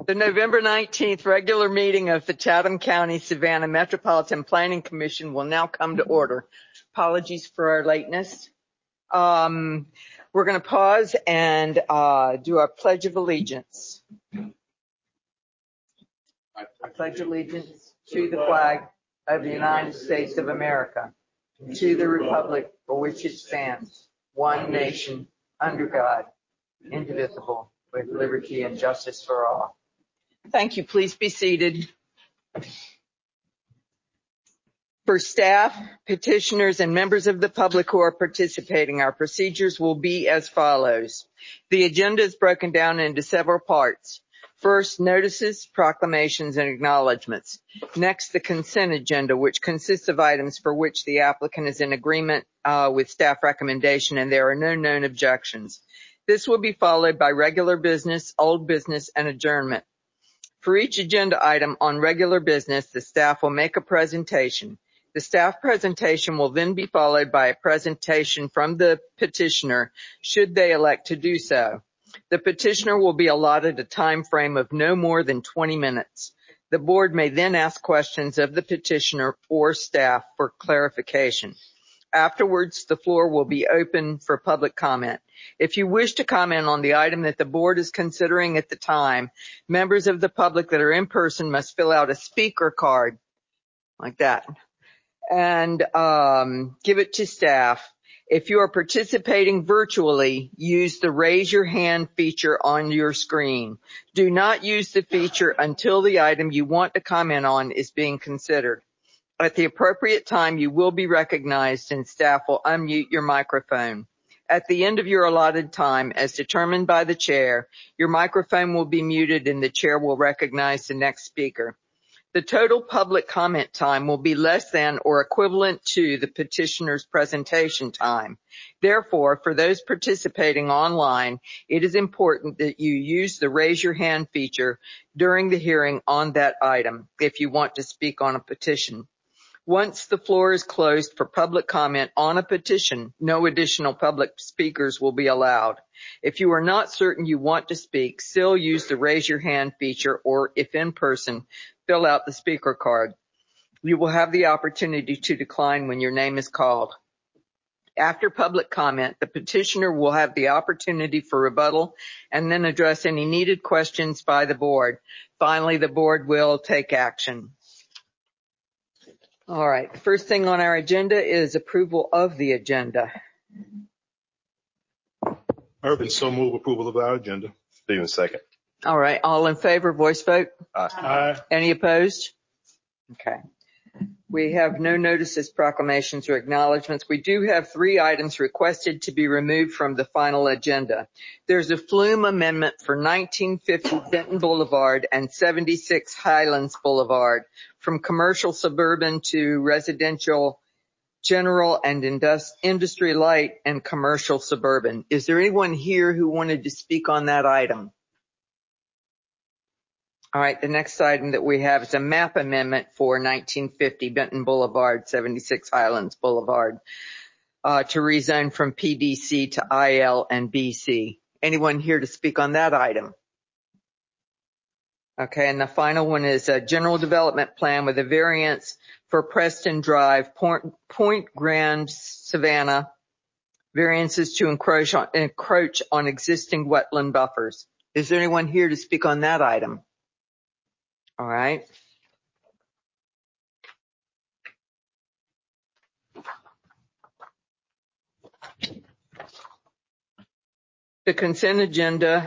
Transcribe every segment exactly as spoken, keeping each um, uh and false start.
The November nineteenth regular meeting of the Chatham County Savannah Metropolitan Planning Commission will now come to order. Apologies for our lateness. Um, we're going to pause and uh, do our Pledge of Allegiance. I pledge allegiance to the flag of the United States of America, to the republic for which it stands, one nation, under God, indivisible, with liberty and justice for all. Thank you. Please be seated. For staff, petitioners, and members of the public who are participating, our procedures will be as follows. The agenda is broken down into several parts. First, notices, proclamations, and acknowledgments. Next, the consent agenda, which consists of items for which the applicant is in agreement uh, with staff recommendation and there are no known objections. This will be followed by regular business, old business, and adjournment. For each agenda item on regular business, the staff will make a presentation. The staff presentation will then be followed by a presentation from the petitioner, should they elect to do so. The petitioner will be allotted a time frame of no more than twenty minutes. The board may then ask questions of the petitioner or staff for clarification. Afterwards, the floor will be open for public comment. If you wish to comment on the item that the board is considering at the time, members of the public that are in person must fill out a speaker card like that and um, give it to staff. If you are participating virtually, use the raise your hand feature on your screen. Do not use the feature until the item you want to comment on is being considered. At the appropriate time, you will be recognized and staff will unmute your microphone. At the end of your allotted time, as determined by the chair, your microphone will be muted and the chair will recognize the next speaker. The total public comment time will be less than or equivalent to the petitioner's presentation time. Therefore, for those participating online, it is important that you use the raise your hand feature during the hearing on that item if you want to speak on a petition. Once the floor is closed for public comment on a petition, no additional public speakers will be allowed. If you are not certain you want to speak, still use the raise your hand feature, or if in person, fill out the speaker card. You will have the opportunity to decline when your name is called. After public comment, the petitioner will have the opportunity for rebuttal and then address any needed questions by the board. Finally, the board will take action. All right, the first thing on our agenda is approval of the agenda. Urban, so move approval of our agenda. Stevens, second. All right, all in favor, voice vote? Aye. Aye. Any opposed? Okay. We have no notices, proclamations, or acknowledgments. We do have three items requested to be removed from the final agenda. There's a Flume amendment for nineteen fifty Benton Boulevard and seventy-six Highlands Boulevard from commercial suburban to residential, general and indus- industry light and commercial suburban. Is there anyone here who wanted to speak on that item? All right, the next item that we have is a map amendment for nineteen fifty Benton Boulevard, seventy-six Highlands Boulevard, uh, to rezone from P D C to I L and B C. Anyone here to speak on that item? Okay, and the final one is a general development plan with a variance for Preston Drive, Point, Point Grand, Savannah, variances to encroach on, encroach on existing wetland buffers. Is there anyone here to speak on that item? All right. The consent agenda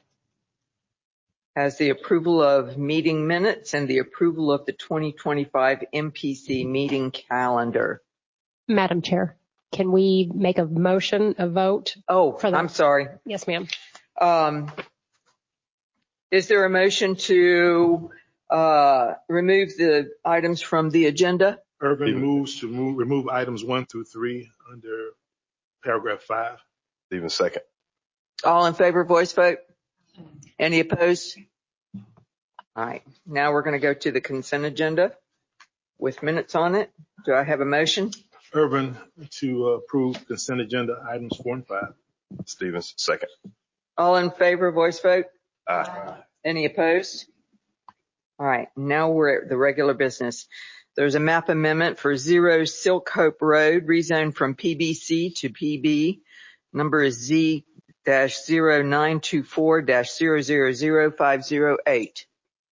has the approval of meeting minutes and the approval of the twenty twenty-five M P C meeting calendar. Madam Chair, can we make a motion, a vote? Oh, for the- I'm sorry. Yes, ma'am. Um, is there a motion to uh, remove the items from the agenda? Urban Stevens. moves to move, remove items one through three under paragraph five. Stevens, second. All in favor, voice vote? Any opposed? All right. Now we're going to go to the consent agenda with minutes on it. Do I have a motion? Urban to approve consent agenda items four and five. Stevens, second. All in favor, voice vote? Aye. Any opposed? All right, now we're at the regular business. There's a map amendment for Zero Silk Hope Road, rezoned from P B C to P B. Number is Z zero nine two four zero zero zero five zero eight.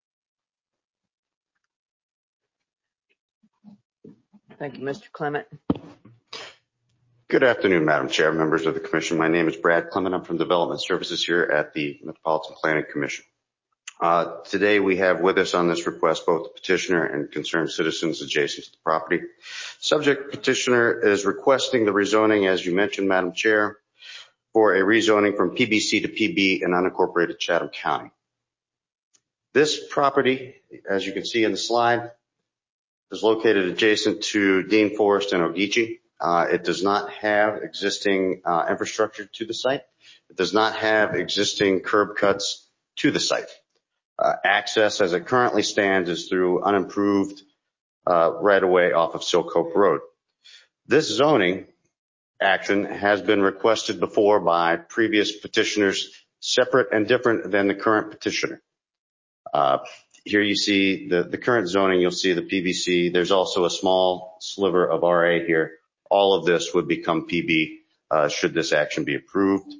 Thank you, Mister Clement. Good afternoon, Madam Chair, members of the Commission. My name is Brad Clement. I'm from Development Services here at the Metropolitan Planning Commission. Uh, today we have with us on this request both the petitioner and concerned citizens adjacent to the property. Subject petitioner is requesting the rezoning, as you mentioned, Madam Chair, for a rezoning from P B C to P B in unincorporated Chatham County. This property, as you can see in the slide, is located adjacent to Dean Forest and Ogeechee. Uh, it does not have existing uh, infrastructure to the site. It does not have existing curb cuts to the site. Uh, access as it currently stands is through unimproved uh, right-of-way off of Silk Hope Road. This zoning action has been requested before by previous petitioners, separate and different than the current petitioner. Uh, here you see the, the current zoning, you'll see the P B C. There's also a small sliver of R A here. All of this would become P B uh, should this action be approved.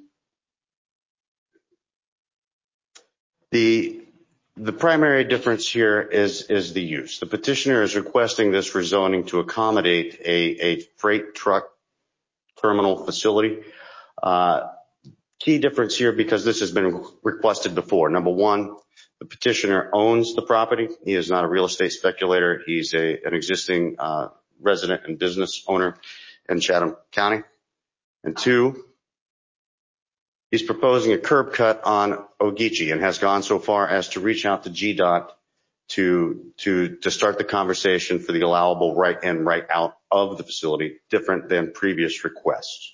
The The primary difference here is, is the use. The petitioner is requesting this rezoning to accommodate a, a freight truck terminal facility. Uh, key difference here, because this has been requested before. Number one, the petitioner owns the property. He is not a real estate speculator. He's a, an existing uh, resident and business owner in Chatham County. And two, he's proposing a curb cut on Ogeechee and has gone so far as to reach out to G DOT to, to, to start the conversation for the allowable right in, right out of the facility, different than previous requests.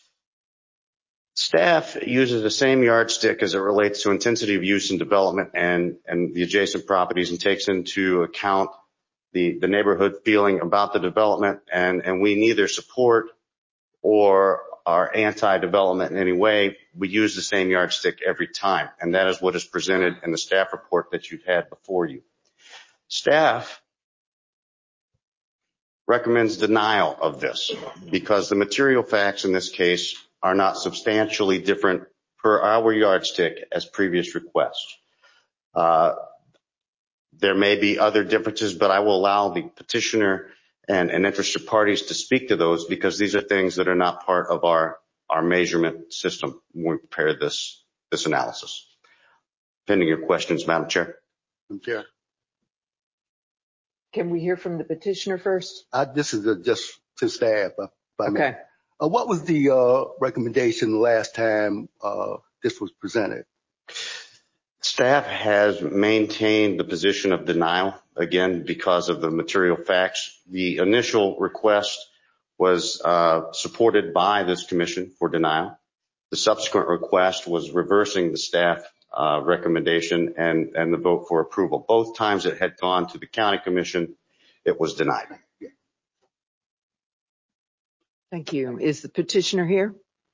Staff uses the same yardstick as it relates to intensity of use and development and, and the adjacent properties, and takes into account the, the neighborhood feeling about the development, and, and we neither support or are anti-development in any way. We use the same yardstick every time, and that is what is presented in the staff report that you've had before you. Staff recommends denial of this because the material facts in this case are not substantially different per our yardstick as previous requests. Uh, there may be other differences, but I will allow the petitioner and, and interested parties to speak to those, because these are things that are not part of our, our measurement system when we prepare this, this analysis. Pending your questions, Madam Chair. Madam Chair. Can we hear from the petitioner first? Uh, this is a, just to staff. Uh, okay. Uh, what was the uh, recommendation last time uh, this was presented? Staff has maintained the position of denial, again, because of the material facts. The initial request was uh, supported by this commission for denial. The subsequent request was reversing the staff uh, recommendation and, and the vote for approval. Both times it had gone to the county commission, it was denied. Thank you. Is the petitioner here?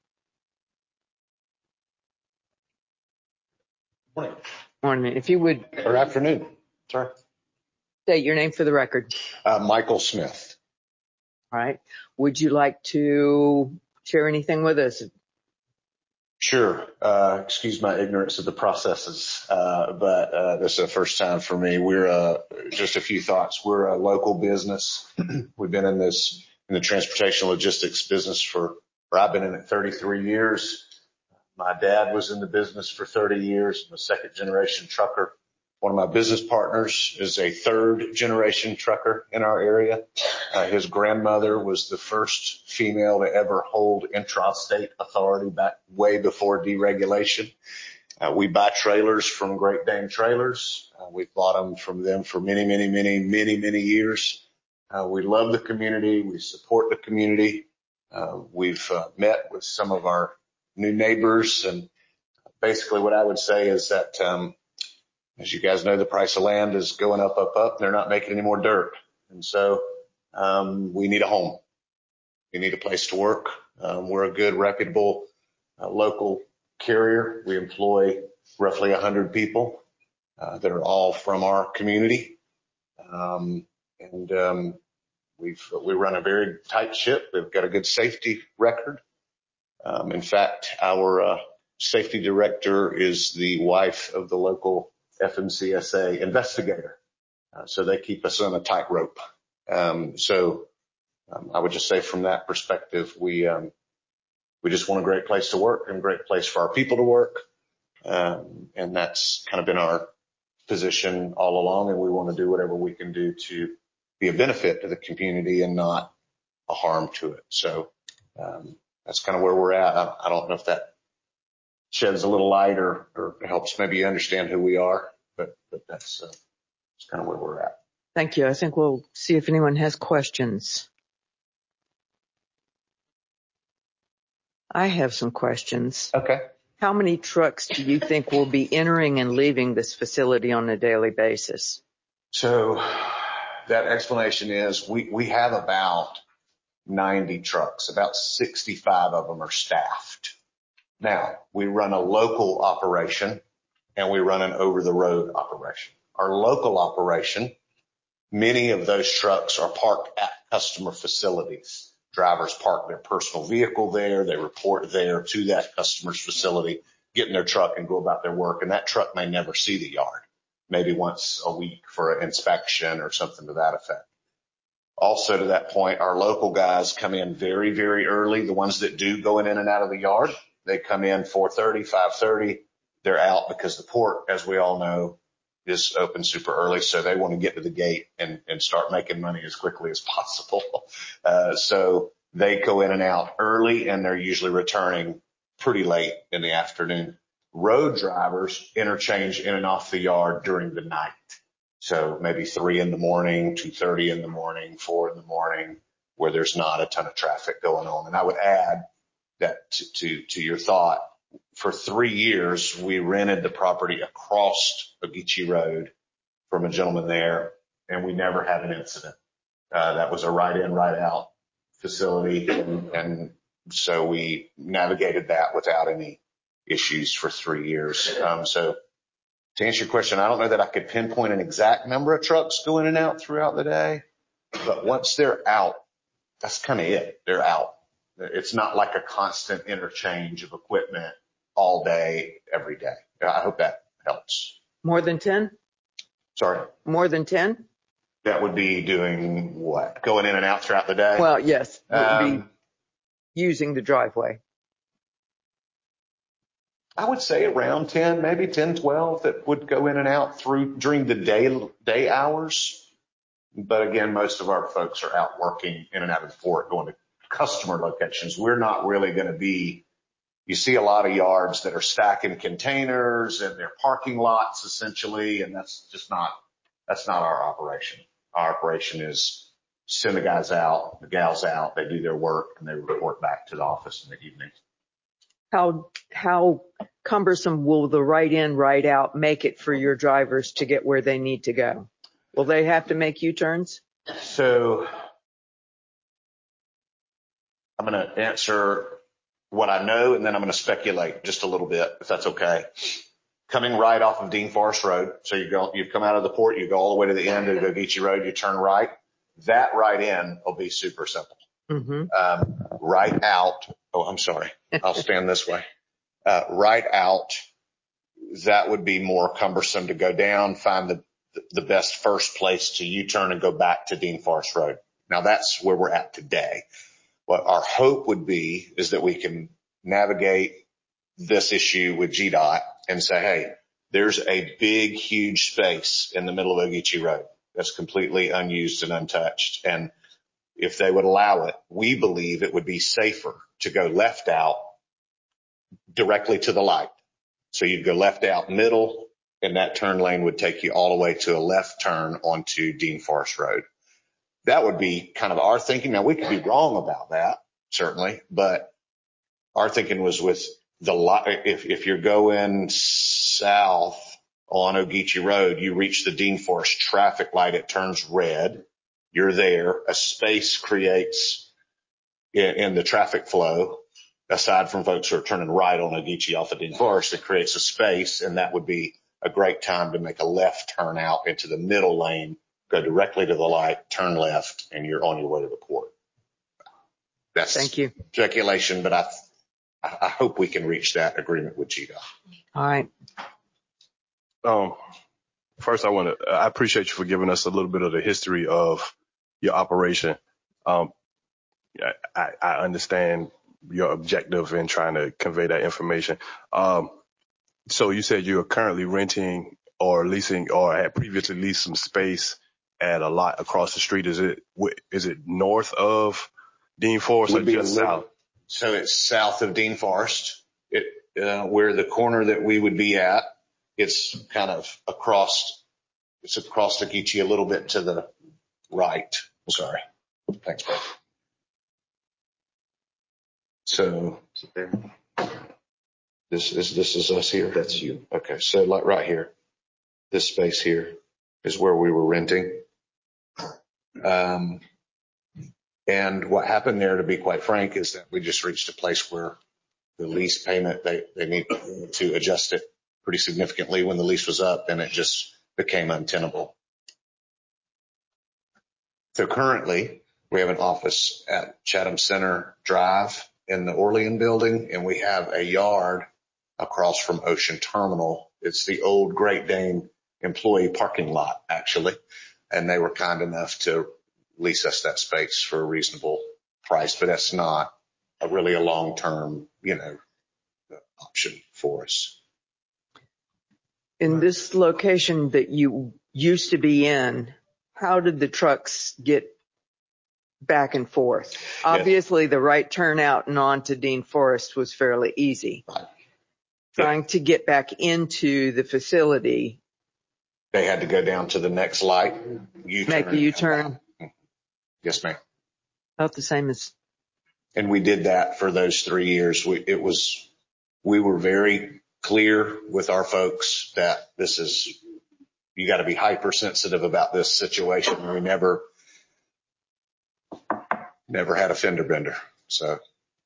Morning. Morning. If you would. Or afternoon. Sorry. State your name for the record. Uh, Michael Smith. All right. Would you like to share anything with us? Sure. Uh, excuse my ignorance of the processes, uh, but uh, this is the first time for me. We're uh, just a few thoughts. We're a local business. We've been in this in the transportation logistics business for, or I've been in it thirty-three years. My dad was in the business for thirty years. I'm a second generation trucker. One of my business partners is a third generation trucker in our area. Uh, his grandmother was the first female to ever hold intrastate authority back way before deregulation. Uh, we buy trailers from Great Dane Trailers. Uh, we've bought them from them for many, many, many, many, many years. Uh, we love the community. We support the community. Uh, we've uh, met with some of our new neighbors, and basically what I would say is that, um, as you guys know, the price of land is going up, up, up. They're not making any more dirt. And so, um, we need a home. We need a place to work. Um, we're a good, reputable, uh, local carrier. We employ roughly a hundred people. uh, that are all from our community. Um, and um, we've we run a very tight ship. We've got a good safety record. Um, in fact, our uh, safety director is the wife of the local F M C S A investigator. Uh, so they keep us on a tightrope. Um, so um, I would just say from that perspective, we um, we just want a great place to work and a great place for our people to work. Um, and that's kind of been our position all along. And we want to do whatever we can do to be a benefit to the community and not a harm to it. So um, that's kind of where we're at. I, I don't know if that sheds a little light or, or helps maybe you understand who we are, but, but that's, uh, that's kind of where we're at. Thank you. I think we'll see if anyone has questions. I have some questions. Okay. How many trucks do you think will be entering and leaving this facility on a daily basis? So that explanation is we, we have about ninety trucks, about sixty-five of them are staffed. Now we run a local operation and we run an over the road operation. Our local operation, many of those trucks are parked at customer facilities. Drivers park their personal vehicle there. They report there to that customer's facility, get in their truck and go about their work. And that truck may never see the yard, maybe once a week for an inspection or something to that effect. Also to that point, our local guys come in very, very early. The ones that do going in and out of the yard, they come in four thirty, five thirty. They're out because the port, as we all know, is open super early. So they want to get to the gate and, and start making money as quickly as possible. Uh, so they go in and out early and they're usually returning pretty late in the afternoon. Road drivers interchange in and off the yard during the night. So maybe three in the morning, two thirty in the morning, four in the morning, where there's not a ton of traffic going on. And I would add that to, to, to your thought, for three years, we rented the property across Ogeechee Road from a gentleman there, and we never had an incident. Uh, that was a right in, right out facility. And, and so we navigated that without any issues for three years. Um, so to answer your question, I don't know that I could pinpoint an exact number of trucks going in and out throughout the day, but once they're out, that's kind of it. They're out. It's not like a constant interchange of equipment all day, every day. I hope that helps. More than ten? Sorry. More than ten? That would be doing what? Going in and out throughout the day? Well, yes. Would Um, be using the driveway. I would say around ten, maybe ten, twelve that would go in and out through during the day, day hours. But again, most of our folks are out working in and out of the fort, going to customer locations. We're not really going to be, you see a lot of yards that are stacking containers and they're parking lots essentially. And that's just not, that's not our operation. Our operation is send the guys out, the gals out, they do their work and they report back to the office in the evening. How, how cumbersome will the right in, right out make it for your drivers to get where they need to go? Will they have to make U-turns? So I'm going to answer what I know, and then I'm going to speculate just a little bit, if that's okay. Coming right off of Dean Forest Road. So you go, you come out of the port, you go all the way to the end of Ogeechee Road, you turn right. That right in will be super simple. Mm-hmm. Um, right out. Oh, I'm sorry. I'll stand this way. Uh, right out. That would be more cumbersome to go down, find the, the best first place to U-turn and go back to Dean Forest Road. Now that's where we're at today. What our hope would be is that we can navigate this issue with G DOT and say, hey, there's a big, huge space in the middle of Ogeechee Road that's completely unused and untouched. And if they would allow it, we believe it would be safer to go left out directly to the light. So you'd go left out middle, and that turn lane would take you all the way to a left turn onto Dean Forest Road. That would be kind of our thinking. Now, we could be wrong about that, certainly, but our thinking was with the light. If, if you're going south on Ogeechee Road, you reach the Dean Forest traffic light, it turns red. You're there. A space creates in, in the traffic flow. Aside from folks who are turning right on Ogeechee off of Dean Forest, it creates a space, and that would be a great time to make a left turn out into the middle lane, go directly to the light, turn left, and you're on your way to the court. That's Thank you. speculation, but I, I hope we can reach that agreement with G D O T. All right. Um, first, I want to, I appreciate you for giving us a little bit of the history of your operation. Um, I, I understand your objective in trying to convey that information. Um, so you said you are currently renting or leasing or had previously leased some space at a lot across the street. Is it, is it north of Dean Forest or just south? So it's south of Dean Forest. It, uh, where the corner that we would be at, it's kind of across, it's across the Geechee a little bit to the right. Sorry. Thanks, bro. So this is, this is us here. That's you. Okay. So like right here, this space here is where we were renting. Um, and what happened there, to be quite frank, is that we just reached a place where the lease payment, they, they need to adjust it pretty significantly when the lease was up, and it just became untenable. So currently we have an office at Chatham Center Drive in the Orlean building, and we have a yard across from Ocean Terminal. It's the old Great Dane employee parking lot, actually. And they were kind enough to lease us that space for a reasonable price, but that's not a really a long-term, you know, option for us. In this location that you used to be in, how did the trucks get back and forth? Yes. Obviously, the right turnout and on to Dean Forest was fairly easy. Right. Trying yeah. to get back into the facility, they had to go down to the next light, U-turn, make a U-turn. Yes, ma'am. About the same as. And we did that for those three years. We, it was, we were very clear with our folks that this is, you got to be hypersensitive about this situation. And we never, never had a fender bender. So.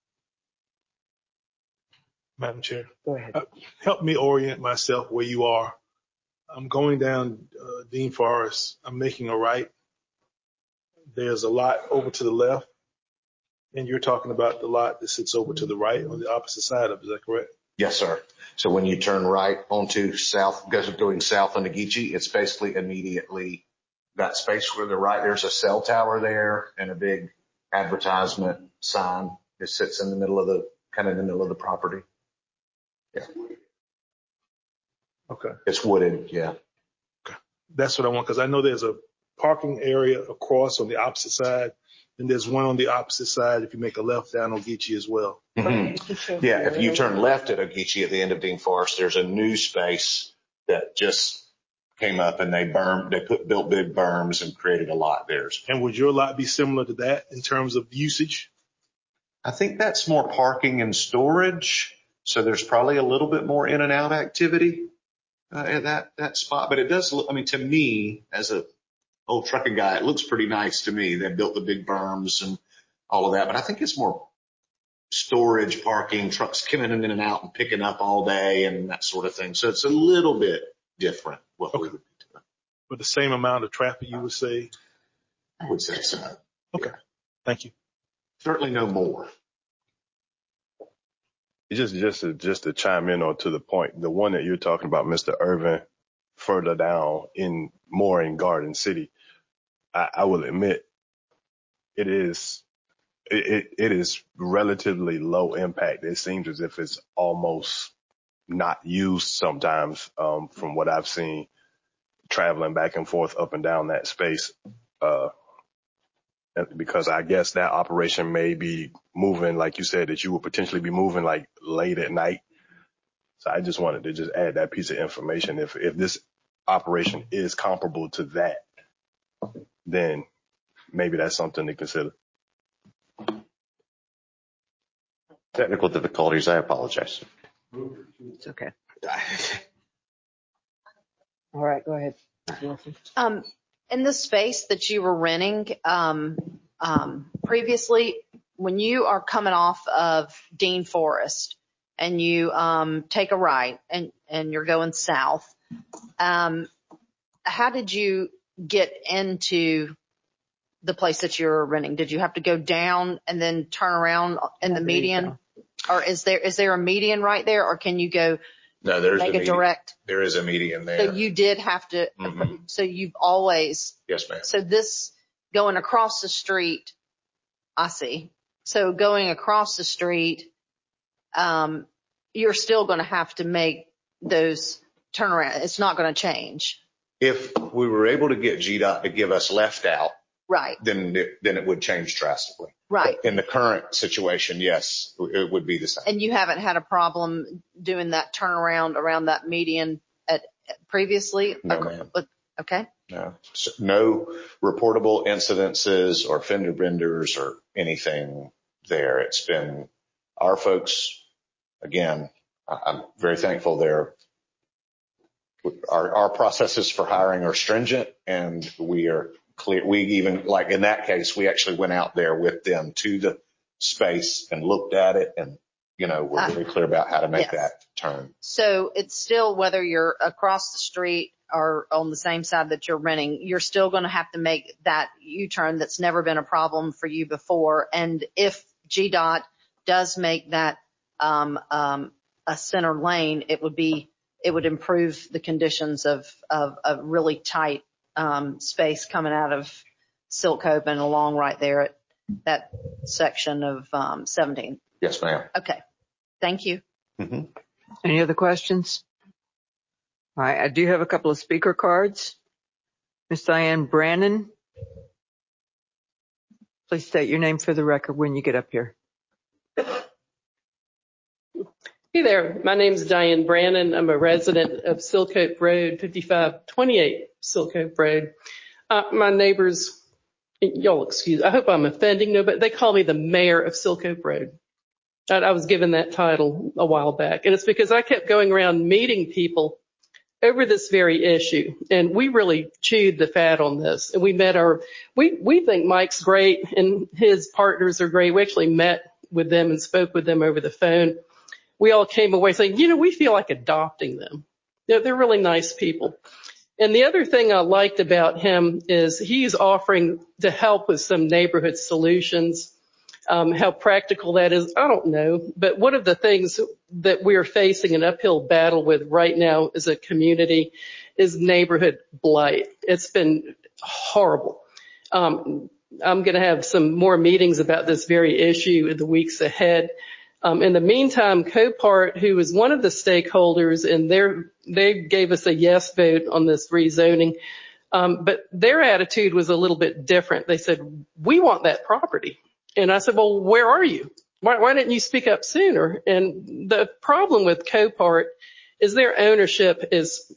Madam Chair. Go ahead. Uh, help me orient myself where you are. I'm going down uh, Dean Forest. I'm making a right. There's a lot over to the left, and you're talking about the lot that sits over to the right on the opposite side of it. Is that correct? Yes, sir. So when you turn right onto south, going south on the Geechee, it's basically immediately that space where the right, there's a cell tower there and a big advertisement sign that sits in the middle of the, kind of in the middle of the property. Yeah. Okay. It's wooded. Yeah. Okay. That's what I want, because I know there's a parking area across on the opposite side, and there's one on the opposite side if you make a left down on Geechee as well. Mm-hmm. Yeah, if you turn left at Geechee at the end of Dean Forest, there's a new space that just came up, and they bermed, they put built big berms and created a lot there. And would your lot be similar to that in terms of usage? I think that's more parking and storage, so there's probably a little bit more in and out activity uh, at that that spot. But it does look, I mean, to me as a old trucking guy, it looks pretty nice to me. They built the big berms and all of that, but I think it's more storage, parking, trucks coming in and out and picking up all day and that sort of thing. So it's a little bit different what okay. we would be doing. But the same amount of traffic, you would say? I would say so. Okay. Yeah. Thank you. Certainly no more. Just, just to, just to chime in on to the point, the one that you're talking about, Mister Irvin, further down in more in Garden City, I, I will admit it is, it, it is relatively low impact. It seems as if it's almost not used sometimes, um, from what I've seen traveling back and forth up and down that space. Uh, because I guess that operation may be moving, like you said, that you would potentially be moving like late at night. So I just wanted to just add that piece of information. If, if this operation is comparable to that, then maybe that's something to consider. Technical difficulties, I apologize. It's okay. All right, go ahead. Um, in the space that you were renting, um, um, previously, when you are coming off of Dean Forest and you, um, take a right and, and you're going south, Um, how did you get into the place that you're renting? Did you have to go down and then turn around in the median? Or is there, is there a median right there, or can you go No, there's make a a median. direct? There is a median there. So you did have to, Mhm. so you've always, Yes, ma'am. so this going across the street, I see. So going across the street, um, you're still going to have to make those turnaround. It's not going to change. If we were able to get G DOT to give us left out, Right. then it, then it would change drastically. Right. But in the current situation, yes, it would be the same. And you haven't had a problem doing that turnaround around that median at, at previously? No, ma'am. Okay. No, So no reportable incidences or fender benders or anything there. It's been our folks, again, I- I'm very thankful they're, our, our processes for hiring are stringent, and we are clear. We even, like in that case, we actually went out there with them to the space and looked at it, and, you know, we're very clear about how to make Yes. that turn. So it's still, whether you're across the street or on the same side that you're renting, you're still going to have to make that U-turn that's never been a problem for you before. And if G DOT does make that um, um, a center lane, it would be, it would improve the conditions of, of a really tight um, space coming out of Silk Hope and along right there at that section of um, seventeen. Yes, ma'am. Okay. Thank you. Mm-hmm. Any other questions? All right, I do have a couple of speaker cards. Miss Diane Brannon, please state your name for the record when you get up here. Hey there, my name is Diane Brannon. I'm a resident of Silk Hope Road, fifty-five twenty-eight Silk Hope Road. Uh, my neighbors, y'all excuse, I hope I'm offending nobody. They call me the mayor of Silk Hope Road. I, I was given that title a while back, and it's because I kept going around meeting people over this very issue, and we really chewed the fat on this. And we met our, we we think Mike's great and his partners are great. We actually met with them and spoke with them over the phone. We all came away saying, you know, we feel like adopting them. They're, they're really nice people. And the other thing I liked about him is he's offering to help with some neighborhood solutions. Um, how practical that is, I don't know. But one of the things that we're facing an uphill battle with right now as a community is neighborhood blight. It's been horrible. Um, I'm going to have some more meetings about this very issue in the weeks ahead. Um, in the meantime, Copart, who is one of the stakeholders, and they're, they gave us a yes vote on this rezoning, um, but their attitude was a little bit different. They said, we want that property. And I said, well, where are you? Why, why didn't you speak up sooner? And the problem with Copart is their ownership is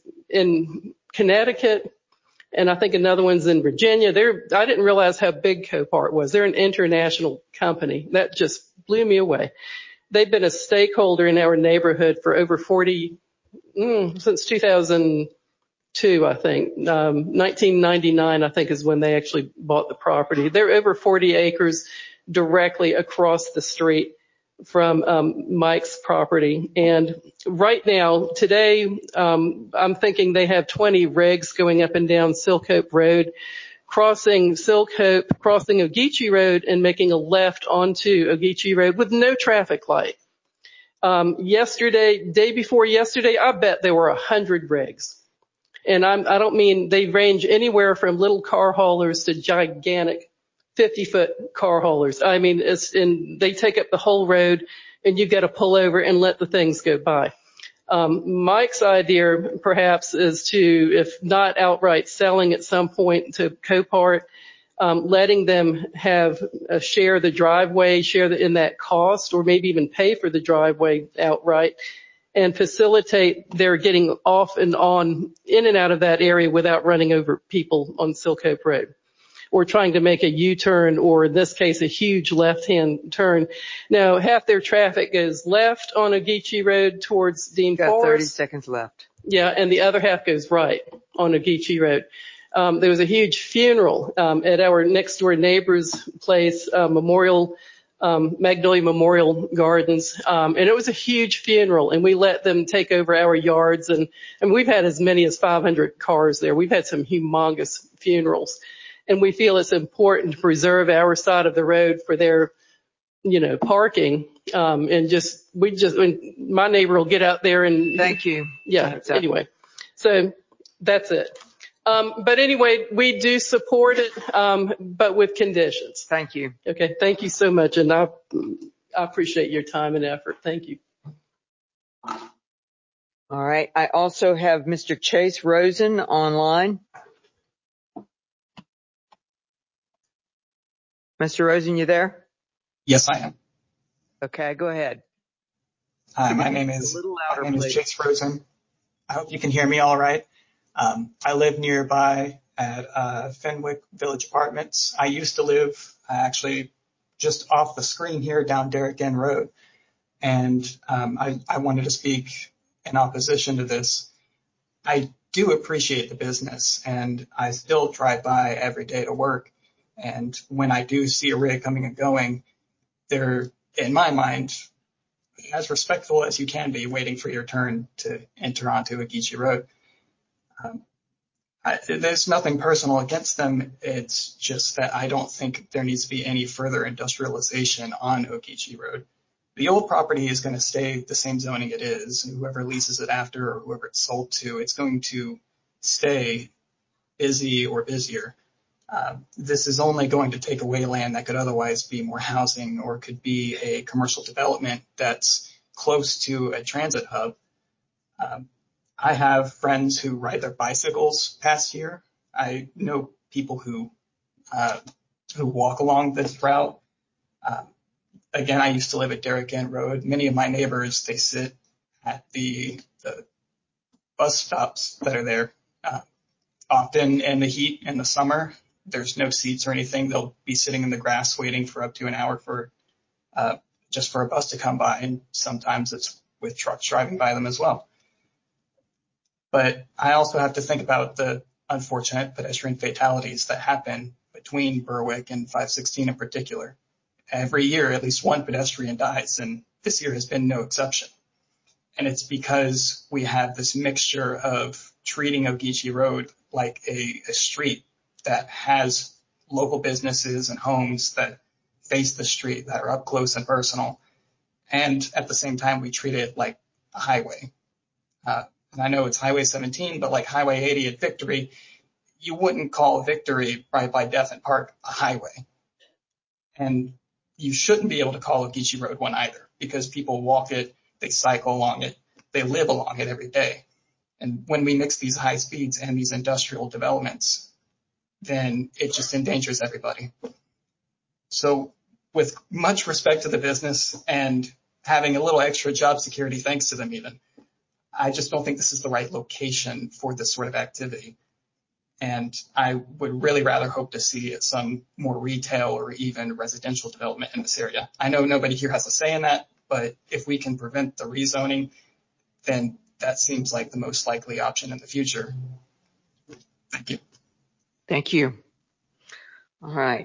in Connecticut, and I think another one's in Virginia. They're, I didn't realize how big Copart was. They're an international company. That just blew me away. They've been a stakeholder in our neighborhood for over forty, mm, since two thousand two, I think. Um, nineteen ninety-nine, I think, is when they actually bought the property. They're over forty acres directly across the street from um, Mike's property. And right now, today, um, I'm thinking they have twenty rigs going up and down Silk Hope Road, crossing Silk Hope, crossing Ogeechee Road, and making a left onto Ogeechee Road with no traffic light. Um, yesterday, day before yesterday, I bet there were a hundred rigs. And I'm, I don't mean they range anywhere from little car haulers to gigantic fifty foot car haulers. I mean, it's, and they take up the whole road, and you got to pull over and let the things go by. Um, Mike's idea perhaps is to, if not outright selling at some point to Copart, um, letting them have a share the driveway, share the, in that cost, or maybe even pay for the driveway outright, and facilitate their getting off and on, in and out of that area without running over people on Silk Hope Road, or trying to make a U-turn, or in this case, a huge left-hand turn. Now, half their traffic goes left on Ogeechee Road towards Dean Got Forest. thirty seconds left. Yeah, and the other half goes right on Ogeechee Road. Um, there was a huge funeral um, at our next-door neighbor's place, uh, memorial um, Magnolia Memorial Gardens. Um, and it was a huge funeral, and we let them take over our yards. And, and we've had as many as five hundred cars there. We've had some humongous funerals. And we feel it's important to preserve our side of the road for their, you know, parking. Um, and just, we just, my neighbor will get out there and. Thank you. Yeah. That's it. Anyway, so that's it. Um, but anyway, we do support it, um, but with conditions. Thank you. Okay. Thank you so much. And I, I appreciate your time and effort. Thank you. All right. I also have Mister Chase Rosen online. Mister Rosen, you there? Yes, I am. Okay, go ahead. Hi, my name is, A little louder, my name is please. Chase Rosen. I hope you can hear me all right. Um, I live nearby at uh, Fenwick Village Apartments. I used to live uh, actually just off the screen here down Derrick Inn Road. And um, I, I wanted to speak in opposition to this. I do appreciate the business, and I still drive by every day to work. And when I do see a rig coming and going, they're, in my mind, as respectful as you can be, waiting for your turn to enter onto Ogeechee Road. Um, I, there's nothing personal against them. It's just that I don't think there needs to be any further industrialization on Ogeechee Road. The old property is going to stay the same zoning it is. Whoever leases it after or whoever it's sold to, it's going to stay busy or busier. Uh, this is only going to take away land that could otherwise be more housing or could be a commercial development that's close to a transit hub. Um, I have friends who ride their bicycles past here. I know people who uh, who walk along this route. Uh, again, I used to live at Derrick Inn Road. Many of my neighbors, they sit at the, the bus stops that are there. Uh, often in the heat in the summer, there's no seats or anything. They'll be sitting in the grass waiting for up to an hour for uh, just for a bus to come by. And sometimes it's with trucks driving by them as well. But I also have to think about the unfortunate pedestrian fatalities that happen between Berwick and five sixteen in particular. Every year, at least one pedestrian dies, and this year has been no exception. And it's because we have this mixture of treating Ogeechee Road like a, a street that has local businesses and homes that face the street, that are up close and personal. And at the same time, we treat it like a highway. Uh, and I know it's Highway seventeen, but like Highway eighty at Victory, you wouldn't call Victory right by Defent Park a highway. And you shouldn't be able to call Ogeechee Road one either, because people walk it, they cycle along it, they live along it every day. And when we mix these high speeds and these industrial developments, then it just endangers everybody. So with much respect to the business and having a little extra job security, thanks to them even, I just don't think this is the right location for this sort of activity. And I would really rather hope to see some more retail or even residential development in this area. I know nobody here has a say in that, but if we can prevent the rezoning, then that seems like the most likely option in the future. Thank you. Thank you. All right.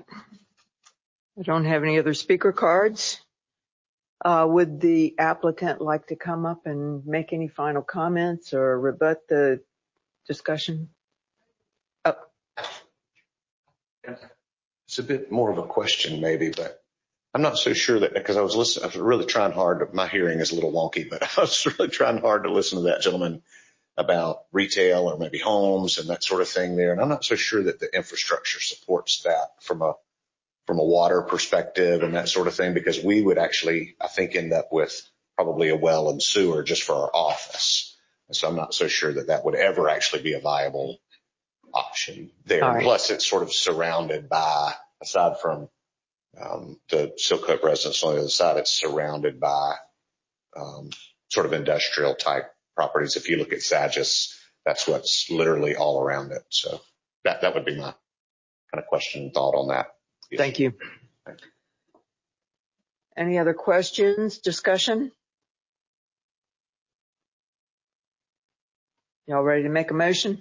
I don't have any other speaker cards. Uh, would the applicant like to come up and make any final comments or rebut the discussion? Oh. It's a bit more of a question maybe, but I'm not so sure that, because I was listening, I was really trying hard to, my hearing is a little wonky, but I was really trying hard to listen to that gentleman about retail or maybe homes and that sort of thing there. And I'm not so sure that the infrastructure supports that from a, from a water perspective and that sort of thing, because we would actually, I think, end up with probably a well and sewer just for our office. And so I'm not so sure that that would ever actually be a viable option there. All right. Plus it's sort of surrounded by, aside from um, the Silcope residence on the other side, it's surrounded by um, sort of industrial type properties. If you look at Sagis, that's what's literally all around it. So that, that would be my kind of question and thought on that. Thank you. Thank you. Any other questions, discussion? Y'all ready to make a motion?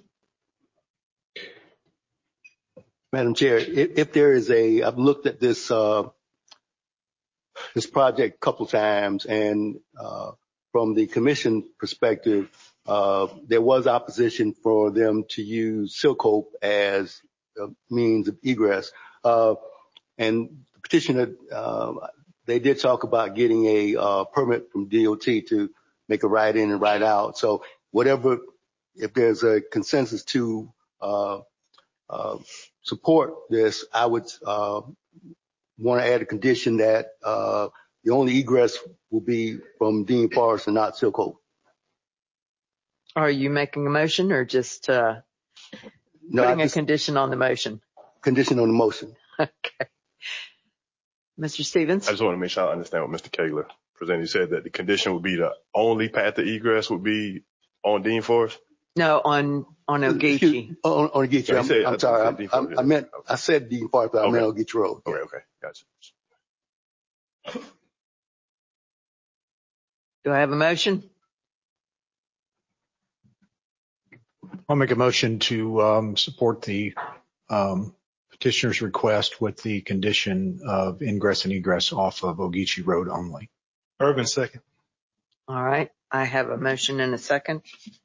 Madam Chair, if, if there is a, I've looked at this uh, this project a couple times, and uh, from the commission perspective, uh, there was opposition for them to use Silcope as a means of egress. Uh, and the petitioner, uh, they did talk about getting a uh, permit from D O T to make a right in and right out. So whatever, if there's a consensus to uh, uh, support this, I would uh, want to add a condition that uh, the only egress will be from Dean Forest and not Silcope. Are you making a motion or just uh, No, putting just a condition on the motion? Condition on the motion. Okay. Mister Stevens? I just want to make sure I understand what Mister Kegler presented. You said that the condition would be the only path of egress would be on Dean Forest? No, on on Ogeechee. On, on Ogeechee. Yeah, I'm, said, I'm I sorry. Dean I, Forest, I, I meant, okay. I said Dean Forest, but I Okay. meant Ogeechee Road. Okay, okay, gotcha. Do I have a motion? I'll make a motion to um, support the um, petitioner's request with the condition of ingress and egress off of Ogeechee Road only. Irvin, second. All right. I have a motion and a second.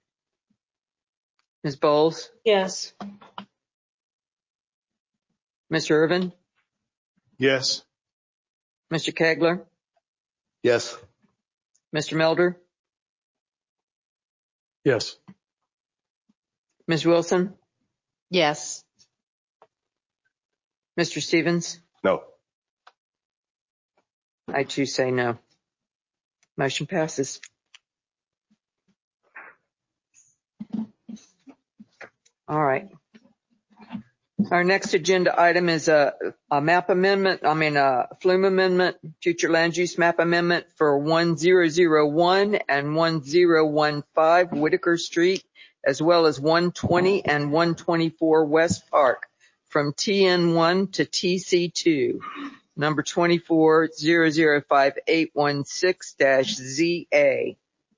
Miz Bowles? Yes. Mister Irvin? Yes. Mister Kegler? Yes. Mister Melder? Yes. Miz Wilson? Yes. Mister Stevens? No. I too say no. Motion passes. All right. Our next agenda item is a, a map amendment, I mean a flume amendment, future land use map amendment for one thousand one and one thousand fifteen Whitaker Street, as well as one twenty and one twenty-four West Park from T N one to T C two, number twenty-four zero zero five eight one six Z A.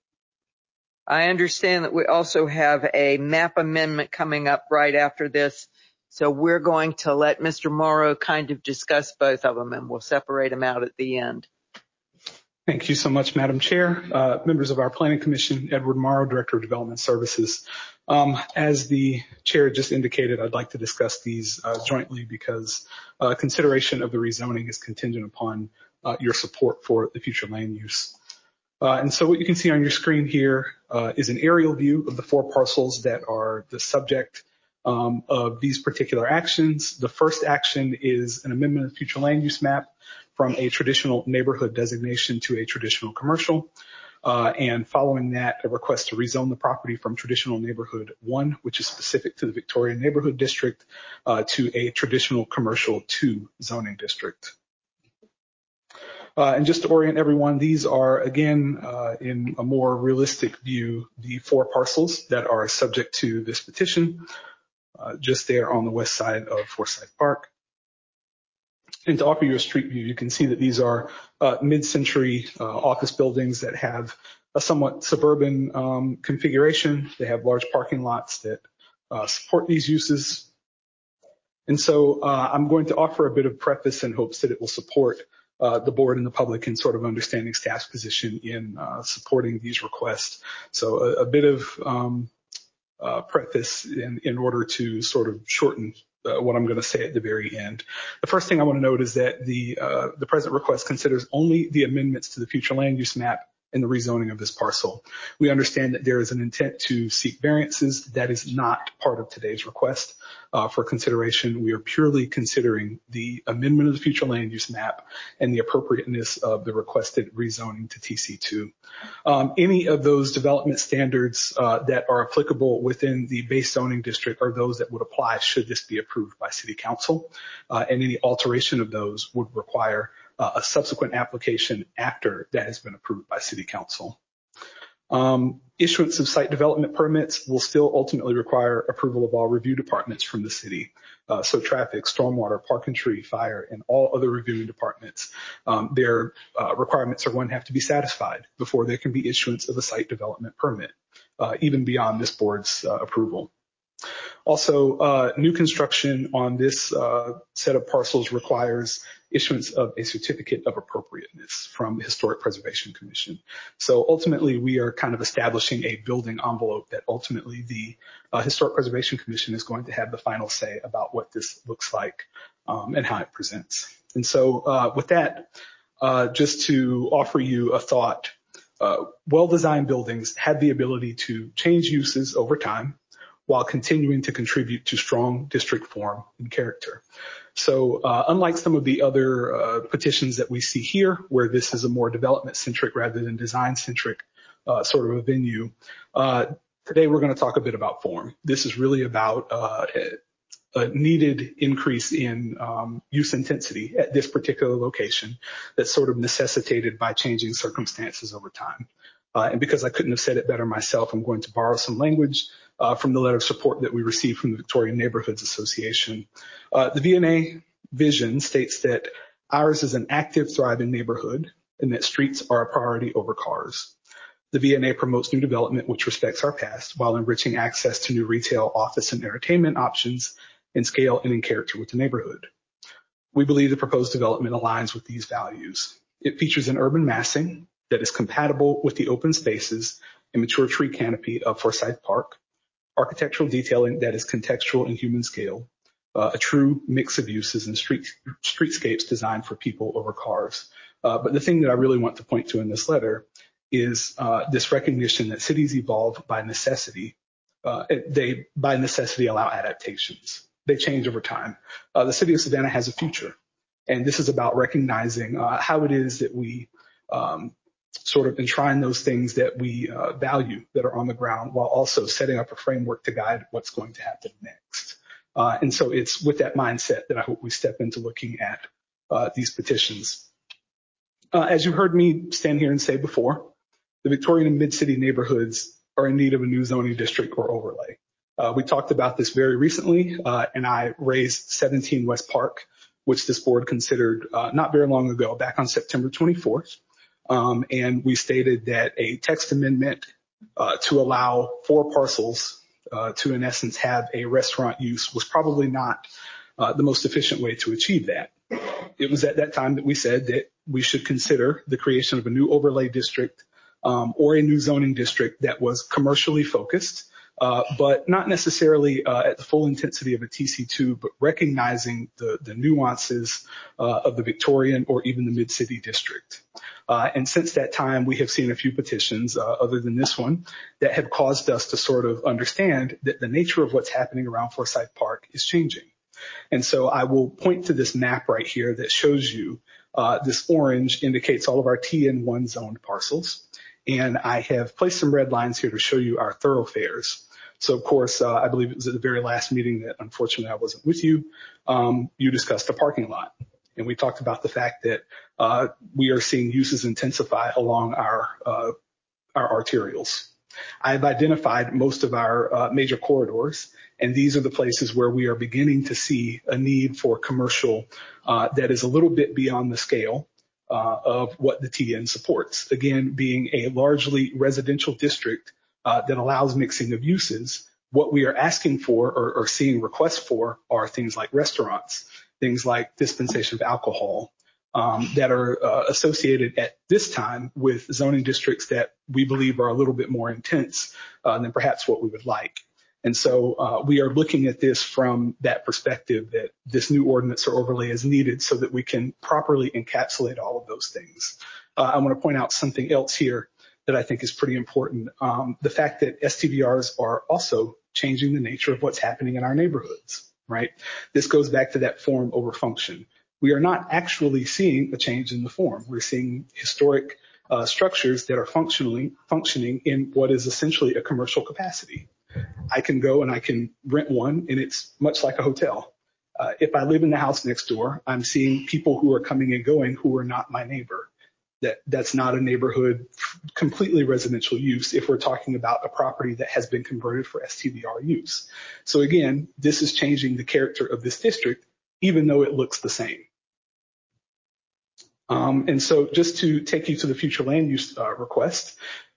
I understand that we also have a map amendment coming up right after this. So we're going to let Mister Morrow kind of discuss both of them, and we'll separate them out at the end. Thank you so much, Madam Chair. Uh, members of our Planning Commission, Edward Morrow, Director of Development Services. Um, as the Chair just indicated, I'd like to discuss these uh, jointly because uh, consideration of the rezoning is contingent upon uh, your support for the future land use. Uh, and so what you can see on your screen here uh, is an aerial view of the four parcels that are the subject um, of these particular actions. The first action is an amendment of the future land use map from a traditional neighborhood designation to a traditional commercial. Uh, and following that, a request to rezone the property from traditional neighborhood one, which is specific to the Victoria Neighborhood District, uh, to a traditional commercial two zoning district. Uh, and just to orient everyone, these are, again, uh, in a more realistic view, the four parcels that are subject to this petition, uh, just there on the west side of Forsyth Park. And to offer you a street view, you can see that these are uh, mid-century uh, office buildings that have a somewhat suburban um, configuration. They have large parking lots that uh, support these uses. And so uh, I'm going to offer a bit of preface in hopes that it will support uh, the board and the public in sort of understanding staff's position in uh, supporting these requests. So a, a bit of um, uh, preface in, in order to sort of shorten Uh, what I'm going to say at the very end. The first thing I want to note is that the uh, the present request considers only the amendments to the future land use map and the rezoning of this parcel. We understand that there is an intent to seek variances. That is not part of today's request uh, for consideration. We are purely considering the amendment of the future land use map and the appropriateness of the requested rezoning to T C two. Um, any of those development standards uh, that are applicable within the base zoning district are those that would apply should this be approved by City Council, uh, and any alteration of those would require uh, a subsequent application after that has been approved by City Council. Um, issuance of site development permits will still ultimately require approval of all review departments from the city. Uh, so traffic, stormwater, park and tree, fire, and all other reviewing departments, um, their uh, requirements are going to have to be satisfied before there can be issuance of a site development permit, uh, even beyond this board's uh, approval. Also, uh, new construction on this uh, set of parcels requires issuance of a certificate of appropriateness from the Historic Preservation Commission. So ultimately, we are kind of establishing a building envelope that ultimately the uh, Historic Preservation Commission is going to have the final say about what this looks like um, and how it presents. And so uh, with that, uh, just to offer you a thought, uh, well-designed buildings have the ability to change uses over time while continuing to contribute to strong district form and character. So uh, unlike some of the other uh, petitions that we see here, where this is a more development-centric rather than design-centric uh, sort of a venue, uh, today we're going to talk a bit about form. This is really about uh, a, a needed increase in um, use intensity at this particular location that's sort of necessitated by changing circumstances over time. Uh, and because I couldn't have said it better myself, I'm going to borrow some language uh, from the letter of support that we received from the Victorian Neighborhoods Association. Uh, the V N A vision states that ours is an active, thriving neighborhood and that streets are a priority over cars. The V N A promotes new development which respects our past while enriching access to new retail, office, and entertainment options in scale and in character with the neighborhood. We believe the proposed development aligns with these values. It features an urban massing that is compatible with the open spaces and mature tree canopy of Forsyth Park, architectural detailing that is contextual and human scale, uh, a true mix of uses and street, streetscapes designed for people over cars. Uh, but the thing that I really want to point to in this letter is uh, this recognition that cities evolve by necessity. Uh, they, by necessity, allow adaptations. They change over time. Uh, the city of Savannah has a future, and this is about recognizing uh, how it is that we um, sort of enshrine those things that we uh, value that are on the ground while also setting up a framework to guide what's going to happen next. Uh, and so it's with that mindset that I hope we step into looking at uh, these petitions. Uh, as you heard me stand here and say before, the Victorian and Mid-City neighborhoods are in need of a new zoning district or overlay. Uh, we talked about this very recently, uh, and I raised seventeen West Park, which this board considered uh, not very long ago, back on September twenty-fourth. Um, and we stated that a text amendment uh, to allow four parcels uh, to, in essence, have a restaurant use was probably not uh, the most efficient way to achieve that. It was at that time that we said that we should consider the creation of a new overlay district um, or a new zoning district that was commercially focused, uh, but not necessarily uh, at the full intensity of a T C two, but recognizing the, the nuances uh, of the Victorian or even the Mid-City district. Uh, and since that time, we have seen a few petitions, uh, other than this one, that have caused us to sort of understand that the nature of what's happening around Forsyth Park is changing. And so I will point to this map right here that shows you uh, this orange indicates all of our T N one zoned parcels. And I have placed some red lines here to show you our thoroughfares. So, of course, uh, I believe it was at the very last meeting that, unfortunately, I wasn't with you. Um, you discussed the parking lot. And we talked about the fact that uh, we are seeing uses intensify along our uh, our arterials. I've identified most of our uh, major corridors, and these are the places where we are beginning to see a need for commercial uh, that is a little bit beyond the scale uh, of what the T N supports. Again, being a largely residential district uh, that allows mixing of uses, what we are asking for or, or seeing requests for are things like restaurants, things like dispensation of alcohol, um, that are uh, associated at this time with zoning districts that we believe are a little bit more intense uh, than perhaps what we would like. And so uh, we are looking at this from that perspective that this new ordinance or overlay is needed so that we can properly encapsulate all of those things. Uh, I want to point out something else here that I think is pretty important. Um, the fact that S T V Rs are also changing the nature of what's happening in our neighborhoods. Right? This goes back to that form over function. We are not actually seeing a change in the form. We're seeing historic uh, structures that are functionally functioning in what is essentially a commercial capacity. I can go and I can rent one, and it's much like a hotel. Uh, if I live in the house next door, I'm seeing people who are coming and going who are not my neighbor. That that's not a neighborhood completely residential use if we're talking about a property that has been converted for S T V R use. So again, this is changing the character of this district, even though it looks the same. Um, and so just to take you to the future land use uh, request,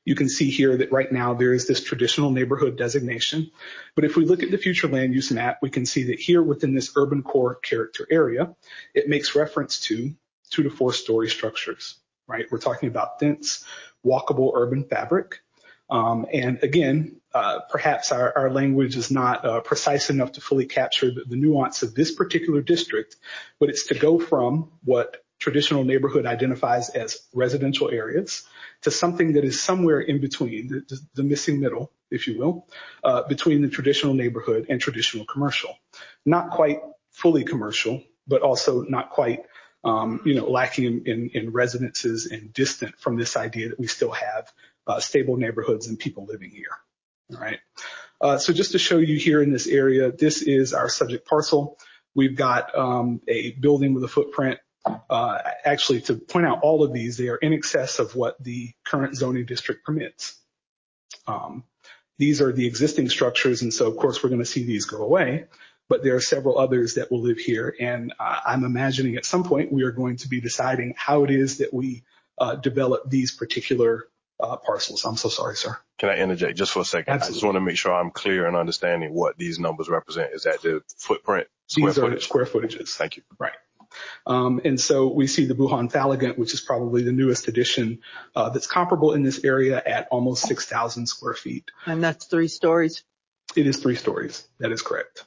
You can see here that right now there is this traditional neighborhood designation. But if we look at the future land use map, we can see that here within this urban core character area, it makes reference to two to four story structures, right? We're talking about dense, walkable urban fabric. Um, and again, uh, perhaps our, our language is not uh, precise enough to fully capture the, the nuance of this particular district, but it's to go from what traditional neighborhood identifies as residential areas to something that is somewhere in between, the, the missing middle, if you will, uh, between the traditional neighborhood and traditional commercial. Not quite fully commercial, but also not quite, um, you know, lacking in, in, in residences and distant from this idea that we still have uh, stable neighborhoods and people living here. All right. Uh, so just to show you here in this area, this is our subject parcel. We've got um, a building with a footprint. Uh, actually, to point out all of these, they are in excess of what the current zoning district permits. Um, these are the existing structures, and so of course we're going to see these go away, but there are several others that will live here, and uh, I'm imagining at some point we are going to be deciding how it is that we uh, develop these particular uh, parcels. I'm so sorry, sir. Can I interject just for a second? Absolutely. I just want to make sure I'm clear in understanding what these numbers represent. Is that the footprint, square These are footage? square footages. Thank you. Right. Um, and so we see the Buhan Falagant, which is probably the newest addition uh, that's comparable in this area at almost six thousand square feet. And that's three stories? It is three stories. That is correct.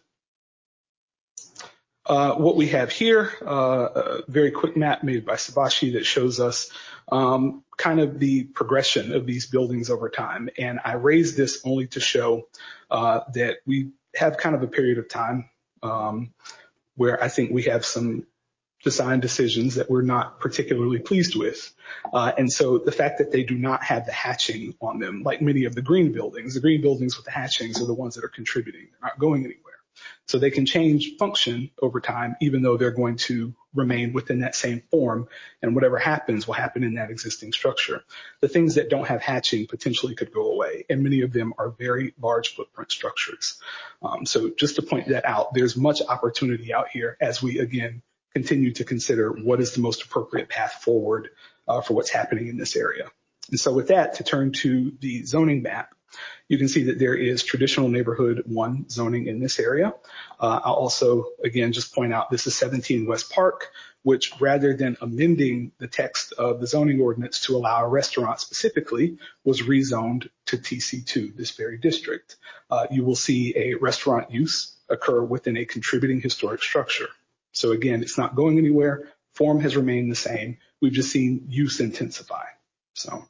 Uh, what we have here, uh, a very quick map made by Sabashi that shows us um, kind of the progression of these buildings over time. And I raise this only to show uh, that we have kind of a period of time um, where I think we have some design decisions that we're not particularly pleased with. Uh, and so the fact that they do not have the hatching on them, like many of the green buildings, the green buildings with the hatchings are the ones that are contributing. They're not going anywhere. So they can change function over time, even though they're going to remain within that same form, and whatever happens will happen in that existing structure. The things that don't have hatching potentially could go away, and many of them are very large footprint structures. Um, so just to point that out, there's much opportunity out here as we, again, continue to consider what is the most appropriate path forward uh, for what's happening in this area. And so with that, to turn to the zoning map, you can see that there is traditional neighborhood one zoning in this area. Uh, I'll also, again, just point out this is seventeen West Park, which rather than amending the text of the zoning ordinance to allow a restaurant specifically, was rezoned to T C two, this very district. Uh, you will see a restaurant use occur within a contributing historic structure. So again, it's not going anywhere. Form has remained the same. We've just seen use intensify. So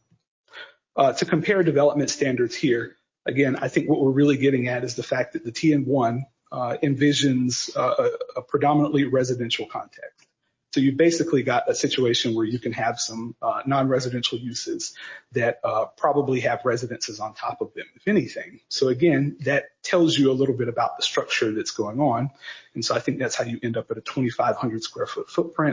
uh, to compare development standards here, again, I think what we're really getting at is the fact that the T N one uh, envisions uh, a, a predominantly residential context. So you basically got a situation where you can have some uh, non-residential uses that uh, probably have residences on top of them, if anything. So again, that tells you a little bit about the structure that's going on. And so I think that's how you end up at a twenty-five hundred square foot footprint.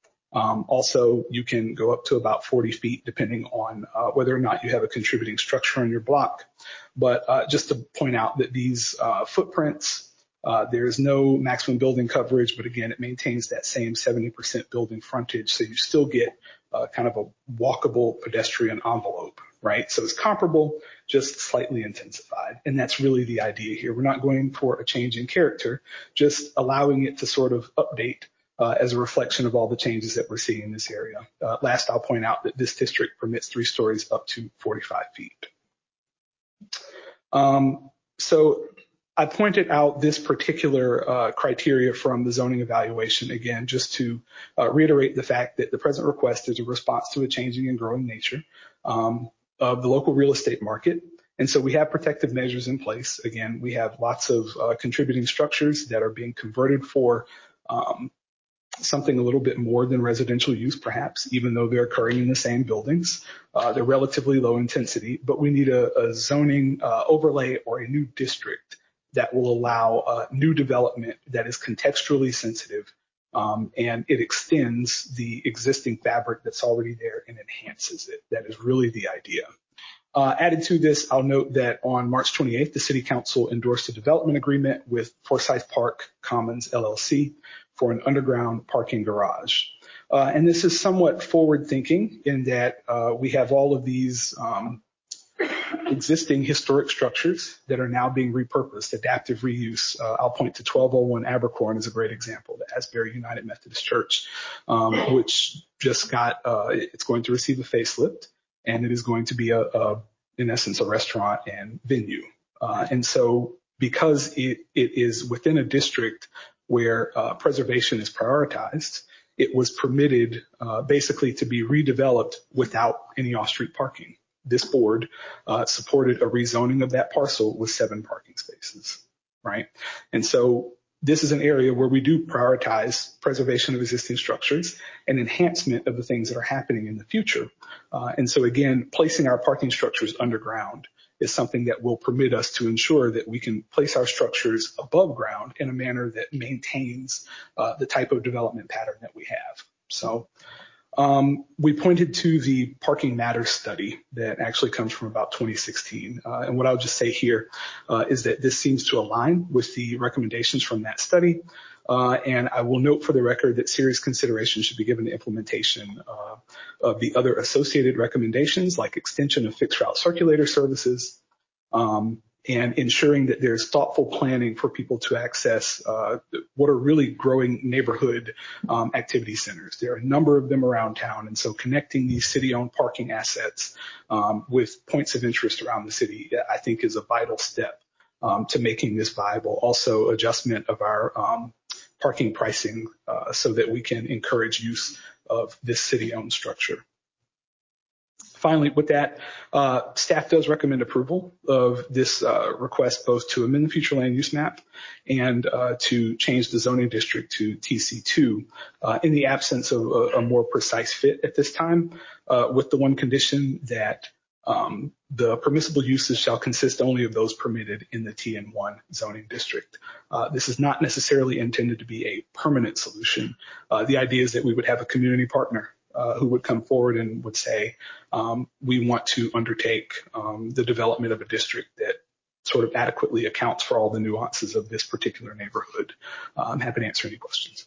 Um, also, you can go up to about forty feet depending on uh, whether or not you have a contributing structure on your block. But uh, just to point out that these uh, footprints, Uh, there's no maximum building coverage, but again, it maintains that same seventy percent building frontage. So you still get uh, kind of a walkable pedestrian envelope, right? So it's comparable, just slightly intensified. And that's really the idea here. We're not going for a change in character, just allowing it to sort of update uh, as a reflection of all the changes that we're seeing in this area. Uh, last, I'll point out that this district permits three stories up to forty-five feet. Um, so I pointed out this particular uh, criteria from the zoning evaluation, again, just to uh, reiterate the fact that the present request is a response to a changing and growing nature um, of the local real estate market. And so we have protective measures in place. Again, we have lots of uh, contributing structures that are being converted for um, something a little bit more than residential use, perhaps, even though they're occurring in the same buildings. Uh, they're relatively low intensity, but we need a, a zoning uh, overlay or a new district that will allow uh, new development that is contextually sensitive, um, and it extends the existing fabric that's already there and enhances it. That is really the idea. Uh, added to this, I'll note that on March twenty-eighth, the City Council endorsed a development agreement with Forsyth Park Commons L L C for an underground parking garage. Uh, and this is somewhat forward thinking in that uh, we have all of these um, existing historic structures that are now being repurposed, adaptive reuse. Uh, I'll point to twelve oh one Abercorn as a great example, the Asbury United Methodist Church, um, which just got, uh, it's going to receive a facelift, and it is going to be a, a in essence, a restaurant and venue. Uh, and so because it, it is within a district where uh, preservation is prioritized, it was permitted uh, basically to be redeveloped without any off-street parking. This board uh, supported a rezoning of that parcel with seven parking spaces, right? And so this is an area where we do prioritize preservation of existing structures and enhancement of the things that are happening in the future. Uh, and so again, placing our parking structures underground is something that will permit us to ensure that we can place our structures above ground in a manner that maintains uh, the type of development pattern that we have. So um, we pointed to the Parking Matters study that actually comes from about twenty sixteen. Uh, and what I'll just say here uh, is that this seems to align with the recommendations from that study. Uh, and I will note for the record that serious consideration should be given to implementation uh, of the other associated recommendations, like extension of fixed route circulator services, um, and ensuring that there's thoughtful planning for people to access uh, what are really growing neighborhood um, activity centers. There are a number of them around town, and so connecting these city-owned parking assets um, with points of interest around the city, I think, is a vital step um, to making this viable. Also, adjustment of our um, parking pricing uh, so that we can encourage use of this city-owned structure. Finally, with that, uh, staff does recommend approval of this uh, request both to amend the future land use map and uh, to change the zoning district to T C two uh, in the absence of a, a more precise fit at this time, uh, with the one condition that um, the permissible uses shall consist only of those permitted in the T N one zoning district. Uh, this is not necessarily intended to be a permanent solution. Uh, the idea is that we would have a community partner Uh, who would come forward and would say, um, we want to undertake um, the development of a district that sort of adequately accounts for all the nuances of this particular neighborhood. Uh, I'm happy to answer any questions.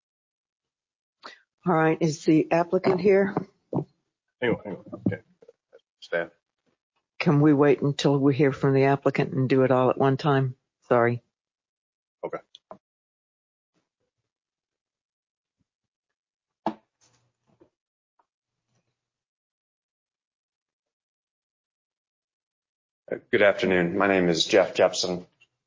All right. Is the applicant here? Hang on, hang on. Okay. Staff. Can we wait until we hear from the applicant and do it all at one time? Sorry. Okay. Good afternoon. My name is Jeff Jepson.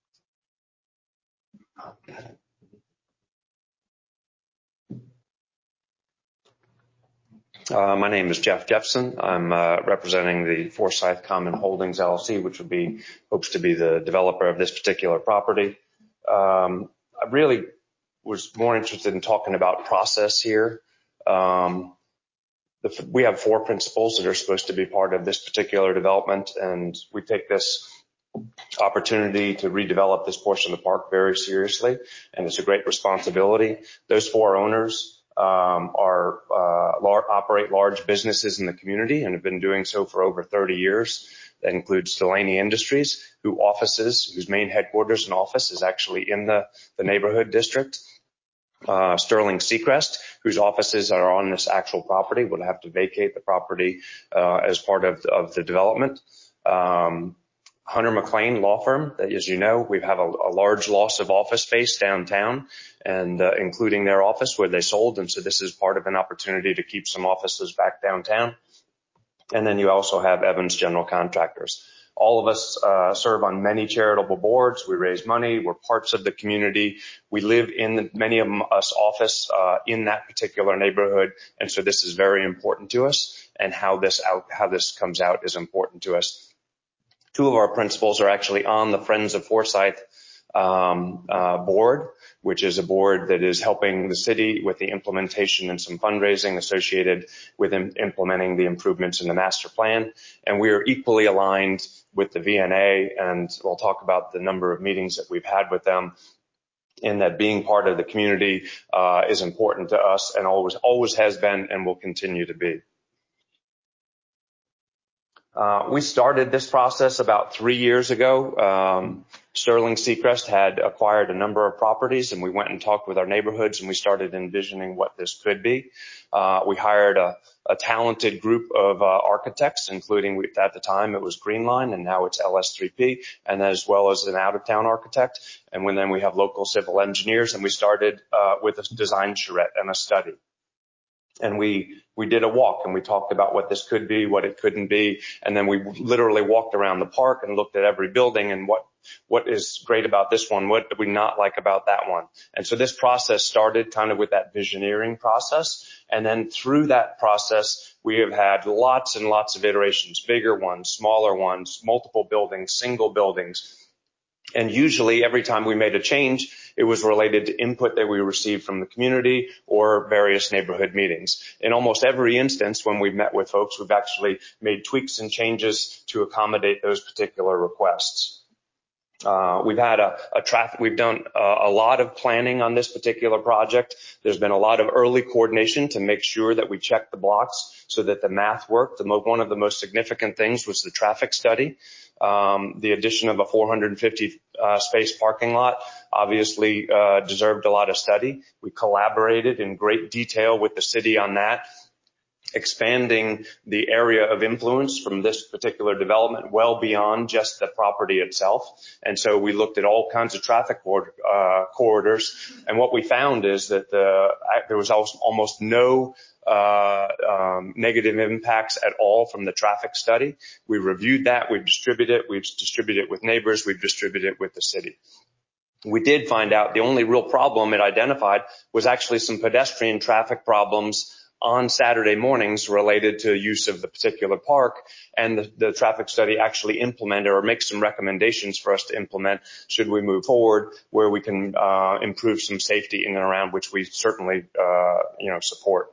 Uh, my name is Jeff Jepson. I'm uh, representing the Forsyth Common Holdings L L C, which would be hopes to be the developer of this particular property. Um, I really was more interested in talking about process here. Um, the, we have four principles that are supposed to be part of this particular development, and we take this opportunity to redevelop this portion of the park very seriously, and it's a great responsibility. Those four owners um, are uh, lar- operate large businesses in the community and have been doing so for over thirty years. That includes Delaney Industries, who offices, whose main headquarters and office is actually in the, the neighborhood district. Uh, Sterling Seacrest, whose offices are on this actual property, would have to vacate the property uh, as part of, of the development. Um, Hunter McLean Law Firm, that, as you know, we have a, a large loss of office space downtown, and uh, including their office where they sold, and so this is part of an opportunity to keep some offices back downtown. And then you also have Evans General Contractors. All of us uh, serve on many charitable boards. We raise money. We're parts of the community. We live in the, many of us office uh, in that particular neighborhood, and so this is very important to us. And how this out, how this comes out is important to us. Two of our principals are actually on the Friends of Forsyth um, uh, board, which is a board that is helping the city with the implementation and some fundraising associated with im- implementing the improvements in the master plan. And we are equally aligned with the V N A, and we'll talk about the number of meetings that we've had with them, in that being part of the community uh, is important to us and always, always has been and will continue to be. Uh, we started this process about three years ago. Um, Sterling Seacrest had acquired a number of properties, and we went and talked with our neighborhoods, and we started envisioning what this could be. Uh, we hired a, a talented group of uh, architects, including we, at the time it was Greenline, and now it's L S three P, and as well as an out-of-town architect. And when, then we have local civil engineers, and we started uh, with a design charrette and a study. And we, we did a walk, and we talked about what this could be, what it couldn't be. And then we literally walked around the park and looked at every building and what, what is great about this one, what do we not like about that one. And so this process started kind of with that visioneering process. And then through that process, we have had lots and lots of iterations, bigger ones, smaller ones, multiple buildings, single buildings. And usually every time we made a change, it was related to input that we received from the community or various neighborhood meetings. In almost every instance, when we've met with folks, we've actually made tweaks and changes to accommodate those particular requests. Uh, we've had a, a traffic, we've done a, a lot of planning on this particular project. There's been a lot of early coordination to make sure that we check the blocks so that the math worked. The mo- one of the most significant things was the traffic study. Um, the addition of a four hundred fifty uh, space parking lot obviously uh, deserved a lot of study. We collaborated in great detail with the city on that, expanding the area of influence from this particular development well beyond just the property itself. And so we looked at all kinds of traffic corridor, uh, corridors. And what we found is that the, there was almost no uh, um, negative impacts at all from the traffic study. We reviewed that. We've distributed it. We've distributed it with neighbors. We've distributed it with the city. We did find out the only real problem it identified was actually some pedestrian traffic problems on Saturday mornings related to use of the particular park, and the, the traffic study actually implemented or makes some recommendations for us to implement should we move forward, where we can uh, improve some safety in and around, which we certainly uh, you know support.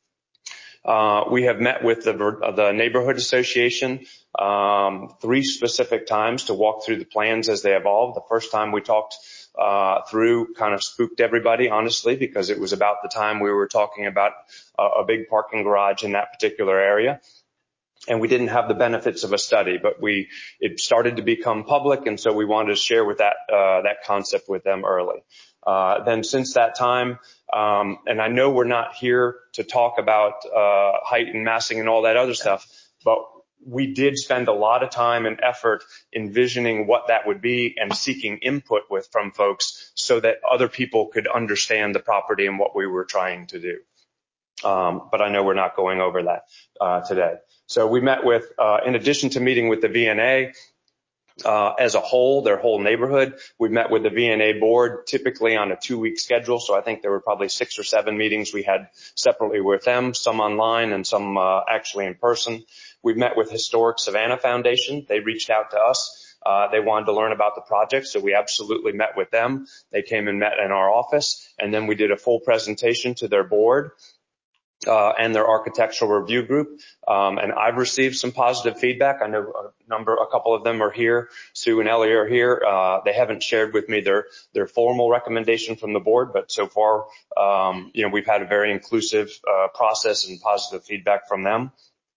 Uh, we have met with the, the neighborhood association um, three specific times to walk through the plans as they evolve. The first time we talked uh, through kind of spooked everybody, honestly, because it was about the time we were talking about a, a big parking garage in that particular area. And we didn't have the benefits of a study, but we, it started to become public. And so we wanted to share with that, uh, that concept with them early. Uh, then since that time, um, and I know we're not here to talk about, uh, height and massing and all that other stuff, but we did spend a lot of time and effort envisioning what that would be and seeking input with from folks so that other people could understand the property and what we were trying to do. Um, but I know we're not going over that, uh, today. So we met with, uh, in addition to meeting with the V N A, uh, as a whole, their whole neighborhood, we met with the V N A board typically on a two week schedule. So I think there were probably six or seven meetings we had separately with them, some online and some, uh, actually in person. We've met with Historic Savannah Foundation. They reached out to us. Uh, they wanted to learn about the project, so we absolutely met with them. They came and met in our office, and then we did a full presentation to their board. Uh, and their architectural review group. Um, and I've received some positive feedback. I know a number, a couple of them are here. Sue and Ellie are here. Uh, they haven't shared with me their, their formal recommendation from the board, but so far, um, you know, we've had a very inclusive, uh, process and positive feedback from them.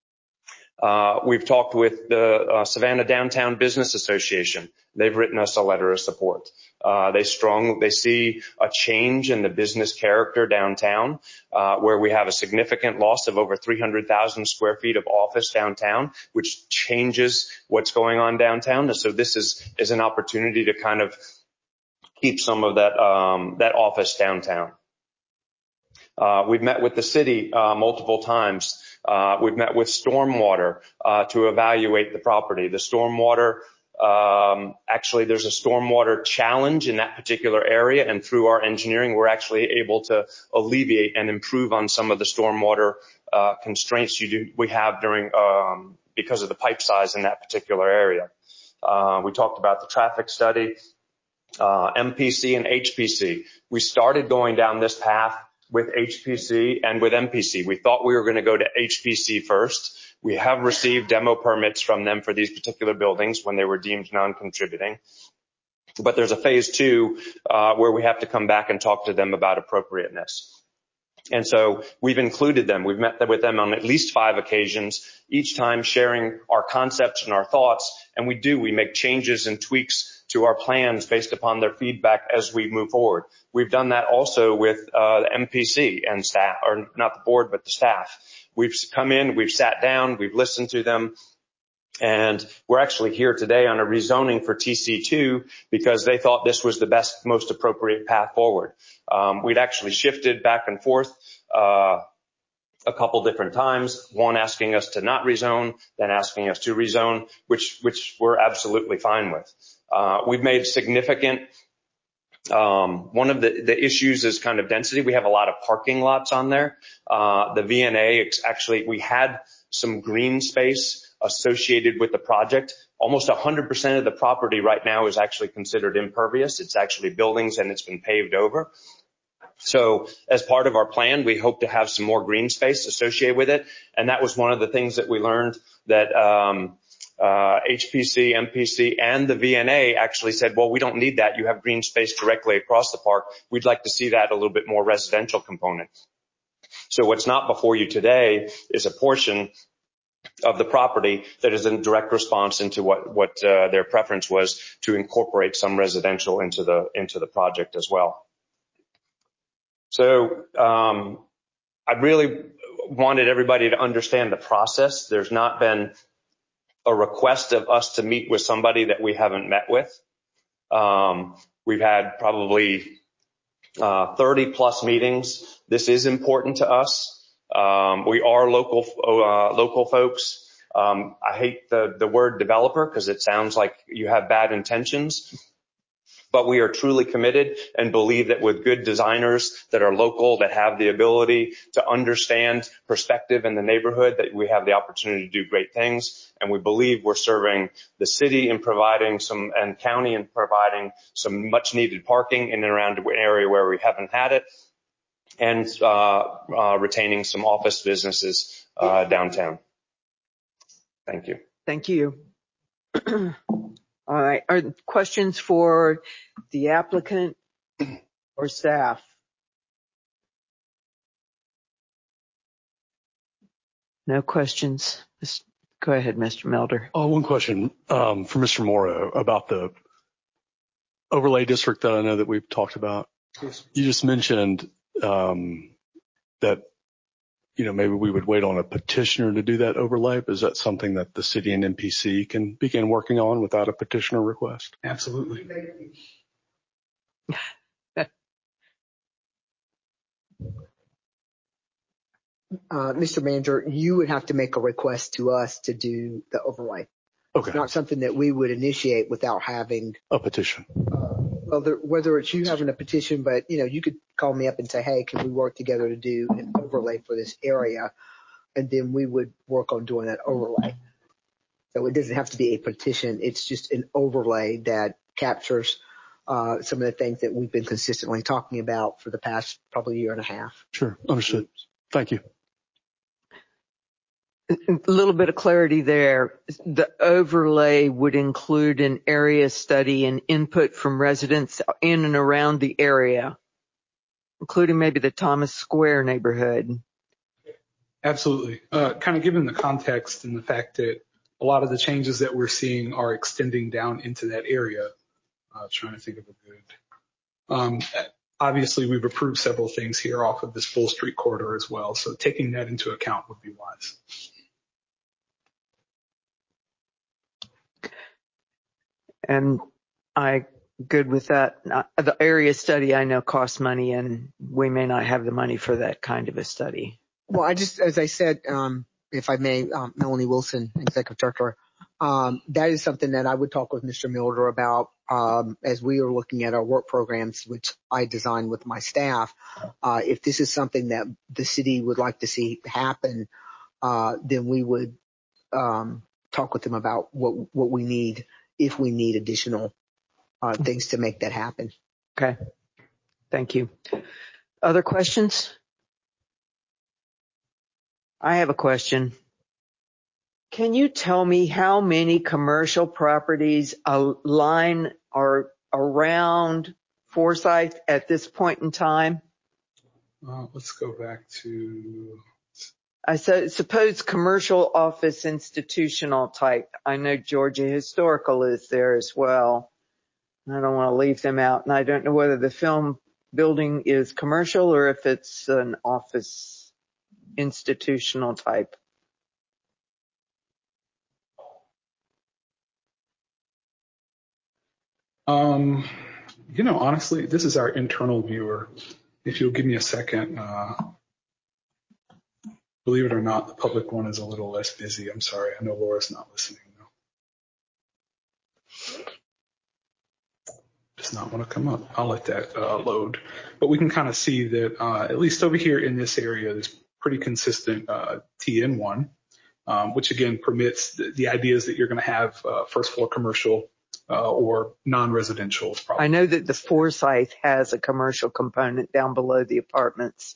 Uh, we've talked with the uh, Savannah Downtown Business Association. They've written us a letter of support. Uh, they strong, they see a change in the business character downtown, uh, where we have a significant loss of over three hundred thousand square feet of office downtown, which changes what's going on downtown. And so this is, is an opportunity to kind of keep some of that, um, that office downtown. Uh, we've met with the city, uh, multiple times. Uh, we've met with Stormwater, uh, to evaluate the property. The stormwater, um, actually there's a stormwater challenge in that particular area, and through our engineering, we're actually able to alleviate and improve on some of the stormwater, uh, constraints you do, we have during, um, because of the pipe size in that particular area. Uh, we talked about the traffic study, uh, M P C and H P C. We started going down this path with H P C and with M P C. We thought we were going to go to H P C first. We have received demo permits from them for these particular buildings when they were deemed non-contributing. But there's a phase two, uh, where we have to come back and talk to them about appropriateness. And so we've included them. We've met with them on at least five occasions, each time sharing our concepts and our thoughts. And we do, we make changes and tweaks to our plans based upon their feedback as we move forward. We've done that also with uh, the M P C and staff, or not the board, but the staff. We've come in, we've sat down, we've listened to them. And we're actually here today on a rezoning for T C two because they thought this was the best, most appropriate path forward. Um, we'd actually shifted back and forth uh, a couple different times, one asking us to not rezone, then asking us to rezone, which which we're absolutely fine with. Uh, we've made significant, um, one of the, the issues is kind of density. We have a lot of parking lots on there. Uh, the V N A, actually, we had some green space associated with the project. Almost one hundred percent of the property right now is actually considered impervious. It's actually buildings and it's been paved over. So as part of our plan, we hope to have some more green space associated with it. And that was one of the things that we learned, that um, uh, H P C, M P C, and the V N A actually said, well, we don't need that. You have green space directly across the park. We'd like to see that a little bit more residential component. So what's not before you today is a portion of the property that is in direct response into what, what uh, their preference was to incorporate some residential into the, into the project as well. So um, I really wanted everybody to understand the process. There's not been a request of us to meet with somebody that we haven't met with. Um, we've had probably uh, thirty plus meetings. This is important to us. Um, we are local, uh, local folks. Um, I hate the, the word developer because it sounds like you have bad intentions, but we are truly committed and believe that with good designers that are local, that have the ability to understand perspective in the neighborhood, that we have the opportunity to do great things. And we believe we're serving the city in providing some, and county in providing some much needed parking in and around an area where we haven't had it, and uh, uh, retaining some office businesses uh, downtown. Thank you. Thank you. All right. Are there questions for the applicant or staff? No questions. Go ahead, Mister Melder. Oh, one question um, for Mister Morrow about the overlay district that I know that we've talked about. Yes. You just mentioned um, that, you know, maybe we would wait on a petitioner to do that overlay. But is that something that the city and M P C can begin working on without a petitioner request? Absolutely. Uh, Mister Manager, you would have to make a request to us to do the overlay. Okay. It's not something that we would initiate without having a petition. Uh, well, there, whether it's you having a petition, but you know, you could call me up and say, "Hey, can we work together to do an overlay for this area?" And then we would work on doing that overlay. So it doesn't have to be a petition. It's just an overlay that captures uh, some of the things that we've been consistently talking about for the past probably year and a half. Sure, understood. Thank you. A little bit of clarity there. The overlay would include an area study and input from residents in and around the area, including maybe the Thomas Square neighborhood. Absolutely. Uh, kind of given the context and the fact that a lot of the changes that we're seeing are extending down into that area. Uh, trying to think of a good. Um, obviously, we've approved several things here off of this Bull Street corridor as well. So taking that into account would be wise. And I good with that. The area study I know costs money, and we may not have the money for that kind of a study. Well, I just, as I said, um, if I may, um, Melanie Wilson, Executive Director, um, that is something that I would talk with Mister Milder about um, as we are looking at our work programs, which I design with my staff. Uh, if this is something that the city would like to see happen, uh, then we would um, talk with them about what what we need, if we need additional uh, things to make that happen. Okay. Thank you. Other questions? I have a question. Can you tell me how many commercial properties align or around Forsyth at this point in time? Uh, let's go back to. I so, suppose commercial office institutional type. I know Georgia Historical is there as well. I don't want to leave them out. And I don't know whether the film building is commercial or if it's an office institutional type. Um, you know, honestly, this is our internal viewer. If you'll give me a second, uh, believe it or not, the public one is a little less busy. I'm sorry. I know Laura's not listening though. Does not want to come up. I'll let that uh, load. But we can kind of see that uh, at least over here in this area, there's pretty consistent uh, T N one, um, which again permits the, the ideas that you're going to have uh, first floor commercial uh, or non-residential. I know that the Forsyth has a commercial component down below the apartments.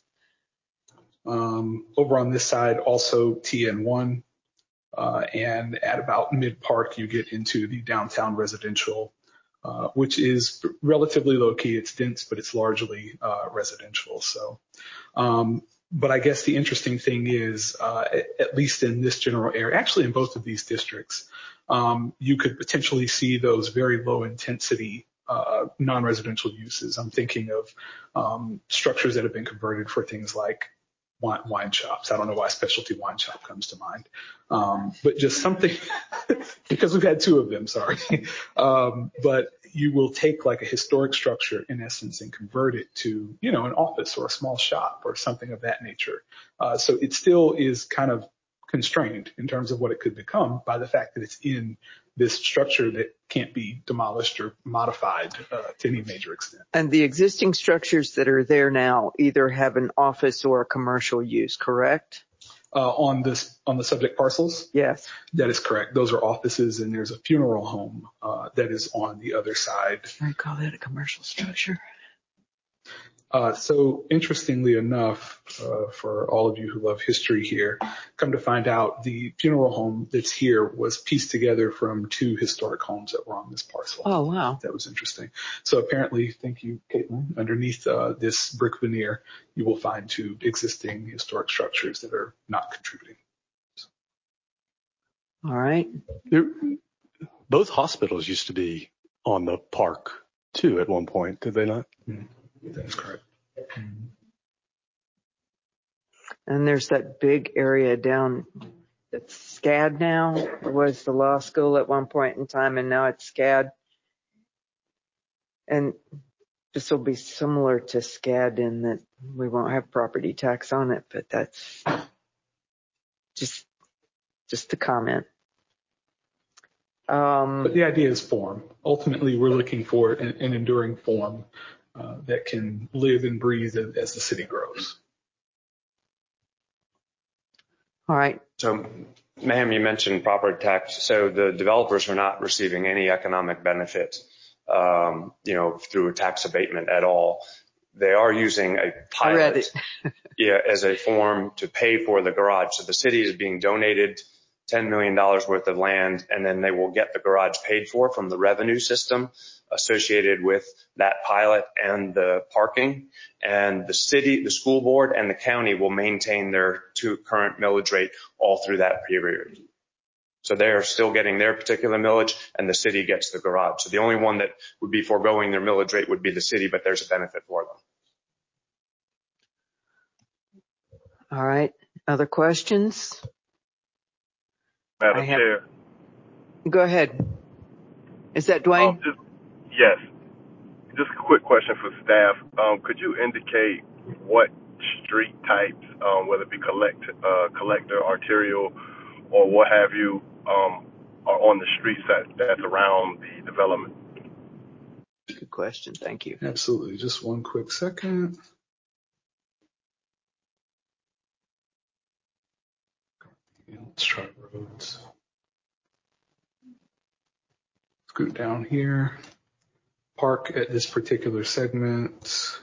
Um, over on this side, also T N one, uh, and at about Mid Park, you get into the downtown residential, uh, which is relatively low key. It's dense, but it's largely uh, residential. So, um, but I guess the interesting thing is, uh, at, at least in this general area, actually in both of these districts, um, you could potentially see those very low intensity uh, non-residential uses. I'm thinking of um, structures that have been converted for things like Wine, wine shops. I don't know why specialty wine shop comes to mind, um, but just something because we've had two of them. Sorry, um, but you will take like a historic structure in essence and convert it to, you know, an office or a small shop or something of that nature. Uh, so it still is kind of constrained in terms of what it could become by the fact that it's in this structure that can't be demolished or modified uh, to any major extent. And the existing structures that are there now either have an office or a commercial use, correct? Uh, on this, on the subject parcels? Yes. That is correct. Those are offices, and there's a funeral home uh, that is on the other side. I call that a commercial structure. Uh, so interestingly enough, uh, for all of you who love history here, come to find out the funeral home that's here was pieced together from two historic homes that were on this parcel. Oh, wow. That was interesting. So apparently, thank you, Caitlin, underneath uh, this brick veneer, you will find two existing historic structures that are not contributing. So. All right. There, both hospitals used to be on the park, too, at one point, did they not? Mm-hmm. That's correct. And there's that big area down that's SCAD now. It was the law school at one point in time, and now it's SCAD. And this will be similar to SCAD in that we won't have property tax on it, but that's just just a comment. Um, but the idea is form. Ultimately, we're looking for an, an enduring form Uh, that can live and breathe as the city grows. All right. So, ma'am, you mentioned property tax. So the developers are not receiving any economic benefit, um, you know, through a tax abatement at all. They are using a pilot, I read it. yeah, as a form to pay for the garage. So the city is being donated ten million dollars worth of land, and then they will get the garage paid for from the revenue system associated with that pilot and the parking. And the city, the school board, and the county will maintain their two current millage rate all through that period. So they are still getting their particular millage, and the city gets the garage. So the only one that would be foregoing their millage rate would be the city, but there's a benefit for them. All right. Other questions? Madam have, Chair. Go ahead. Is that Dwayne? Um, just, yes. Just a quick question for staff. Um, could you indicate what street types, um, whether it be collect, uh, collector, arterial, or what have you, um, are on the streets that, that's around the development? Good question. Thank you. Absolutely. Just one quick second. Let's try roads. Scoot down here. Park at this particular segment.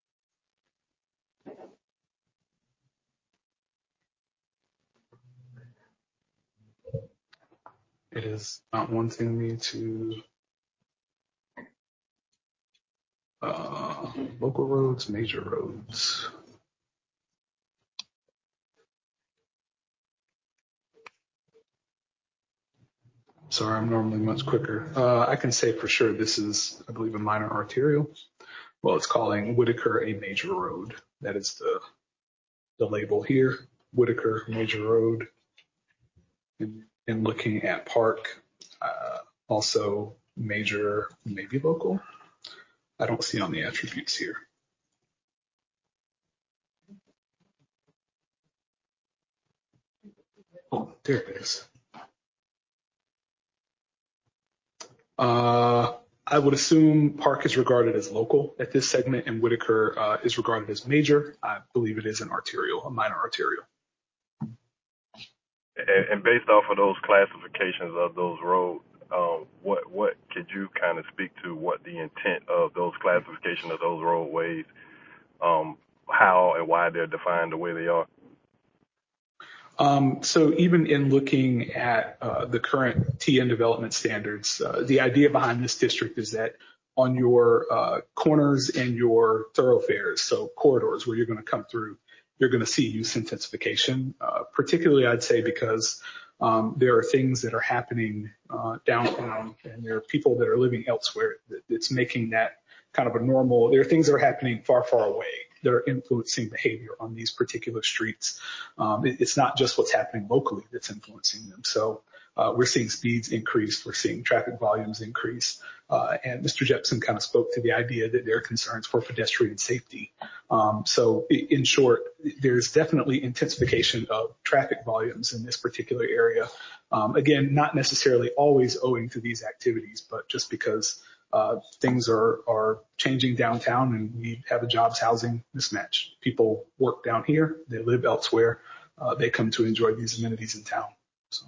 It is not wanting me to uh, local roads, major roads. Sorry, I'm normally much quicker. Uh, I can say for sure this is, I believe, a minor arterial. Well, it's calling Whitaker a major road. That is the the label here, Whitaker Major Road. And, and looking at Park, uh, also major, maybe local. I don't see on the attributes here. Oh, there it is. Uh, I would assume Park is regarded as local at this segment, and Whitaker uh, is regarded as major. I believe it is an arterial, a minor arterial. And, and based off of those classifications of those roads, um, what what could you kind of speak to what the intent of those classification of those roadways, um, how and why they're defined the way they are? Um, so even in looking at uh, the current T N development standards, uh, the idea behind this district is that on your uh, corners and your thoroughfares, so corridors where you're going to come through, you're going to see use intensification, uh, particularly I'd say because um, there are things that are happening uh, downtown and there are people that are living elsewhere that's making that kind of a normal, there are things that are happening far, far away that are influencing behavior on these particular streets. Um, it, it's not just what's happening locally that's influencing them. So uh, we're seeing speeds increase, we're seeing traffic volumes increase, uh, and Mister Jepson kind of spoke to the idea that there are concerns for pedestrian safety. Um, so in short, there's definitely intensification of traffic volumes in this particular area. Um, again, not necessarily always owing to these activities, but just because Uh, things are, are changing downtown and we have a jobs housing mismatch. People work down here, they live elsewhere, uh, they come to enjoy these amenities in town. So.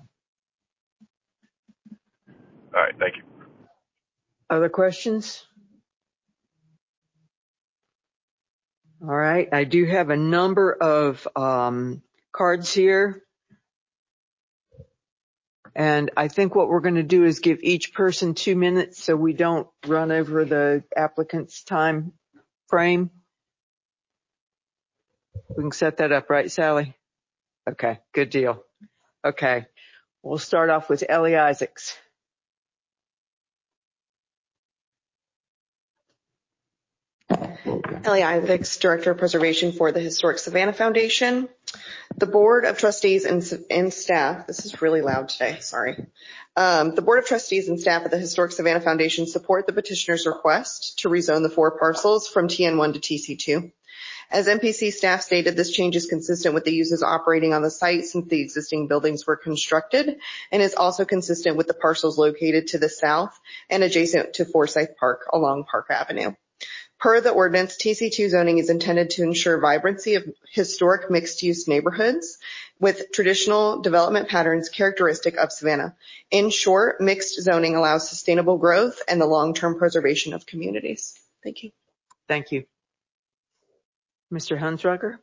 All right, thank you. Other questions? All right, I do have a number of um, cards here. And I think what we're going to do is give each person two minutes so we don't run over the applicant's time frame. We can set that up, right, Sally? Okay, good deal. Okay, we'll start off with Ellie Isaacs. Ellie Isaacs, Director of Preservation for the Historic Savannah Foundation. The Board of Trustees and, and staff, this is really loud today, sorry. Um, the Board of Trustees and staff of the Historic Savannah Foundation support the petitioner's request to rezone the four parcels from T N one to T C two. As M P C staff stated, this change is consistent with the uses operating on the site since the existing buildings were constructed and is also consistent with the parcels located to the south and adjacent to Forsyth Park along Park Avenue. Per the ordinance, T C two zoning is intended to ensure vibrancy of historic mixed-use neighborhoods with traditional development patterns characteristic of Savannah. In short, mixed zoning allows sustainable growth and the long-term preservation of communities. Thank you. Thank you. Mister Hunsrucker?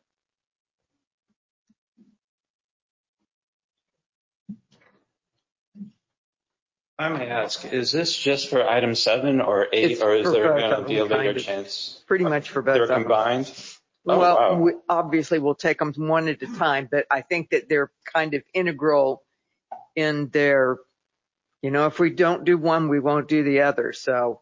I may ask, is this just for item seven or eight, It's or is for there both going of to be them, a later kind of. chance? Pretty much for both They're of them. combined? Oh, Well, wow. we, obviously we'll take them one at a time, but I think that they're kind of integral in their, you know, if we don't do one, we won't do the other. So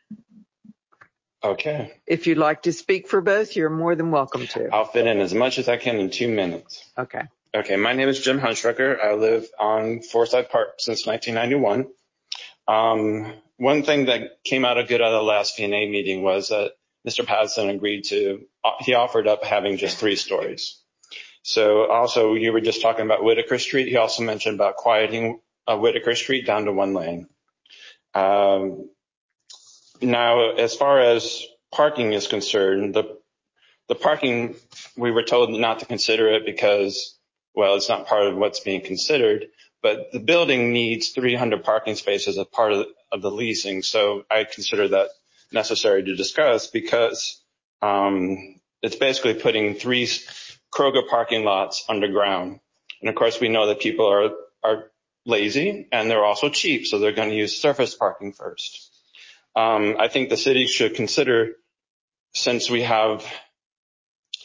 Okay. if you'd like to speak for both, you're more than welcome to. I'll fit in as much as I can in two minutes. Okay. Okay, my name is Jim Hunstrucker. I live on Forsyth Park since nineteen ninety-one. Um, one thing that came out of good out of the last P and A meeting was that Mister Patterson agreed to, he offered up having just three stories. So also you were just talking about Whitaker Street. He also mentioned about quieting uh, Whitaker Street down to one lane. Um, now, as far as parking is concerned, the the parking, we were told not to consider it because, well, it's not part of what's being considered, but the building needs three hundred parking spaces as part of, of the leasing. So I consider that necessary to discuss because um, it's basically putting three Kroger parking lots underground. And of course, we know that people are, are lazy and they're also cheap, so they're going to use surface parking first. Um, I think the city should consider, since we have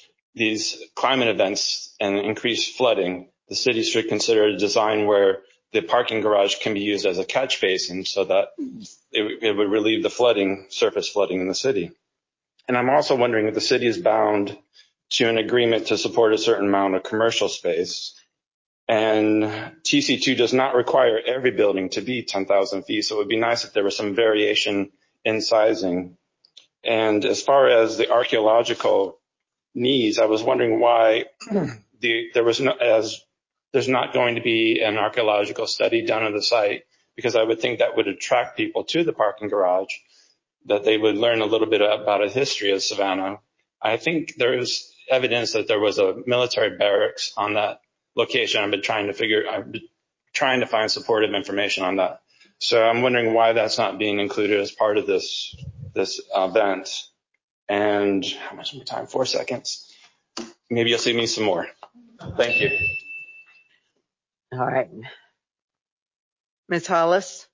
these climate events and increased flooding, the city should consider a design where the parking garage can be used as a catch basin so that it, it would relieve the flooding, surface flooding in the city. And I'm also wondering if the city is bound to an agreement to support a certain amount of commercial space. And T C two does not require every building to be ten thousand feet. So it would be nice if there was some variation in sizing. And as far as the archaeological needs, I was wondering why the, there was no, as there's not going to be an archaeological study done on the site, because I would think that would attract people to the parking garage, that they would learn a little bit about a history of Savannah. I think there is evidence that there was a military barracks on that location. I've been trying to figure, I've been trying to find supportive information on that. So I'm wondering why that's not being included as part of this, this event. And how much more time? Four seconds. Maybe you'll see me some more. Thank you. All right. Miz Hollis?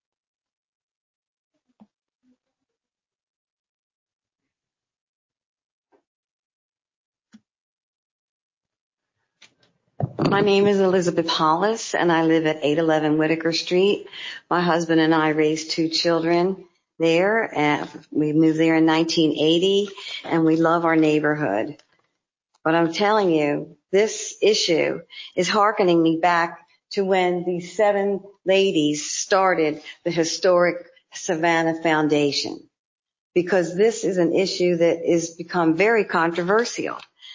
My name is Elizabeth Hollis, and I live at eight eleven Whitaker Street. My husband and I raised two children there, and we moved there in nineteen eighty, and we love our neighborhood. But I'm telling you, this issue is hearkening me back to when these seven ladies started the historic Savannah Foundation, because this is an issue that has become very controversial.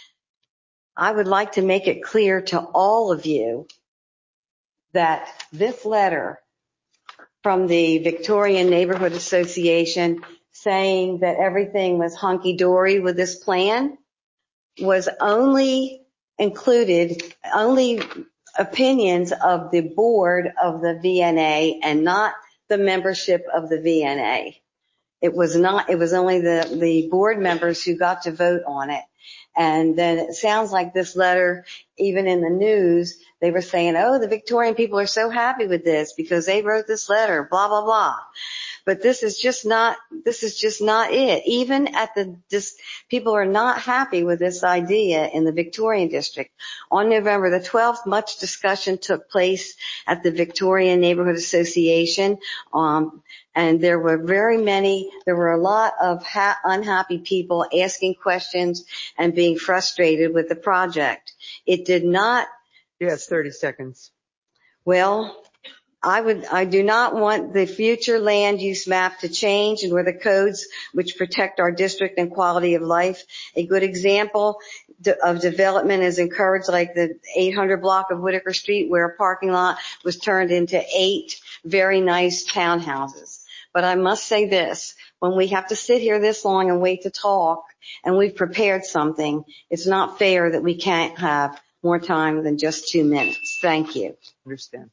I would like to make it clear to all of you that this letter from the Victorian Neighborhood Association saying that everything was hunky-dory with this plan was only included, only opinions of the board of the V N A and not the membership of the V N A. It was not, it was only the, the board members who got to vote on it. And then it sounds like this letter, even in the news, they were saying, oh, the Victorian people are so happy with this because they wrote this letter, blah, blah, blah. But this is just not, this is just not it. Even at the, just, people are not happy with this idea in the Victorian district. On November the twelfth, much discussion took place at the Victorian Neighborhood Association. Um, and there were very many, there were a lot of ha- unhappy people asking questions and being frustrated with the project. It did not. Yes, thirty seconds. Well, I would, I do not want the future land use map to change and where the codes which protect our district and quality of life. A good example of development is encouraged, like the eight hundred block of Whitaker Street, where a parking lot was turned into eight very nice townhouses. But I must say this, when we have to sit here this long and wait to talk and we've prepared something, it's not fair that we can't have more time than just two minutes. Thank you. Understand.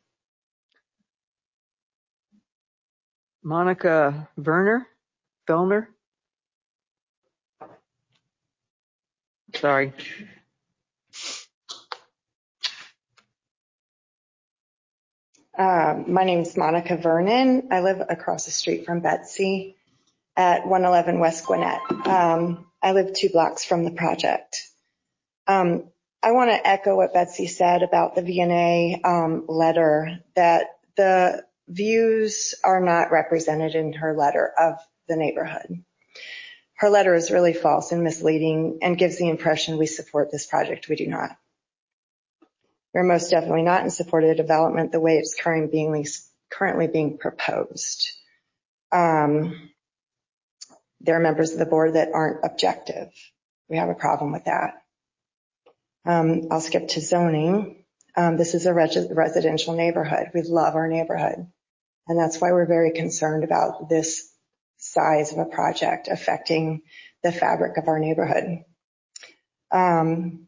Monica Werner, Fellner. Sorry. Uh, my name is Monica Vernon. I live across the street from Betsy at one eleven West Gwinnett. Um, I live two blocks from the project. Um, I want to echo what Betsy said about the V N A um, letter, that the views are not represented in her letter of the neighborhood. Her letter is really false and misleading and gives the impression we support this project. We do not. We're most definitely not in support of the development the way it's currently being, currently being proposed. Um, there are members of the board that aren't objective. We have a problem with that. Um, I'll skip to zoning. Um, this is a res- residential neighborhood. We love our neighborhood. And that's why we're very concerned about this size of a project affecting the fabric of our neighborhood. Um,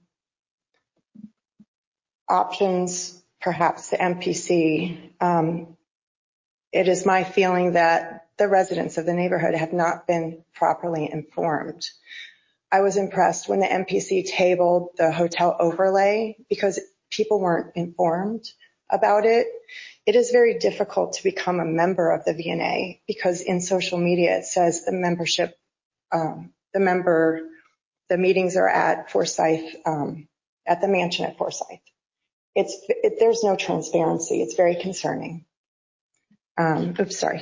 options, perhaps the M P C. Um, it is my feeling that the residents of the neighborhood have not been properly informed. I was impressed when the M P C tabled the hotel overlay because people weren't informed about it. It is very difficult to become a member of the V N A because in social media it says the membership, um, the member, the meetings are at Forsyth, um, at the mansion at Forsyth. it's it, there's no transparency. It's very concerning. Um, oops, sorry.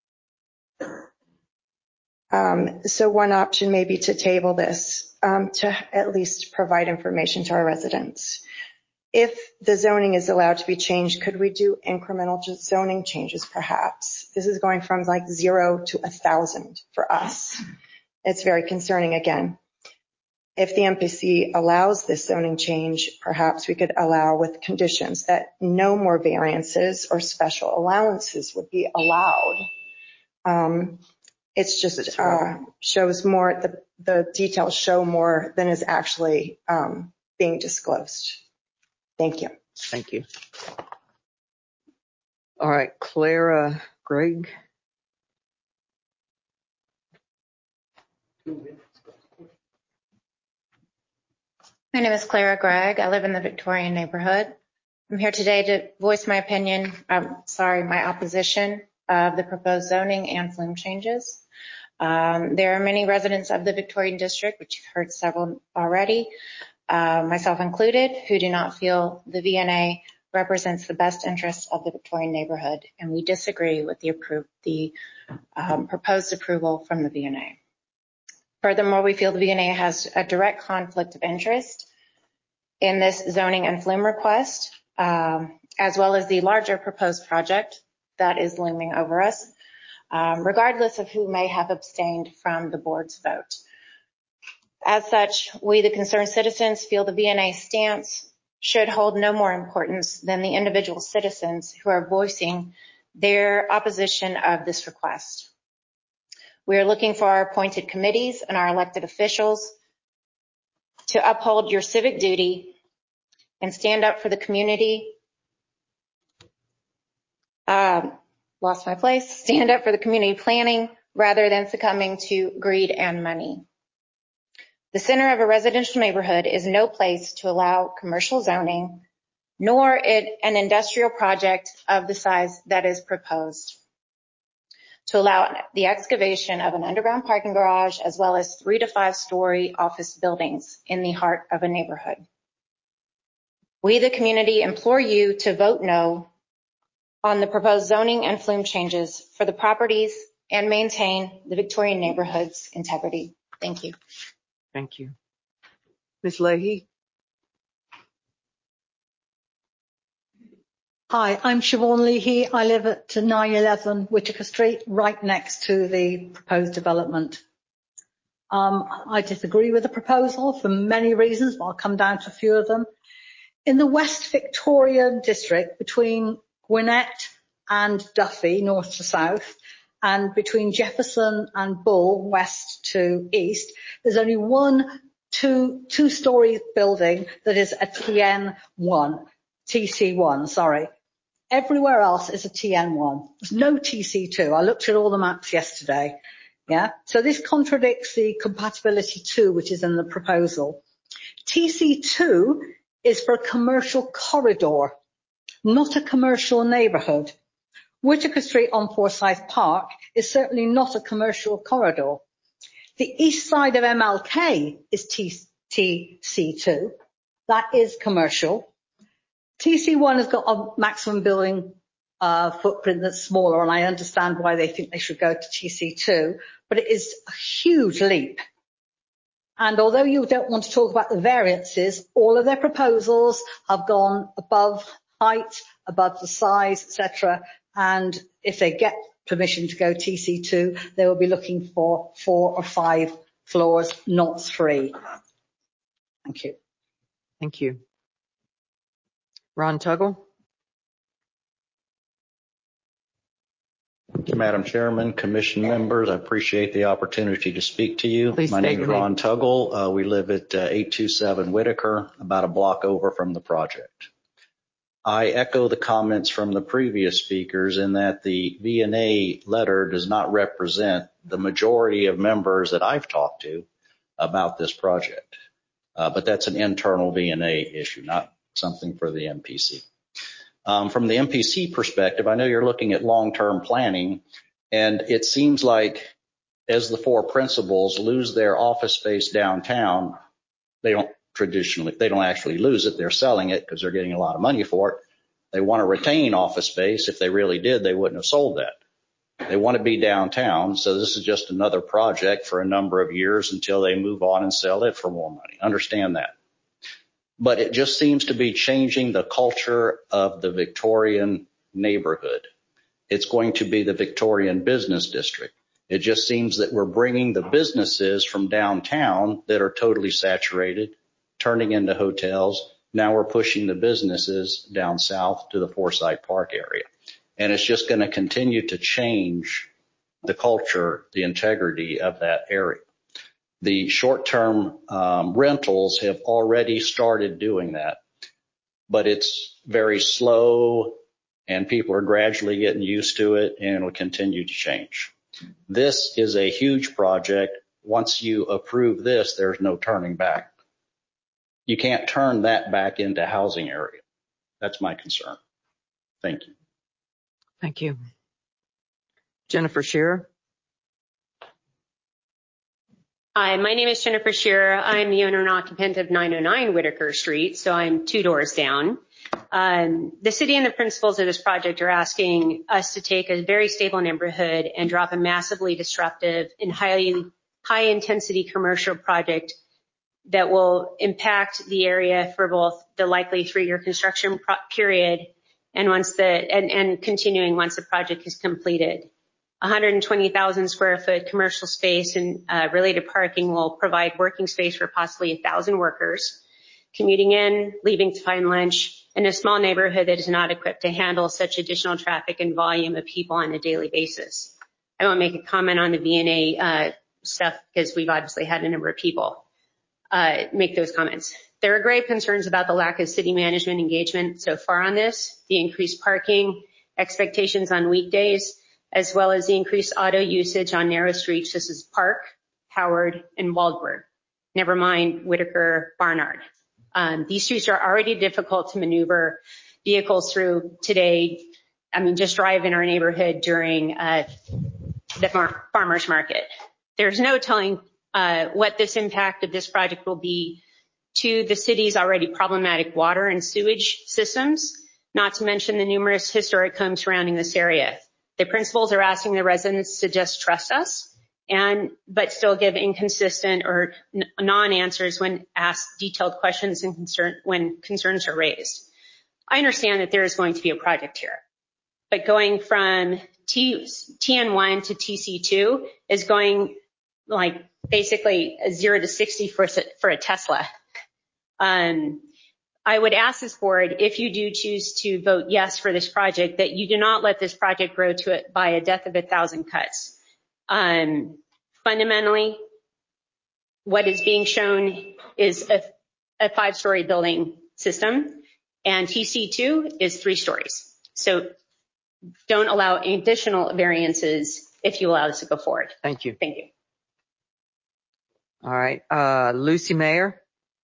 Um, so one option may be to table this um, to at least provide information to our residents. If the zoning is allowed to be changed, could we do incremental zoning changes perhaps? This is going from like zero to a thousand for us. It's very concerning again. If the M P C allows this zoning change, perhaps we could allow with conditions that no more variances or special allowances would be allowed. Um, it's just uh, shows more, the, the details show more than is actually um, being disclosed. Thank you. Thank you. All right, Clara Gregg. My name is Clara Gregg. I live in the Victorian neighborhood. I'm here today to voice my opinion, I'm sorry, my opposition of the proposed zoning and flume changes. Um, there are many residents of the Victorian district, which you've heard several already, uh, myself included, who do not feel the V N A represents the best interests of the Victorian neighborhood, and we disagree with the, approved, the um, proposed approval from the V N A. Furthermore, we feel the V N A has a direct conflict of interest in this zoning and flume request, um, as well as the larger proposed project that is looming over us, um, regardless of who may have abstained from the board's vote. As such, we, the concerned citizens, feel the V N A stance should hold no more importance than the individual citizens who are voicing their opposition of this request. We are looking for our appointed committees and our elected officials to uphold your civic duty and stand up for the community. Um, lost my place. Stand up for the community planning rather than succumbing to greed and money. The center of a residential neighborhood is no place to allow commercial zoning, nor it an industrial project of the size that is proposed. To allow the excavation of an underground parking garage as well as three to five story office buildings in the heart of a neighborhood. We, the community, implore you to vote no on the proposed zoning and flume changes for the properties and maintain the Victorian neighborhood's integrity. Thank you. Thank you. Miz Leahy. Hi, I'm Siobhan Leahy. I live at nine eleven Whitaker Street, right next to the proposed development. Um, I disagree with the proposal for many reasons, but I'll come down to a few of them. In the West Victorian district, between Gwinnett and Duffy, north to south, and between Jefferson and Bull, west to east, there's only one two, two-story building that is a T N one, T C one, sorry. Everywhere else is a T N one. There's no T C two. I looked at all the maps yesterday. Yeah. So this contradicts the compatibility two, which is in the proposal. T C two is for a commercial corridor, not a commercial neighborhood. Whitaker Street on Forsyth Park is certainly not a commercial corridor. The east side of M L K is T C two. That is commercial. T C one has got a maximum building uh, footprint that's smaller, and I understand why they think they should go to T C two, but it is a huge leap. And although you don't want to talk about the variances, all of their proposals have gone above height, above the size, et cetera. And if they get permission to go T C two, they will be looking for four or five floors, not three. Thank you. Thank you. Ron Tuggle. Thank you, Madam Chairman, Commission members. I appreciate the opportunity to speak to you. Please My name is name. Ron Tuggle. Uh, we live at uh, eight two seven Whitaker, about a block over from the project. I echo the comments from the previous speakers in that the V N A letter does not represent the majority of members that I've talked to about this project. Uh, but that's an internal V N A issue, not something for the M P C. Um, from the M P C perspective, I know you're looking at long-term planning, and it seems like as the four principals lose their office space downtown, they don't traditionally, they don't actually lose it. They're selling it because they're getting a lot of money for it. They want to retain office space. If they really did, they wouldn't have sold that. They want to be downtown. So this is just another project for a number of years until they move on and sell it for more money. Understand that. But it just seems to be changing the culture of the Victorian neighborhood. It's going to be the Victorian business district. It just seems that we're bringing the businesses from downtown that are totally saturated, turning into hotels. Now we're pushing the businesses down south to the Forsyth Park area. And it's just going to continue to change the culture, the integrity of that area. The short-term um, rentals have already started doing that, but it's very slow and people are gradually getting used to it and will continue to change. This is a huge project. Once you approve this, there's no turning back. You can't turn that back into housing area. That's my concern. Thank you. Thank you. Jennifer Shearer. Hi, my name is Jennifer Shearer. I'm the owner and occupant of nine oh nine Whitaker Street, so I'm two doors down. Um, the city and the principals of this project are asking us to take a very stable neighborhood and drop a massively disruptive and highly high intensity commercial project that will impact the area for both the likely three-year construction pro- period and once the and, and continuing once the project is completed. one hundred twenty thousand square foot commercial space and uh, related parking will provide working space for possibly a thousand workers commuting in, leaving to find lunch in a small neighborhood that is not equipped to handle such additional traffic and volume of people on a daily basis. I won't make a comment on the V and A uh, stuff because we've obviously had a number of people uh, make those comments. There are grave concerns about the lack of city management engagement so far on this, the increased parking, expectations on weekdays, as well as the increased auto usage on narrow streets such as Park, Howard, and Waldberg. Never mind Whitaker, Barnard. Um, these streets are already difficult to maneuver vehicles through today. I mean, just drive in our neighborhood during uh, the mar- farmers market. There's no telling uh, what this impact of this project will be to the city's already problematic water and sewage systems, not to mention the numerous historic homes surrounding this area. The principals are asking the residents to just trust us and but still give inconsistent or n- non-answers when asked detailed questions and concern when concerns are raised. I understand that there is going to be a project here, but going from T, T N one to T C two is going like basically a zero to sixty for, for a Tesla. Um, I would ask this board, if you do choose to vote yes for this project, that you do not let this project grow to it by a death of a thousand cuts. Um, fundamentally, what is being shown is a, a five-story building system, and T C two is three stories. So don't allow additional variances if you allow this to go forward. Thank you. Thank you. All right. Uh, Lucy Mayer.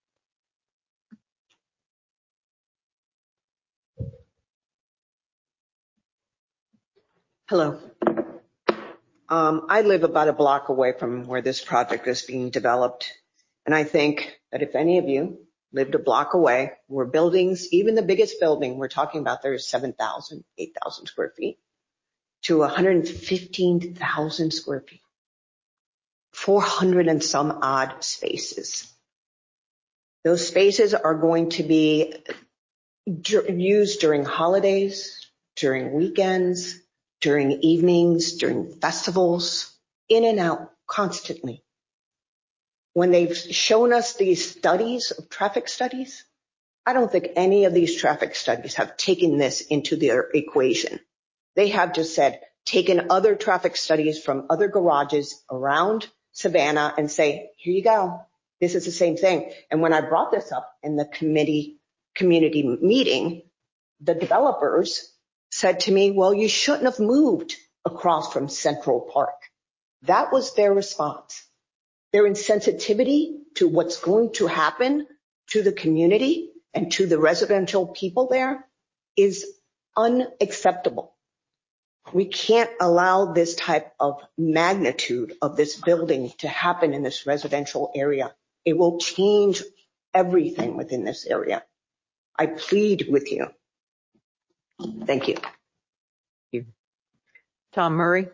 Hello. Um, I live about a block away from where this project is being developed. And I think that if any of you lived a block away where buildings, even the biggest building we're talking about there is seven thousand, eight thousand square feet to one hundred fifteen thousand square feet, four hundred and some odd spaces. Those spaces are going to be used during holidays, during weekends, during evenings, during festivals, in and out constantly. When they've shown us these studies of traffic studies, I don't think any of these traffic studies have taken this into their equation. They have just said, taken other traffic studies from other garages around Savannah and say, here you go. This is the same thing. And when I brought this up in the committee community meeting, the developers said to me, well, you shouldn't have moved across from Central Park. That was their response. Their insensitivity to what's going to happen to the community and to the residential people there is unacceptable. We can't allow this type of magnitude of this building to happen in this residential area. It will change everything within this area. I plead with you. Thank you. Thank you. Tom Murray.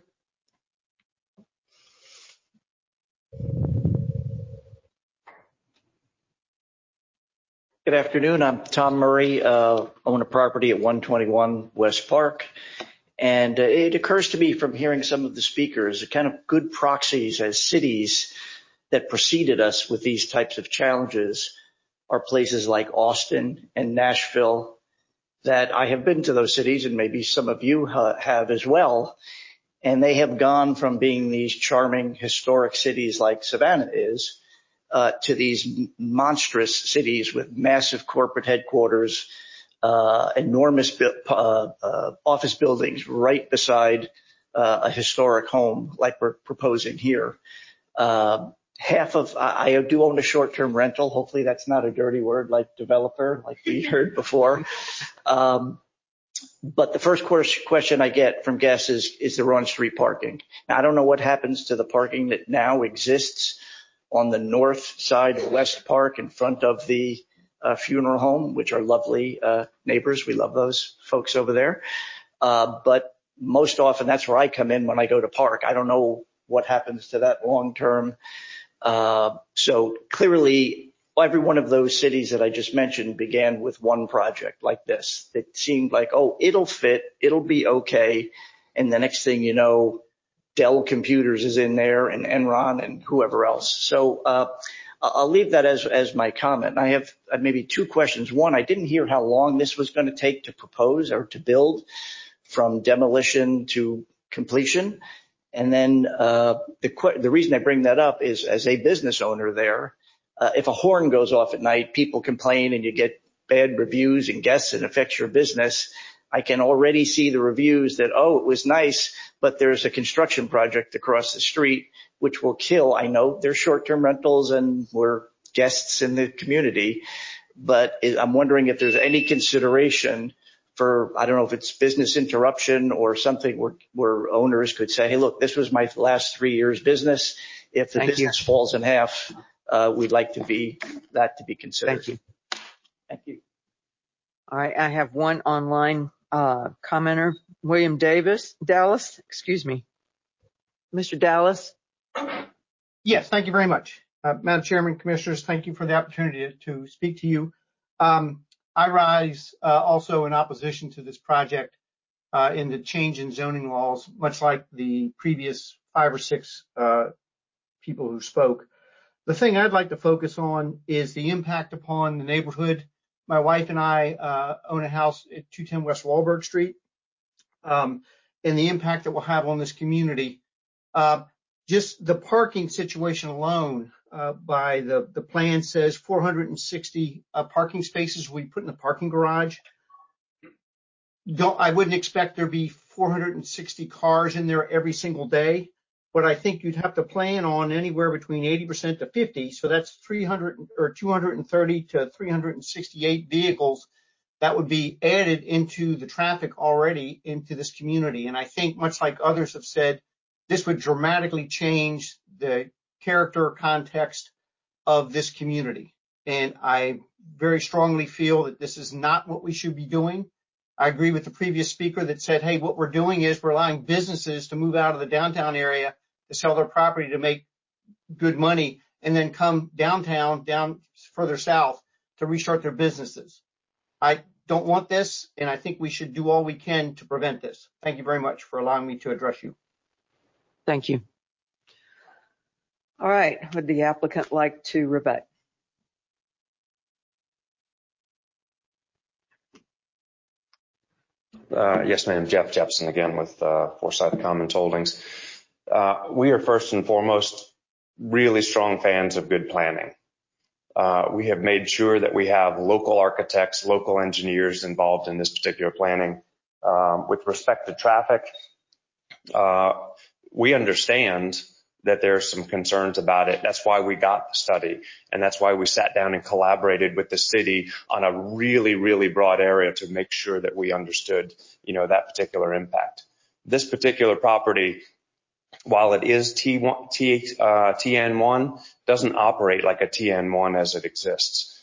Good afternoon. I'm Tom Murray, uh, own a property at one twenty-one West Park. And uh, it occurs to me from hearing some of the speakers, kind of good proxies as cities that preceded us with these types of challenges are places like Austin and Nashville, that I have been to those cities, and maybe some of you ha- have as well. And they have gone from being these charming historic cities like Savannah is, Uh, to these monstrous cities with massive corporate headquarters, uh, enormous bu- uh, uh, office buildings right beside uh, a historic home like we're proposing here. Uh, half of, I, I do own a short-term rental. Hopefully that's not a dirty word like developer, like we heard before. Um, but the first course question I get from guests is, is there on-street parking? Now, I don't know what happens to the parking that now exists on the north side of West Park in front of the uh, funeral home, which are lovely uh, neighbors. We love those folks over there. Uh, but most often that's where I come in when I go to park. I don't know what happens to that long term. Uh, so clearly every one of those cities that I just mentioned began with one project like this. It seemed like, oh, it'll fit, it'll be okay. And the next thing you know, Dell Computers is in there and Enron and whoever else. So uh, I'll leave that as, as my comment. I have maybe two questions. One, I didn't hear how long this was going to take to propose or to build from demolition to completion. And then uh, the, the reason I bring that up is as a business owner there, uh, if a horn goes off at night, people complain and you get bad reviews and guests and affects your business. I can already see the reviews that, oh, it was nice, but there's a construction project across the street, which will kill. I know there's short-term rentals and we're guests in the community, but I'm wondering if there's any consideration for, I don't know if it's business interruption or something where, where owners could say, hey, look, this was my last three years business. If the Thank business you. falls in half, uh, we'd like to be that to be considered. Thank you. Thank you. All right. I have one online uh, commenter, William Davis, Dallas, excuse me. Mister Dallas. Yes, thank you very much. Uh, Madam Chairman, Commissioners, thank you for the opportunity to speak to you. Um, I rise uh, also in opposition to this project uh, in the change in zoning laws, much like the previous five or six uh, people who spoke. The thing I'd like to focus on is the impact upon the neighborhood. My wife and I uh, own a house at two ten West Wahlberg Street, um, and the impact it will have on this community. Uh, just the parking situation alone, uh, by the, the plan says four hundred sixty uh, parking spaces will be put in the parking garage. Don't, I wouldn't expect there be four hundred sixty cars in there every single day, but I think you'd have to plan on anywhere between eighty percent to fifty. So that's three hundred or two hundred thirty to three hundred sixty-eight vehicles that would be added into the traffic already into this community. And I think much like others have said, this would dramatically change the character context of this community. And I very strongly feel that this is not what we should be doing. I agree with the previous speaker that said, hey, what we're doing is we're allowing businesses to move out of the downtown area to sell their property to make good money and then come downtown, down further south to restart their businesses. I don't want this, and I think we should do all we can to prevent this. Thank you very much for allowing me to address you. Thank you. All right. Would the applicant like to rebut? Uh, yes, ma'am. Jeff Jepson again with uh, Forsyth Commons Holdings. Uh, we are first and foremost really strong fans of good planning. Uh, we have made sure that we have local architects, local engineers involved in this particular planning. Um, with respect to traffic, uh, we understand that there are some concerns about it. That's why we got the study, and that's why we sat down and collaborated with the city on a really, really broad area to make sure that we understood, you know, that particular impact. This particular property, while it is T one, T, uh, T N one, doesn't operate like a T N one as it exists.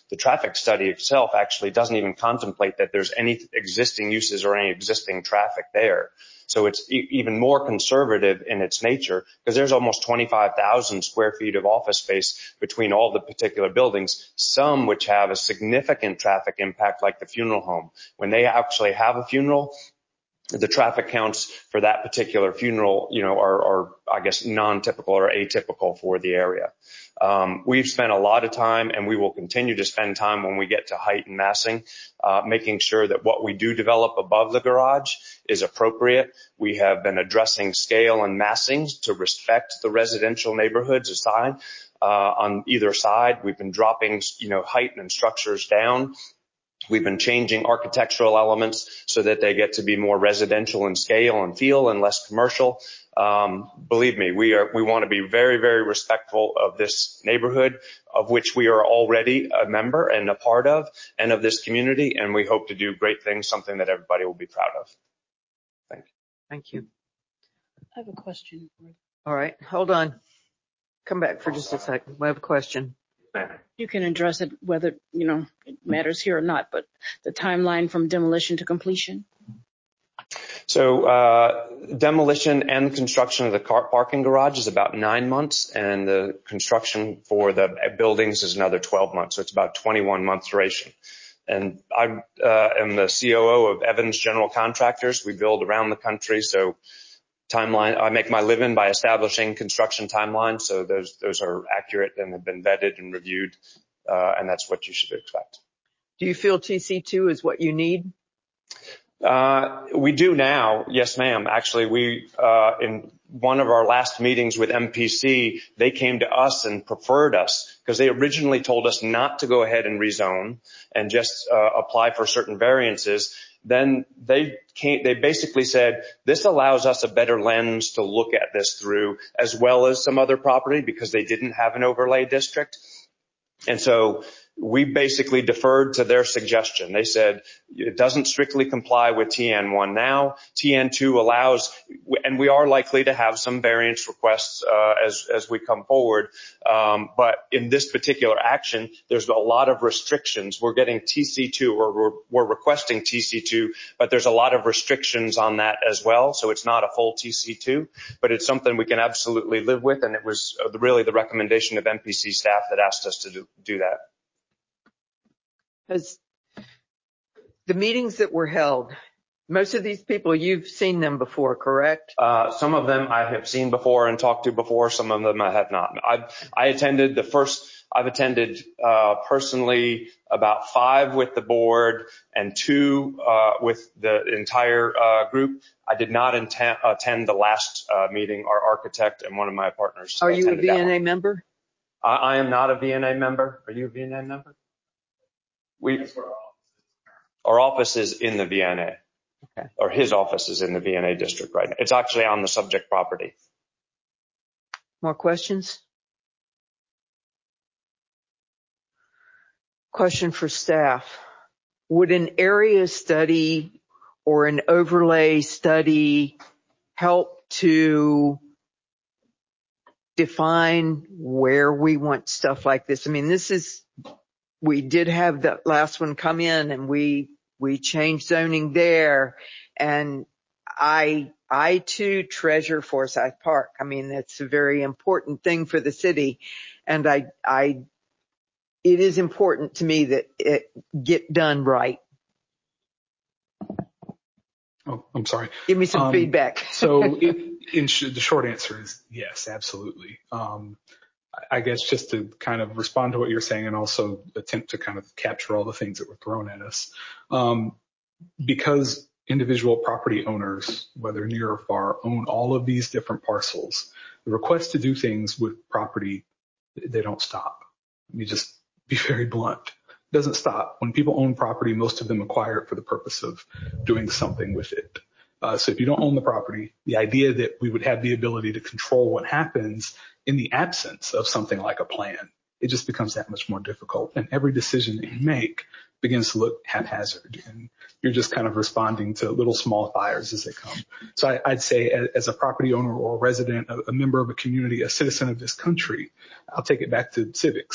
the traffic study itself actually doesn't even contemplate that there's any existing uses or any existing traffic there. So it's e- even more conservative in its nature, because there's almost twenty-five thousand square feet of office space between all the particular buildings, some which have a significant traffic impact, like the funeral home. When they actually have a funeral, the traffic counts for that particular funeral, you know, are, are I guess, non-typical or atypical for the area. Um, we've spent a lot of time, and we will continue to spend time when we get to height and massing, uh, making sure that what we do develop above the garage is appropriate. We have been addressing scale and massing to respect the residential neighborhoods aside. Uh, on either side, we've been dropping, you know, height and structures down. We've been changing architectural elements so that they get to be more residential in scale and feel and less commercial. Um, believe me, we are, we want to be very, very respectful of this neighborhood, of which we are already a member and a part of, and of this community. And we hope to do great things, something that everybody will be proud of. Thank you. Thank you. I have a question. All right, hold on. Come back for just a second. We have a question. You can address it whether, you know, it matters here or not, but the timeline from demolition to completion. So uh, demolition and construction of the car parking garage is about nine months, and the construction for the buildings is another twelve months. So it's about twenty-one month duration. And I uh, am the C O O of Evans General Contractors. We build around the country, so timeline. I make my living by establishing construction timelines, so those those are accurate and have been vetted and reviewed, uh, and that's what you should expect. Do you feel T C two is what you need? Uh, we do now, yes, ma'am. Actually, we uh, in one of our last meetings with M P C, they came to us and preferred us because they originally told us not to go ahead and rezone and just uh, apply for certain variances. Then they came, they basically said, this allows us a better lens to look at this through, as well as some other property, because they didn't have an overlay district. And so we basically deferred to their suggestion. They said it doesn't strictly comply with T N one now. T N two allows, and we are likely to have some variance requests uh, as as we come forward. Um, but in this particular action, there's a lot of restrictions. We're getting T C two, or we're, we're requesting T C two, but there's a lot of restrictions on that as well. So it's not a full T C two, but it's something we can absolutely live with. And it was really the recommendation of M P C staff that asked us to do, do that. As the meetings that were held, most of these people, you've seen them before, correct? Uh, some of them I have seen before and talked to before. Some of them I have not. I, I attended the first, I've attended uh, personally about five with the board and two uh, with the entire uh, group. I did not inten- attend the last uh, meeting. Our architect and one of my partners. Are you a V N A member? I, I am not a V N A member. Are you a V N A member? We, our office is in the V N A, okay. Or his office is in the V N A district right now. It's actually on the subject property. More questions? Question for staff. Would an area study or an overlay study help to define where we want stuff like this? I mean, this is, we did have the last one come in and we, we changed zoning there. And I, I too treasure Forsyth Park. I mean, that's a very important thing for the city. And I, I, it is important to me that it get done right. Oh, I'm sorry. Give me some um, feedback. so it, in sh- the short answer is yes, absolutely. Um, I guess just to kind of respond to what you're saying and also attempt to kind of capture all the things that were thrown at us. Um, because individual property owners, whether near or far, own all of these different parcels, the request to do things with property, they don't stop. Let me just be very blunt. It doesn't stop. When people own property, most of them acquire it for the purpose of doing something with it. Uh, so if you don't own the property, the idea that we would have the ability to control what happens in the absence of something like a plan, it just becomes that much more difficult. And every decision that you make begins to look haphazard, and you're just kind of responding to little small fires as they come. So I, I'd say as a property owner or a resident, a, a member of a community, a citizen of this country, I'll take it back to civics.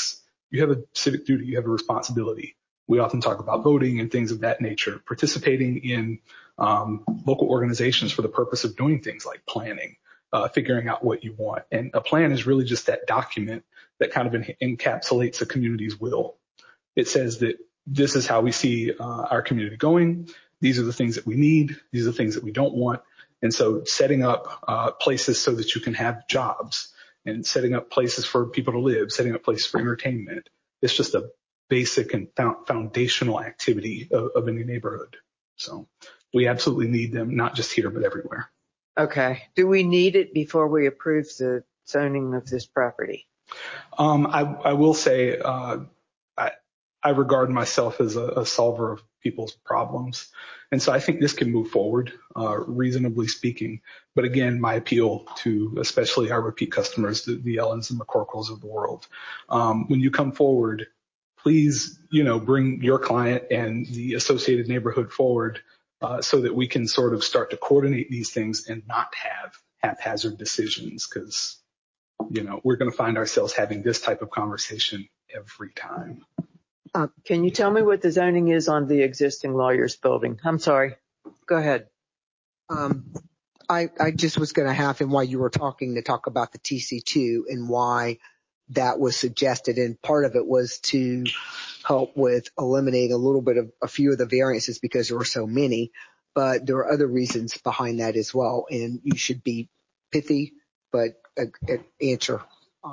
you have a civic duty, you have a responsibility. We often talk about voting and things of that nature, participating in um, local organizations for the purpose of doing things like planning, uh, figuring out what you want. And a plan is really just that document that kind of en- encapsulates a community's will. It says that this is how we see uh, our community going. These are the things that we need. These are the things that we don't want. And so setting up uh, places so that you can have jobs and setting up places for people to live, setting up places for entertainment. It's just a basic and foundational activity of, of any neighborhood. So we absolutely need them, not just here, but everywhere. Okay. Do we need it before we approve the zoning of this property? Um, I, I will say, uh, I, I regard myself as a, a solver of people's problems. And so I think this can move forward, uh, reasonably speaking. But again, my appeal to especially our repeat customers, the, the Ellens and McCorkles of the world, um, when you come forward, please, you know, bring your client and the associated neighborhood forward uh, so that we can sort of start to coordinate these things and not have haphazard decisions, because, you know, we're going to find ourselves having this type of conversation every time. Uh, can you tell me what the zoning is on the existing lawyer's building? I'm sorry. Go ahead. Um, I, I just was going to have him while you were talking to talk about the T C two and why that was suggested. And part of it was to help with eliminating a little bit of a few of the variances because there were so many, but there are other reasons behind that as well. And you should be pithy, but uh, uh, answer.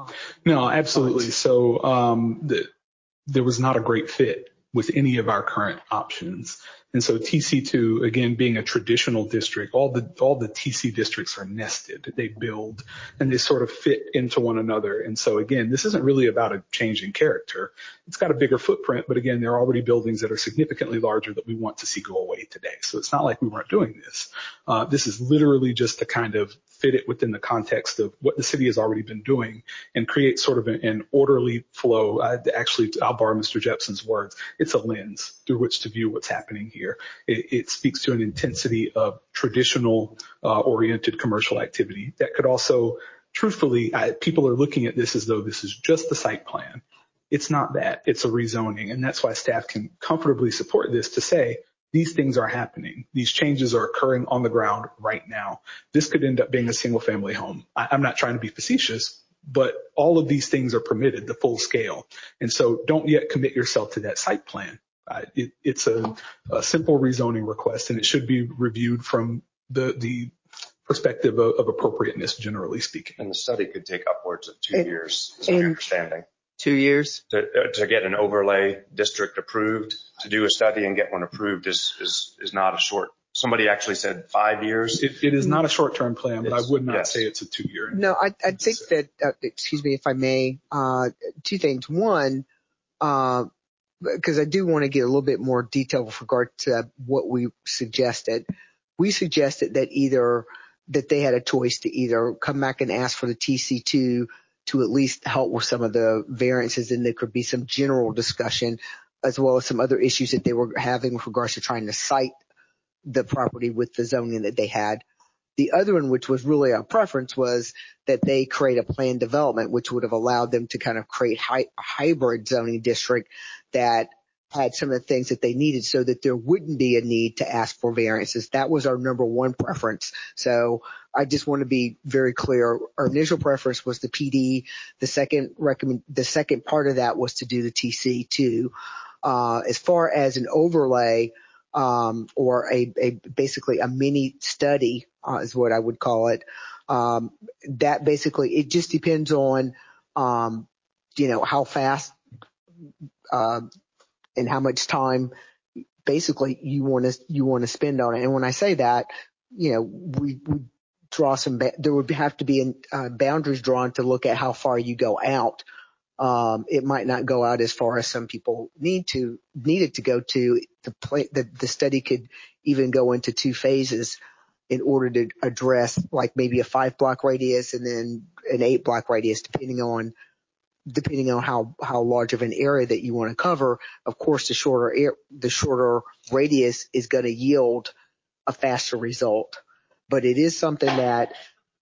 No, absolutely. So um, the, there was not a great fit with any of our current options. And so T C two, again, being a traditional district, all the all the T C districts are nested. They build and they sort of fit into one another. And so, again, this isn't really about a change in character. It's got a bigger footprint, but again, there are already buildings that are significantly larger that we want to see go away today. So it's not like we weren't doing this. Uh, this is literally just to kind of fit it within the context of what the city has already been doing and create sort of an, an orderly flow. Uh, actually, I'll borrow Mister Jepson's words. It's a lens through which to view what's happening here. It, it speaks to an intensity of traditional uh, oriented commercial activity that could also, truthfully, I, people are looking at this as though this is just the site plan. It's not that. It's a rezoning. And that's why staff can comfortably support this to say, these things are happening. These changes are occurring on the ground right now. This could end up being a single family home. I, I'm not trying to be facetious, but all of these things are permitted, the full scale. And so don't yet commit yourself to that site plan. Uh, it, it's a, a simple rezoning request, and it should be reviewed from the, the perspective of, of appropriateness, generally speaking. And the study could take upwards of two and, years, is my understanding. Two years? To, uh, to get an overlay district approved, to do a study and get one approved is, is, is not a short. Somebody actually said five years. It, it is not a short-term plan, but it's, I would not yes. say it's a two-year. No, I, I think that, uh, excuse me if I may, uh, two things. One, uh, because I do want to get a little bit more detail with regard to what we suggested. We suggested that either that they had a choice to either come back and ask for the T C two to at least help with some of the variances, and there could be some general discussion as well as some other issues that they were having with regards to trying to site the property with the zoning that they had. The other one, which was really our preference, was that they create a planned development, which would have allowed them to kind of create hi- a hybrid zoning district that had some of the things that they needed so that there wouldn't be a need to ask for variances. That was our number one preference. So I just want to be very clear. Our initial preference was the P D. The second recommend, the second part of that was to do the T C two. Uh, as far as an overlay, um, or a, a basically a mini study, uh, is what I would call it. Um, that basically, it just depends on, um, you know, how fast, uh, and how much time basically you want to, you want to spend on it. And when I say that, you know, we, we draw some, ba- there would have to be uh, boundaries drawn to look at how far you go out. Um, it might not go out as far as some people need to, need it to go to. The, play, the, the study could even go into two phases in order to address like maybe a five block radius and then an eight block radius, depending on, depending on how, how large of an area that you want to cover. Of course, the shorter air, the shorter radius is going to yield a faster result, but it is something that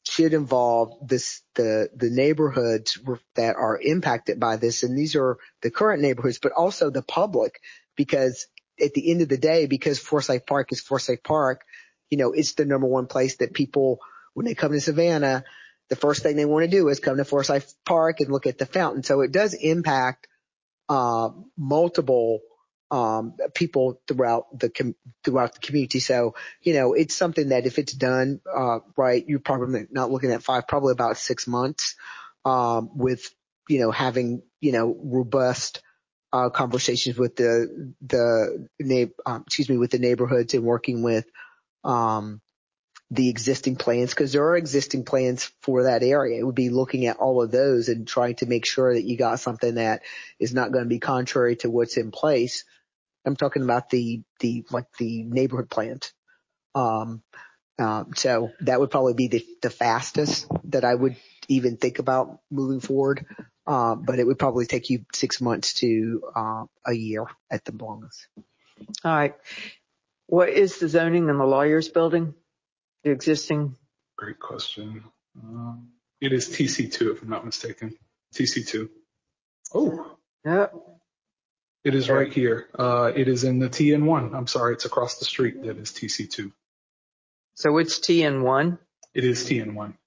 should involve this, the, the neighborhoods that are impacted by this. And these are the current neighborhoods, but also the public, because at the end of the day, because Forsyth Park is Forsyth Park, you know, it's the number one place that people, when they come to Savannah, the first thing they want to do is come to Forsyth Park and look at the fountain. So it does impact, uh, multiple, um, people throughout the, com- throughout the community. So, you know, it's something that if it's done, uh, right, you're probably not looking at five, probably about six months, um, with, you know, having, you know, robust, uh, conversations with the, the, na- um, excuse me, with the neighborhoods and working with, um, the existing plans, because there are existing plans for that area. It would be looking at all of those and trying to make sure that you got something that is not going to be contrary to what's in place. I'm talking about the, the, like the neighborhood plans. Um, um, so that would probably be the, the fastest that I would even think about moving forward. Uh, but it would probably take you six months to, uh, a year at the longest. All right. What is the zoning in the lawyers building? The existing? Great question. Um, it is T C two, if I'm not mistaken. T C two. Oh. Yep. It is right here. Uh, it is in the T N one. I'm sorry, it's across the street. That is T C two. So it's T N one? It is T N one.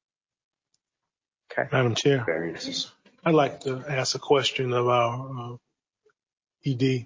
Okay. Madam Chair, Variances. I'd like to ask a question of our uh, E D.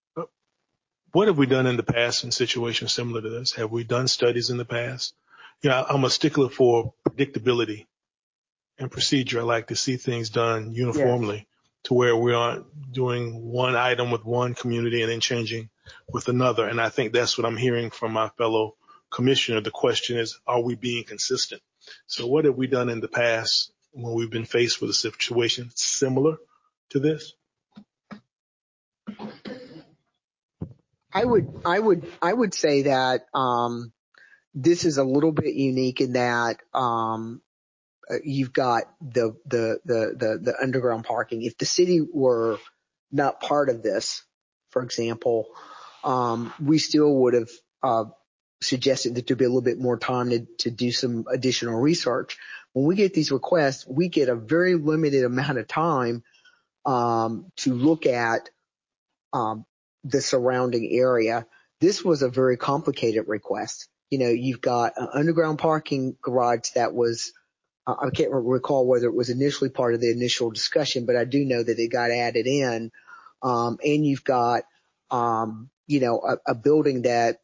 What have we done in the past in situations similar to this? Have we done studies in the past? Yeah, I'm a stickler for predictability and procedure. I like to see things done uniformly. Yes. To where we aren't doing one item with one community and then changing with another. And I think that's what I'm hearing from my fellow commissioner. The question is, are we being consistent? So what have we done in the past when we've been faced with a situation similar to this? I would, I would, I would say that, um, this is a little bit unique in that, um, you've got the, the, the, the, the underground parking. If the city were not part of this, for example, um, we still would have, uh, suggested that there'd be a little bit more time to, to do some additional research. When we get these requests, we get a very limited amount of time, um, to look at, um, the surrounding area. This was a very complicated request. You know, you've got an underground parking garage that was, I can't recall whether it was initially part of the initial discussion, but I do know that it got added in. Um, and you've got, um, you know, a, a building that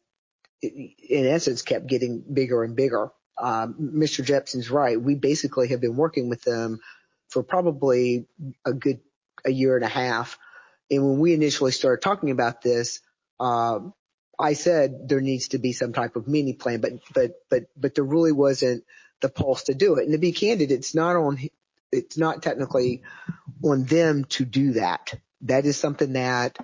in essence kept getting bigger and bigger. Um, Mister Jepson's right. We basically have been working with them for probably a good, a year and a half. And when we initially started talking about this, um, I said there needs to be some type of mini plan, but, but, but, but there really wasn't the pulse to do it. And to be candid, it's not on, it's not technically on them to do that. That is something that,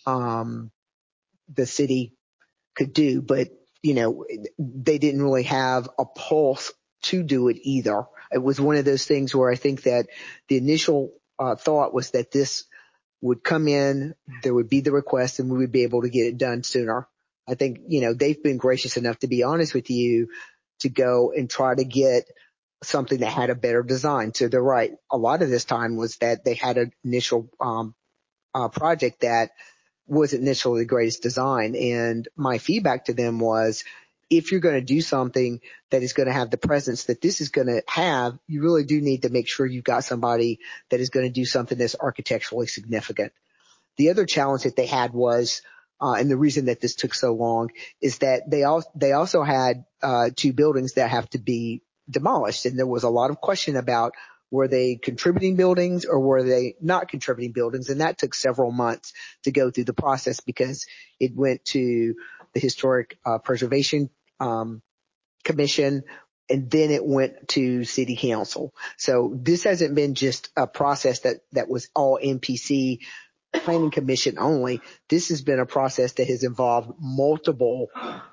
um, the city could do, but, you know, they didn't really have a pulse to do it either. It was one of those things where I think that the initial uh, thought was that this would come in, there would be the request, and we would be able to get it done sooner. I think, you know, they've been gracious enough, to be honest with you, to go and try to get something that had a better design. So they're right. A lot of this time was that they had an initial um, uh, project that wasn't initially the greatest design. And my feedback to them was, if you're going to do something that is going to have the presence that this is going to have, you really do need to make sure you've got somebody that is going to do something that's architecturally significant. The other challenge that they had was, uh, and the reason that this took so long is that they all, they also had, uh, two buildings that have to be demolished. And there was a lot of question about, were they contributing buildings or were they not contributing buildings? And that took several months to go through the process because it went to the Historic uh, Preservation um, Commission, and then it went to City Council. So this hasn't been just a process that, that was all N P C Planning Commission only. This has been a process that has involved multiple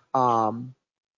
um,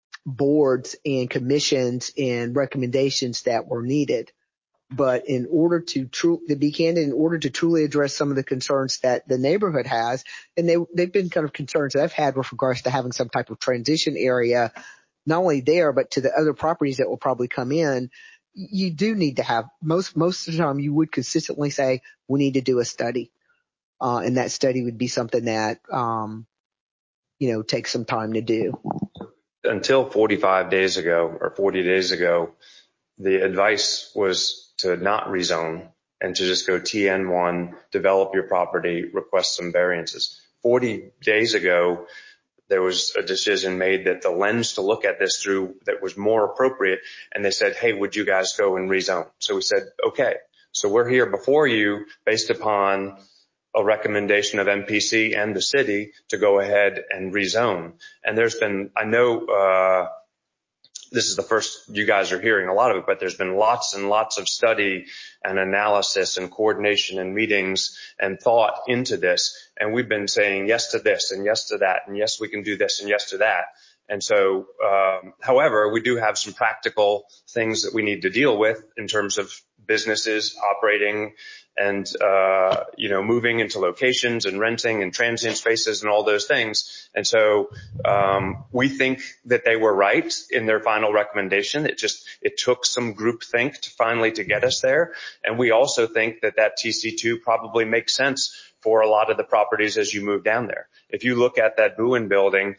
boards and commissions and recommendations that were needed. But in order to true, to be candid, in order to truly address some of the concerns that the neighborhood has, and they, they've been kind of concerns that I've had with regards to having some type of transition area not only there, but to the other properties that will probably come in, you do need to have, most, most of the time you would consistently say, we need to do a study. Uh, and that study would be something that, um, you know, takes some time to do. Until forty-five days ago or forty days ago, the advice was to not rezone and to just go T N one, develop your property, request some variances. forty days ago, there was a decision made that the lens to look at this through that was more appropriate. And they said, hey, would you guys go and rezone? So we said, okay. So we're here before you based upon a recommendation of M P C and the city to go ahead and rezone. And there's been, I know, uh, this is the first you guys are hearing a lot of it, but there's been lots and lots of study and analysis and coordination and meetings and thought into this. And we've been saying yes to this and yes to that and yes, we can do this and yes to that. And so, um, however, we do have some practical things that we need to deal with in terms of businesses operating and, uh, you know, moving into locations and renting and transient spaces and all those things. And so, um, we think that they were right in their final recommendation. It just, it took some groupthink to finally to get us there. And we also think that that T C two probably makes sense for a lot of the properties as you move down there. If you look at that Bowen building,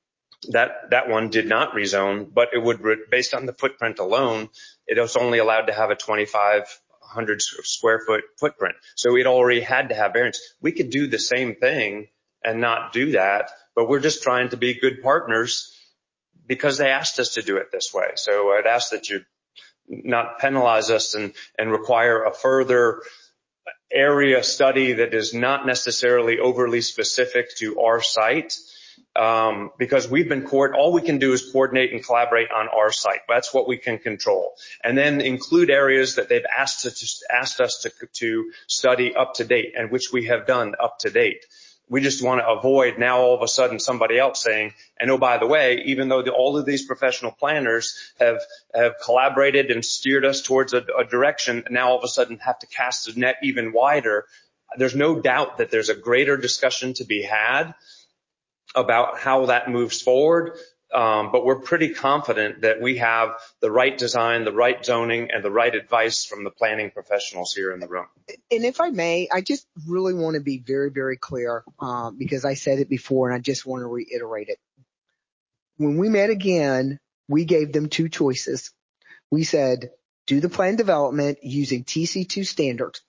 that, that one did not rezone, but it would, based on the footprint alone, it was only allowed to have a twenty-five hundred square foot footprint. So it already had to have variance. We could do the same thing and not do that, but we're just trying to be good partners because they asked us to do it this way. So I'd ask that you not penalize us and, and require a further area study that is not necessarily overly specific to our site. Um, because we've been court, all we can do is coordinate and collaborate on our site. That's what we can control. And then include areas that they've asked us, asked us to, to study up to date and which we have done up to date. We just want to avoid now all of a sudden somebody else saying, and oh, by the way, even though the, all of these professional planners have, have collaborated and steered us towards a, a direction, now all of a sudden have to cast the net even wider. There's no doubt that there's a greater discussion to be had about how that moves forward. Um, but we're pretty confident that we have the right design, the right zoning, and the right advice from the planning professionals here in the room. And if I may, I just really want to be very, very clear, uh, because I said it before and I just want to reiterate it. When we met again, we gave them two choices. We said, do the plan development using T C two standards,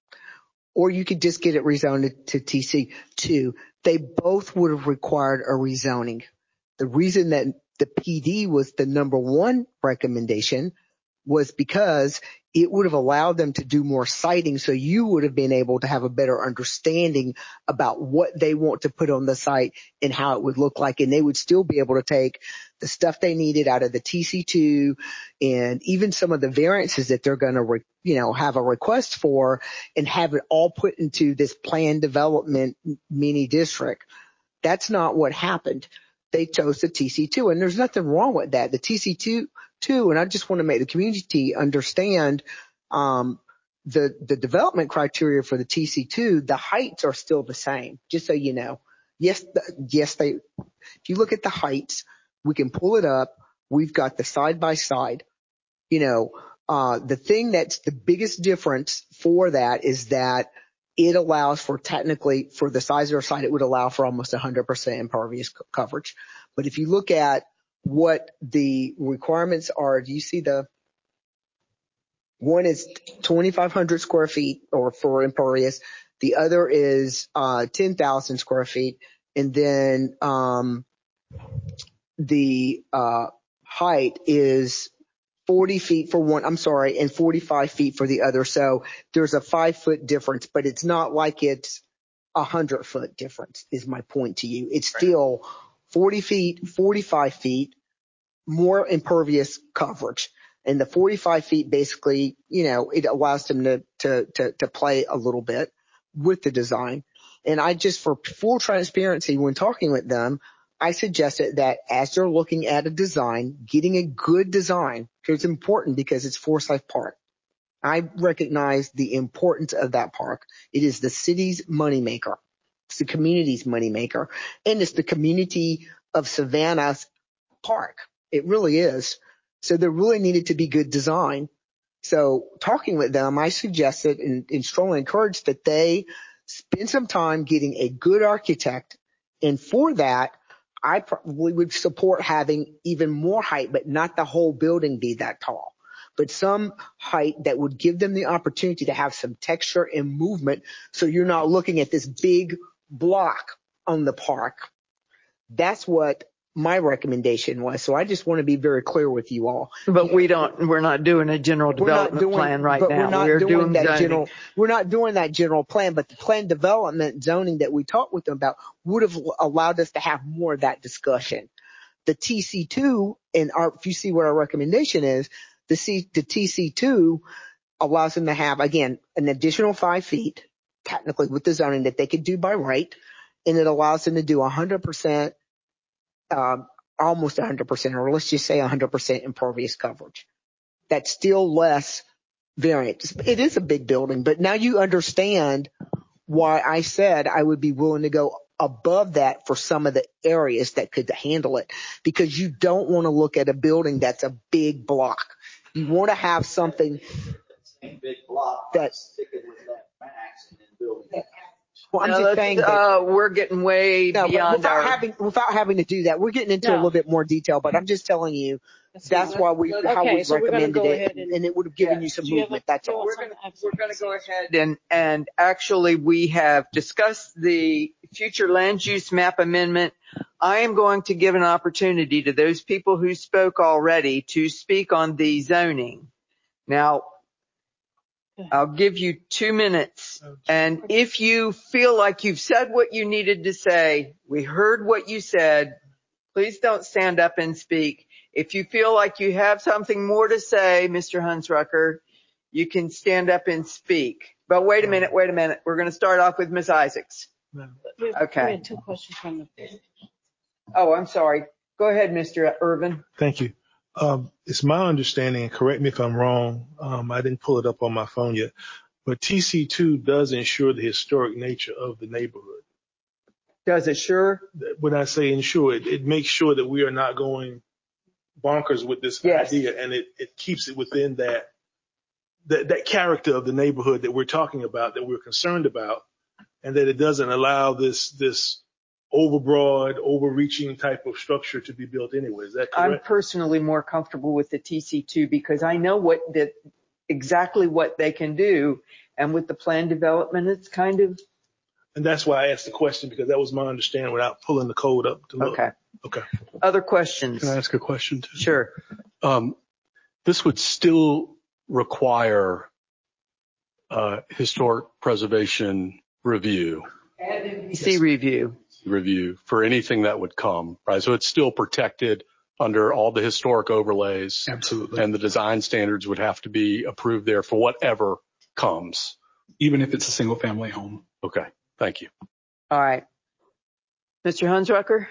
or you could just get it rezoned to T C two. They both would have required a rezoning. The reason that the P D was the number one recommendation was because it would have allowed them to do more siting, so you would have been able to have a better understanding about what they want to put on the site and how it would look like, and they would still be able to take the stuff they needed out of the T C two and even some of the variances that they're going to, re- you know, have a request for and have it all put into this plan development mini district. That's not what happened. They chose the T C two, and there's nothing wrong with that. The T C two, too, and I just want to make the community understand um, the the development criteria for the T C two. The heights are still the same, just so you know. Yes, the, yes, they. If you look at the heights, we can pull it up. We've got the side by side. You know, uh, the thing that's the biggest difference for that is that it allows for technically, for the size of our site, it would allow for almost one hundred percent impervious co- coverage. But if you look at what the requirements are, do you see the one is twenty-five hundred square feet or for impervious. The other is uh, ten thousand square feet. And then um, the uh, height is forty feet for one, I'm sorry, and forty-five feet for the other. So there's a five foot difference, but it's not like it's a hundred foot difference is my point to you. It's still forty feet, forty-five feet, more impervious coverage. And the forty-five feet basically, you know, it allows them to, to, to, to play a little bit with the design. And I just, for full transparency, when talking with them, I suggested that as they're looking at a design, getting a good design, because it's important because it's Forsyth Park. I recognize the importance of that park. It is the city's moneymaker. It's the community's moneymaker. And it's the community of Savannah's park. It really is. So there really needed to be good design. So talking with them, I suggested and, and strongly encouraged that they spend some time getting a good architect. And for that, I probably would support having even more height, but not the whole building be that tall, but some height that would give them the opportunity to have some texture and movement. So you're not looking at this big block on the park. That's what my recommendation was. So I just want to be very clear with you all. But we don't, we're not doing a general development doing, plan right but now. We're not we're doing, doing that zoning. general, we're not doing that general plan, but the plan development zoning that we talked with them about would have allowed us to have more of that discussion. The T C two, and our, if you see what our recommendation is, the C, the T C two allows them to have, again, an additional five feet, technically with the zoning that they could do by right. And it allows them to do one hundred percent, um, almost one hundred percent, or let's just say one hundred percent impervious coverage. That's still less variance. It is a big building, but now you understand why I said I would be willing to go above that for some of the areas that could handle it, because you don't want to look at a building that's a big block. You want to have something big block that's sticking with that max and then building it. Well, I'm No, just saying that uh, we're getting way no, beyond without our. having without having to do that. We're getting into No. a little bit more detail, but I'm just telling you that's why we how Okay, we so we're gonna recommended go it, ahead and- and it would have given Yeah. you some Do you have a- movement. That's do you all. have We're something going to we're going to go ahead and, and actually we have discussed the future land use map amendment. I am going to give an opportunity to those people who spoke already to speak on the zoning. Now, I'll give you two minutes. And if you feel like you've said what you needed to say, we heard what you said, please don't stand up and speak. If you feel like you have something more to say, Mister Hunsrucker, you can stand up and speak. But wait a minute, wait a minute. We're going to start off with Miz Isaacs. We have, Okay. we had two questions from the. Oh, I'm sorry. Go ahead, Mister Irvin. Thank you. Um, it's my understanding, and correct me if I'm wrong, um, I didn't pull it up on my phone yet, but T C two does ensure the historic nature of the neighborhood. Does it sure? When I say ensure, it, it makes sure that we are not going bonkers with this Yes. idea, and it, it keeps it within that, that that character of the neighborhood that we're talking about, that we're concerned about, and that it doesn't allow this this overbroad, overreaching type of structure to be built anyway. Is that correct? I'm personally more comfortable with the T C two because I know what the, exactly what they can do. And with the plan development, it's kind of. And that's why I asked the question, because that was my understanding without pulling the code up to look. Okay. Okay. Other questions? Can I ask a question too? Sure. Um, this would still require uh, historic preservation review. And N B C review. Review for anything that would come, right? So it's still protected under all the historic overlays. Absolutely. And the design standards would have to be approved there for whatever comes. Even if it's a single family home. Okay. Thank you. All right. Mister Hunsrucker?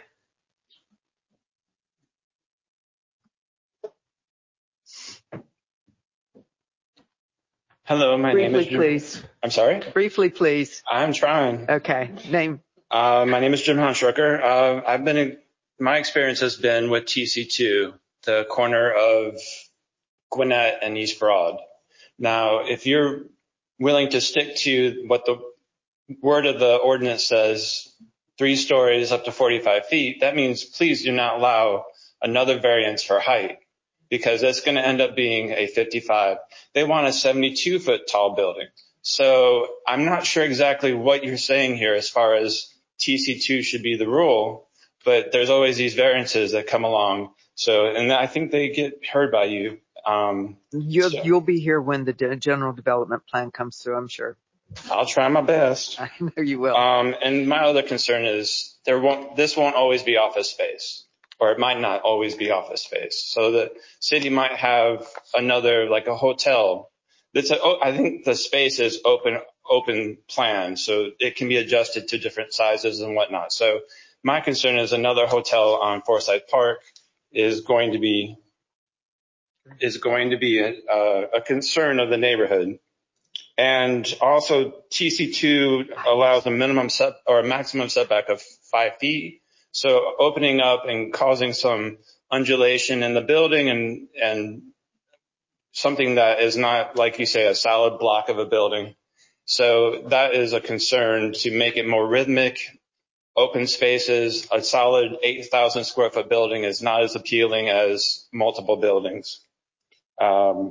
Hello, my Briefly, name is Jim. please. I'm sorry? Briefly, please. I'm trying. Okay. Name. Uh, my name is Jim Honstrucker. Uh, I've been, in, my experience has been with T C two, the corner of Gwinnett and East Broad. Now, if you're willing to stick to what the word of the ordinance says, three stories up to forty-five feet, that means please do not allow another variance for height, because that's going to end up being a fifty-five. They want a seventy-two foot tall building. So I'm not sure exactly what you're saying here as far as T C two should be the rule, but there's always these variances that come along. So, and I think they get heard by you. Um, You'll, so you'll be here when the de- general development plan comes through, I'm sure. I'll try my best. I know you will. Um, and my other concern is there won't, this won't always be office space, or it might not always be office space. So the city might have another, like a hotel. That's a, oh, I think the space is open, open plan, so it can be adjusted to different sizes and whatnot. So my concern is another hotel on Forsyth Park is going to be, is going to be a, a concern of the neighborhood. And also T C two allows a minimum set or a maximum setback of five feet. So opening up and causing some undulation in the building and, and something that is not, like you say, a solid block of a building. So that is a concern to make it more rhythmic. Open spaces, a solid eight thousand square foot building is not as appealing as multiple buildings. Um,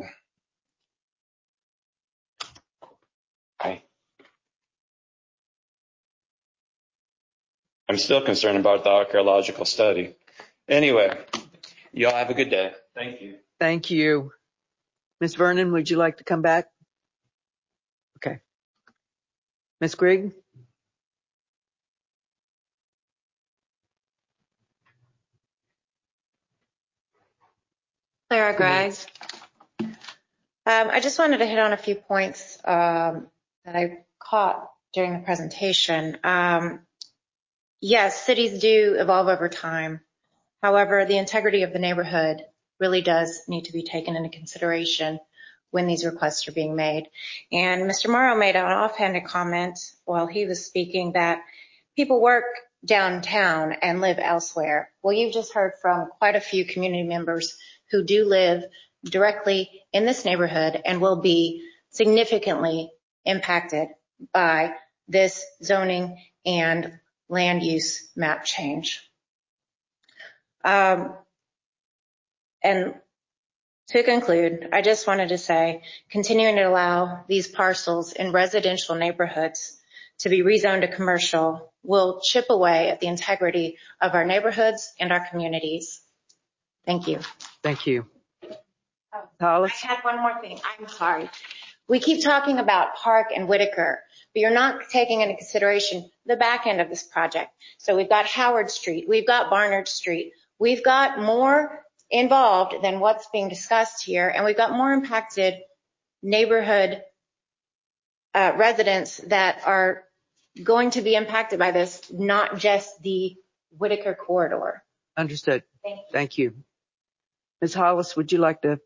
I, I'm still concerned about the archaeological study. Anyway, y'all have a good day. Thank you. Thank you. Miz Vernon, would you like to come back? Okay. Miz Grigg? Clara Gregg. Um, I just wanted to hit on a few points um, that I caught during the presentation. Um, yes, cities do evolve over time. However, the integrity of the neighborhood really does need to be taken into consideration when these requests are being made. And Mister Morrow made an offhanded comment while he was speaking that people work downtown and live elsewhere. Well, you've just heard from quite a few community members who do live directly in this neighborhood and will be significantly impacted by this zoning and land use map change. Um, and to conclude, I just wanted to say, continuing to allow these parcels in residential neighborhoods to be rezoned to commercial will chip away at the integrity of our neighborhoods and our communities. Thank you. Thank you. Oh, Hollis? I had one more thing. I'm sorry. We keep talking about Park and Whitaker, but you're not taking into consideration the back end of this project. So we've got Howard Street. We've got Barnard Street. We've got more involved than what's being discussed here, and we've got more impacted neighborhood uh, residents that are going to be impacted by this, not just the Whitaker corridor. Understood. Thank you. Thank you. Miz Hollis, would you like to?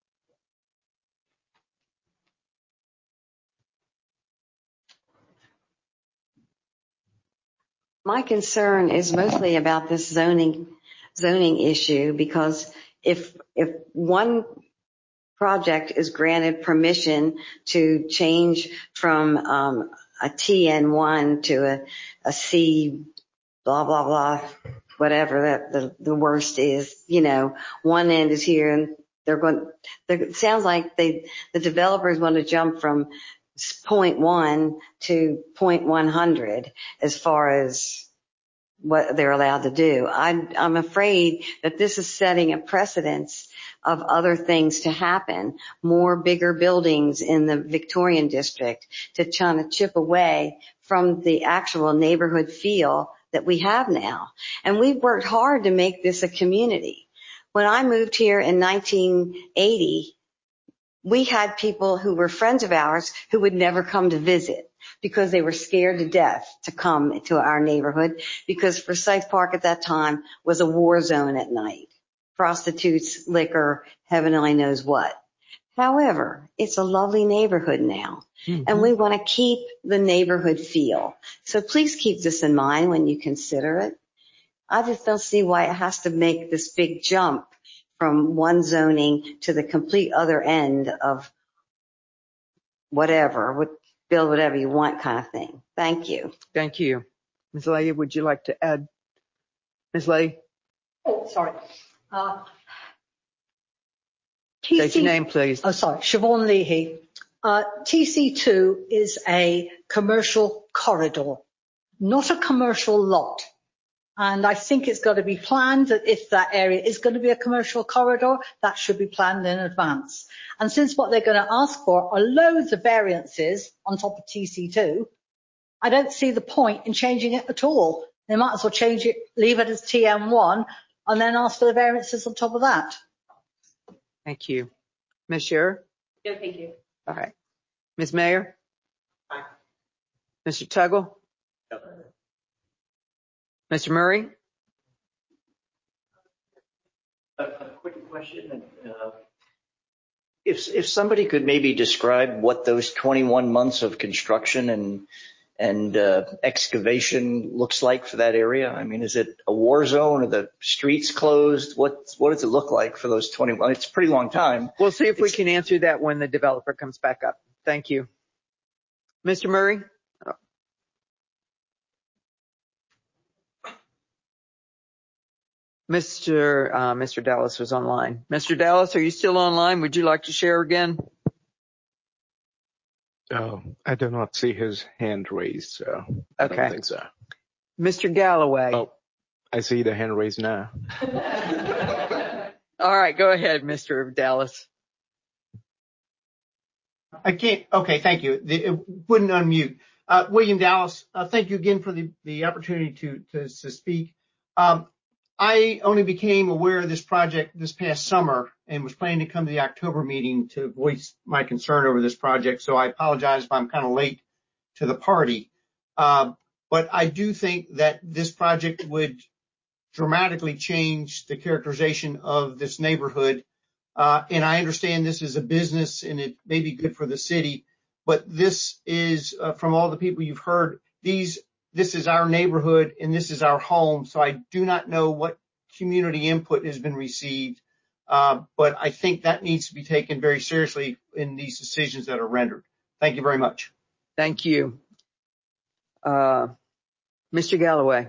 My concern is mostly about this zoning zoning issue, because if if one project is granted permission to change from um, a T N one to a, a C blah blah blah, whatever that the, the worst is, you know, one end is here and they're going. They're, it sounds like they the developers want to jump from point one to point one hundred as far as what they're allowed to do. I'm, I'm afraid that this is setting a precedence of other things to happen, more bigger buildings in the Victorian district to try to chip away from the actual neighborhood feel that we have now. And we've worked hard to make this a community. When I moved here in nineteen eighty, we had people who were friends of ours who would never come to visit because they were scared to death to come to our neighborhood, because Forsyth Park at that time was a war zone at night. Prostitutes, liquor, heaven only knows what. However, it's a lovely neighborhood now, mm-hmm. and we want to keep the neighborhood feel. So please keep this in mind when you consider it. I just don't see why it has to make this big jump from one zoning to the complete other end of whatever, what, build whatever you want kind of thing. Thank you. Thank you. Miz Lay, would you like to add? Miz Lay? Oh, sorry. Uh, State your name, please. Oh, sorry. Siobhan Leahy. Uh, T C two is a commercial corridor, not a commercial lot. And I think it's got to be planned that if that area is going to be a commercial corridor, that should be planned in advance. And since what they're going to ask for are loads of variances on top of T C two, I don't see the point in changing it at all. They might as well change it, leave it as T M one, and then ask for the variances on top of that. Thank you. Miz Scherer? No, thank you. All right. Miz Mayor? Aye. Mister Tuggle? No. Mister Murray? A, a quick question. Uh, if if somebody could maybe describe what those twenty-one months of construction and and uh, excavation looks like for that area? I mean, is it a war zone? Are the streets closed? What what does it look like for those twenty-one? It's a pretty long time. We'll see if it's, we can answer that when the developer comes back up. Thank you. Mister Murray? Oh. Mister Uh, Mister Dallas was online. Mister Dallas, are you still online? Would you like to share again? Oh, I do not see his hand raised, so I Okay. don't think so. Mister Galloway. Oh, I see the hand raised now. All right, go ahead, Mister Dallas. I can't. Okay, thank you. The, it wouldn't unmute. Uh, William Dallas, uh, thank you again for the, the opportunity to, to, to speak. Um, I only became aware of this project this past summer and was planning to come to the October meeting to voice my concern over this project. So I apologize if I'm kind of late to the party. Uh, but I do think that this project would dramatically change the characterization of this neighborhood. Uh, and I understand this is a business and it may be good for the city, but this is, uh, from all the people you've heard, these This is our neighborhood and this is our home. So I do not know what community input has been received. Uh, but I think that needs to be taken very seriously in these decisions that are rendered. Thank you very much. Thank you. Uh, Mister Galloway.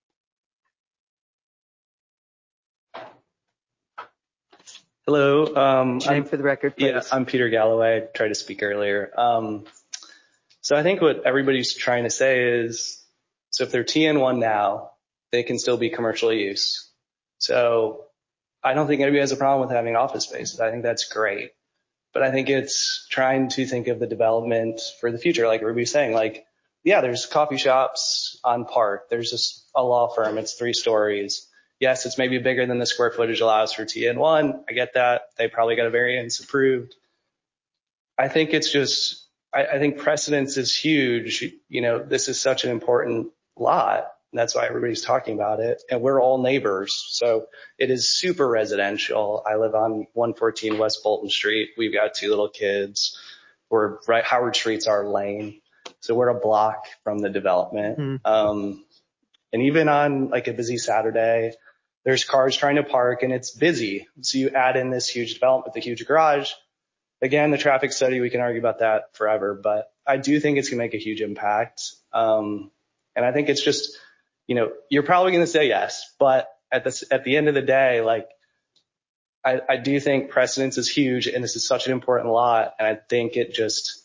Hello. Um, Name I'm, for the record, please. Yeah, I'm Peter Galloway. I tried to speak earlier. Um, so I think what everybody's trying to say is, so if they're T N one now, they can still be commercial use. So I don't think anybody has a problem with having office spaces. I think that's great. But I think it's trying to think of the development for the future, like everybody's saying. Like, yeah, there's coffee shops on Park. There's just a law firm. It's three stories. Yes, it's maybe bigger than the square footage allows for T N one. I get that. They probably got a variance approved. I think it's just, I, I think precedence is huge. You know, this is such an important lot. And that's why everybody's talking about it. And we're all neighbors. So it is super residential. I live on one fourteen West Bolton Street. We've got two little kids. We're right, Howard Street's our lane. So we're a block from the development. Mm-hmm. Um, and even on like a busy Saturday, there's cars trying to park and it's busy. So you add in this huge development, the huge garage. Again, the traffic study, we can argue about that forever, but I do think it's going to make a huge impact. Um, and I think it's just, you know, you're probably going to say yes, but at the, at the end of the day, like, I, I do think precedence is huge and this is such an important lot. And I think it just,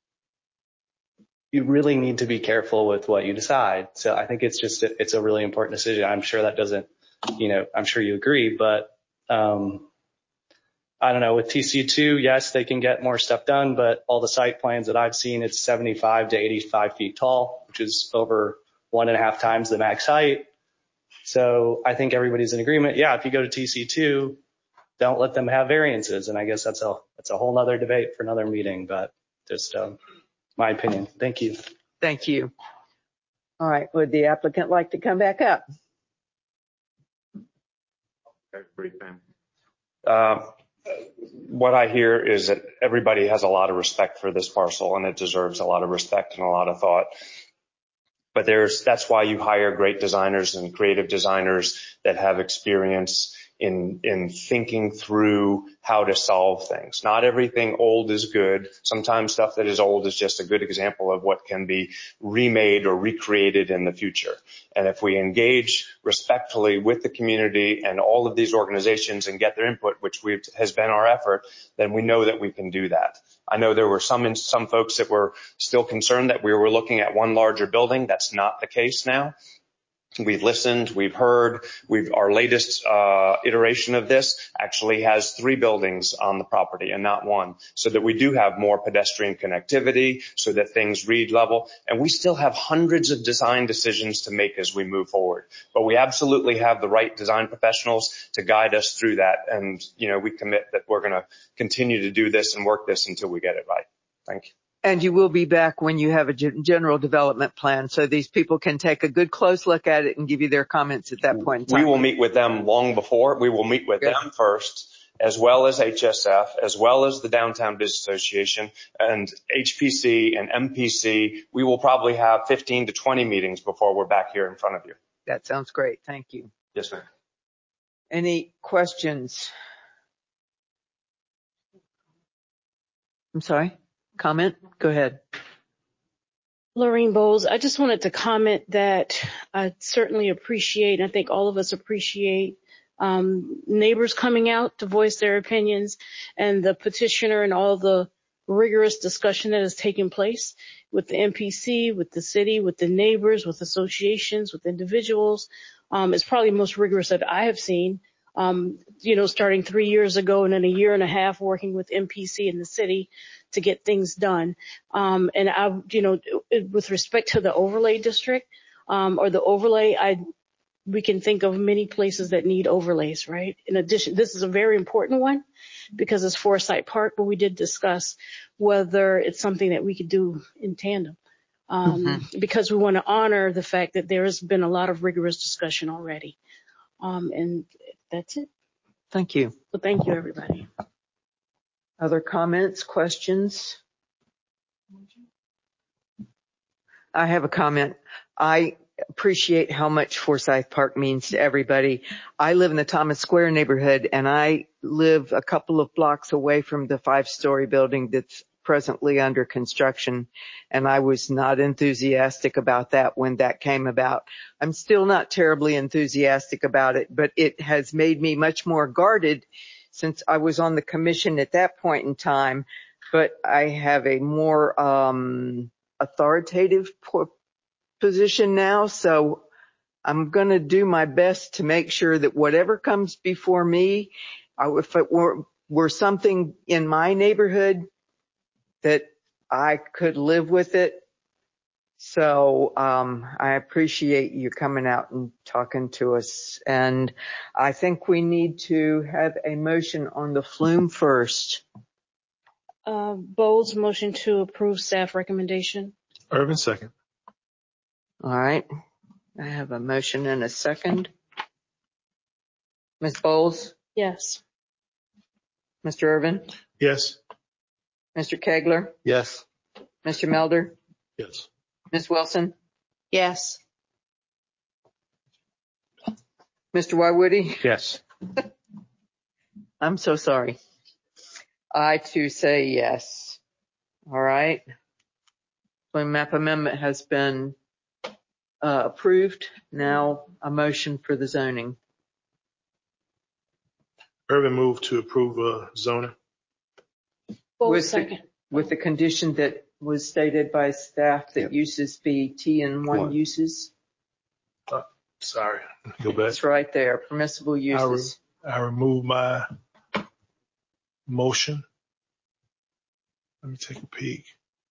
you really need to be careful with what you decide. So I think it's just, a, it's a really important decision. I'm sure that doesn't, you know, I'm sure you agree, but, um, I don't know, with T C two, yes, they can get more stuff done, but all the site plans that I've seen, it's seventy-five to eighty-five feet tall, which is over one and a half times the max height. So I think everybody's in agreement. Yeah, if you go to T C two, don't let them have variances. And I guess that's a, that's a whole nother debate for another meeting, but just, um, my opinion. Thank you. Thank you. All right. Would the applicant like to come back up? Okay, brief, ma'am. Uh, what I hear is that everybody has a lot of respect for this parcel and it deserves a lot of respect and a lot of thought. But there's, that's why you hire great designers and creative designers that have experience in, in thinking through how to solve things. Not everything old is good. Sometimes stuff that is old is just a good example of what can be remade or recreated in the future. And if we engage respectfully with the community and all of these organizations and get their input, which we've, has been our effort, then we know that we can do that. I know there were some, some folks that were still concerned that we were looking at one larger building. That's not the case now. We've listened, we've heard, we've, our latest, uh, iteration of this actually has three buildings on the property and not one, so that we do have more pedestrian connectivity, so that things read level, and we still have hundreds of design decisions to make as we move forward. But we absolutely have the right design professionals to guide us through that, and, you know, we commit that we're going to continue to do this and work this until we get it right. Thank you. And you will be back when you have a general development plan, so these people can take a good close look at it and give you their comments at that point in time. We will meet with them long before. We will meet with Good. them first, as well as H S F, as well as the Downtown Business Association and H P C and M P C. We will probably have fifteen to twenty meetings before we're back here in front of you. That sounds great. Thank you. Yes, ma'am. Any questions? I'm sorry. Comment? Go ahead. Lorraine Bowles, I just wanted to comment that I certainly appreciate, and I think all of us appreciate, um, neighbors coming out to voice their opinions and the petitioner and all the rigorous discussion that has taken place with the M P C, with the city, with the neighbors, with associations, with individuals. Um, it's probably the most rigorous that I have seen, um, you know, starting three years ago and then a year and a half working with M P C in the city to get things done. Um, and I, you know, with respect to the overlay district, um, or the overlay, I, we can think of many places that need overlays, right? In addition, this is a very important one because it's Forsyth Park, but we did discuss whether it's something that we could do in tandem. Um, mm-hmm. Because we want to honor the fact that there has been a lot of rigorous discussion already. Um, and that's it. Thank you. So thank you, everybody. Other comments, questions? I have a comment. I appreciate how much Forsyth Park means to everybody. I live in the Thomas Square neighborhood, and I live a couple of blocks away from the five-story building that's presently under construction, and I was not enthusiastic about that when that came about. I'm still not terribly enthusiastic about it, but it has made me much more guarded since I was on the commission at that point in time, but I have a more um, authoritative position now, so I'm going to do my best to make sure that whatever comes before me, if it were, were something in my neighborhood, that I could live with it. So um, I appreciate you coming out and talking to us. And I think we need to have a motion on the flume first. Uh, Bowles, motion to approve staff recommendation. Irvin, second. All right. I have a motion and a second. Miz Bowles? Yes. Mister Irvin? Yes. Mister Kegler? Yes. Mister Melder? Yes. Miz Wilson? Yes. Mister Wywoody? Yes. I'm so sorry. I too say yes. All right. The map amendment has been uh, approved. Now a motion for the zoning. Irvin moved to approve uh, zoning. With second. The, with the condition that was stated by staff that yep. uses be T N one what? uses. Uh, sorry. Go back. It's right there. Permissible uses. I, re- I remove my motion. Let me take a peek.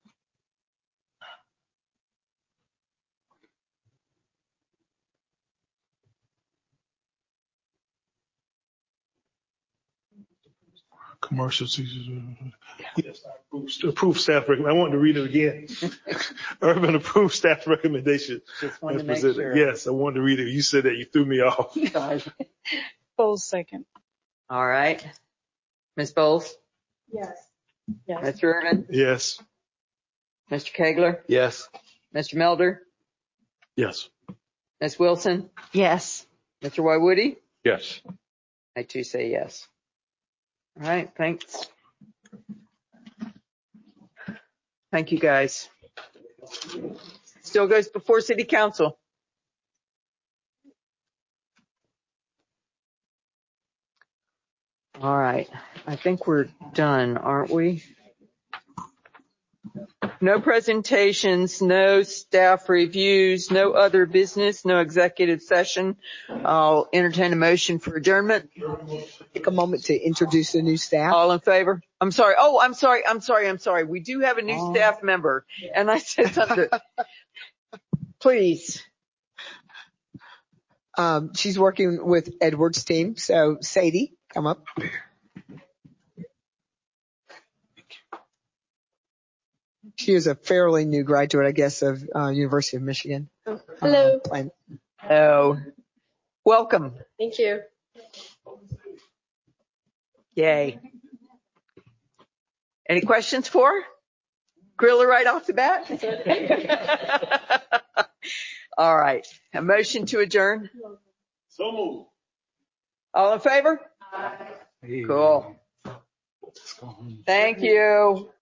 Commercial. Yes, I approve, approve staff recommendation. I wanted to read it again. Urban approved staff recommendation. Just wanted to make sure. Yes, I wanted to read it. You said that you threw me off. Bowles second. All right. Miz Bowles? Yes. Yes. Mister Irvin? Yes. Mister Kegler? Yes. Mister Melder? Yes. Miz Wilson? Yes. Mister Wywoody? Yes. I too say yes. All right, thanks. Thank you, guys. Still goes before City Council. All right, I think we're done, aren't we? No presentations, no staff reviews, no other business, no executive session. I'll entertain a motion for adjournment. Take a moment to introduce the new staff. All in favor? I'm sorry. Oh, I'm sorry. I'm sorry. I'm sorry. We do have a new oh. staff member. And I said something. Please. Um, she's working with Edward's team. So Sadie, come up. She is a fairly new graduate, I guess, of uh, University of Michigan. Oh, hello. Um, oh, welcome. Thank you. Yay. Any questions for her? Grill her right off the bat? All right. A motion to adjourn? So moved. All in favor? Cool. Thank you.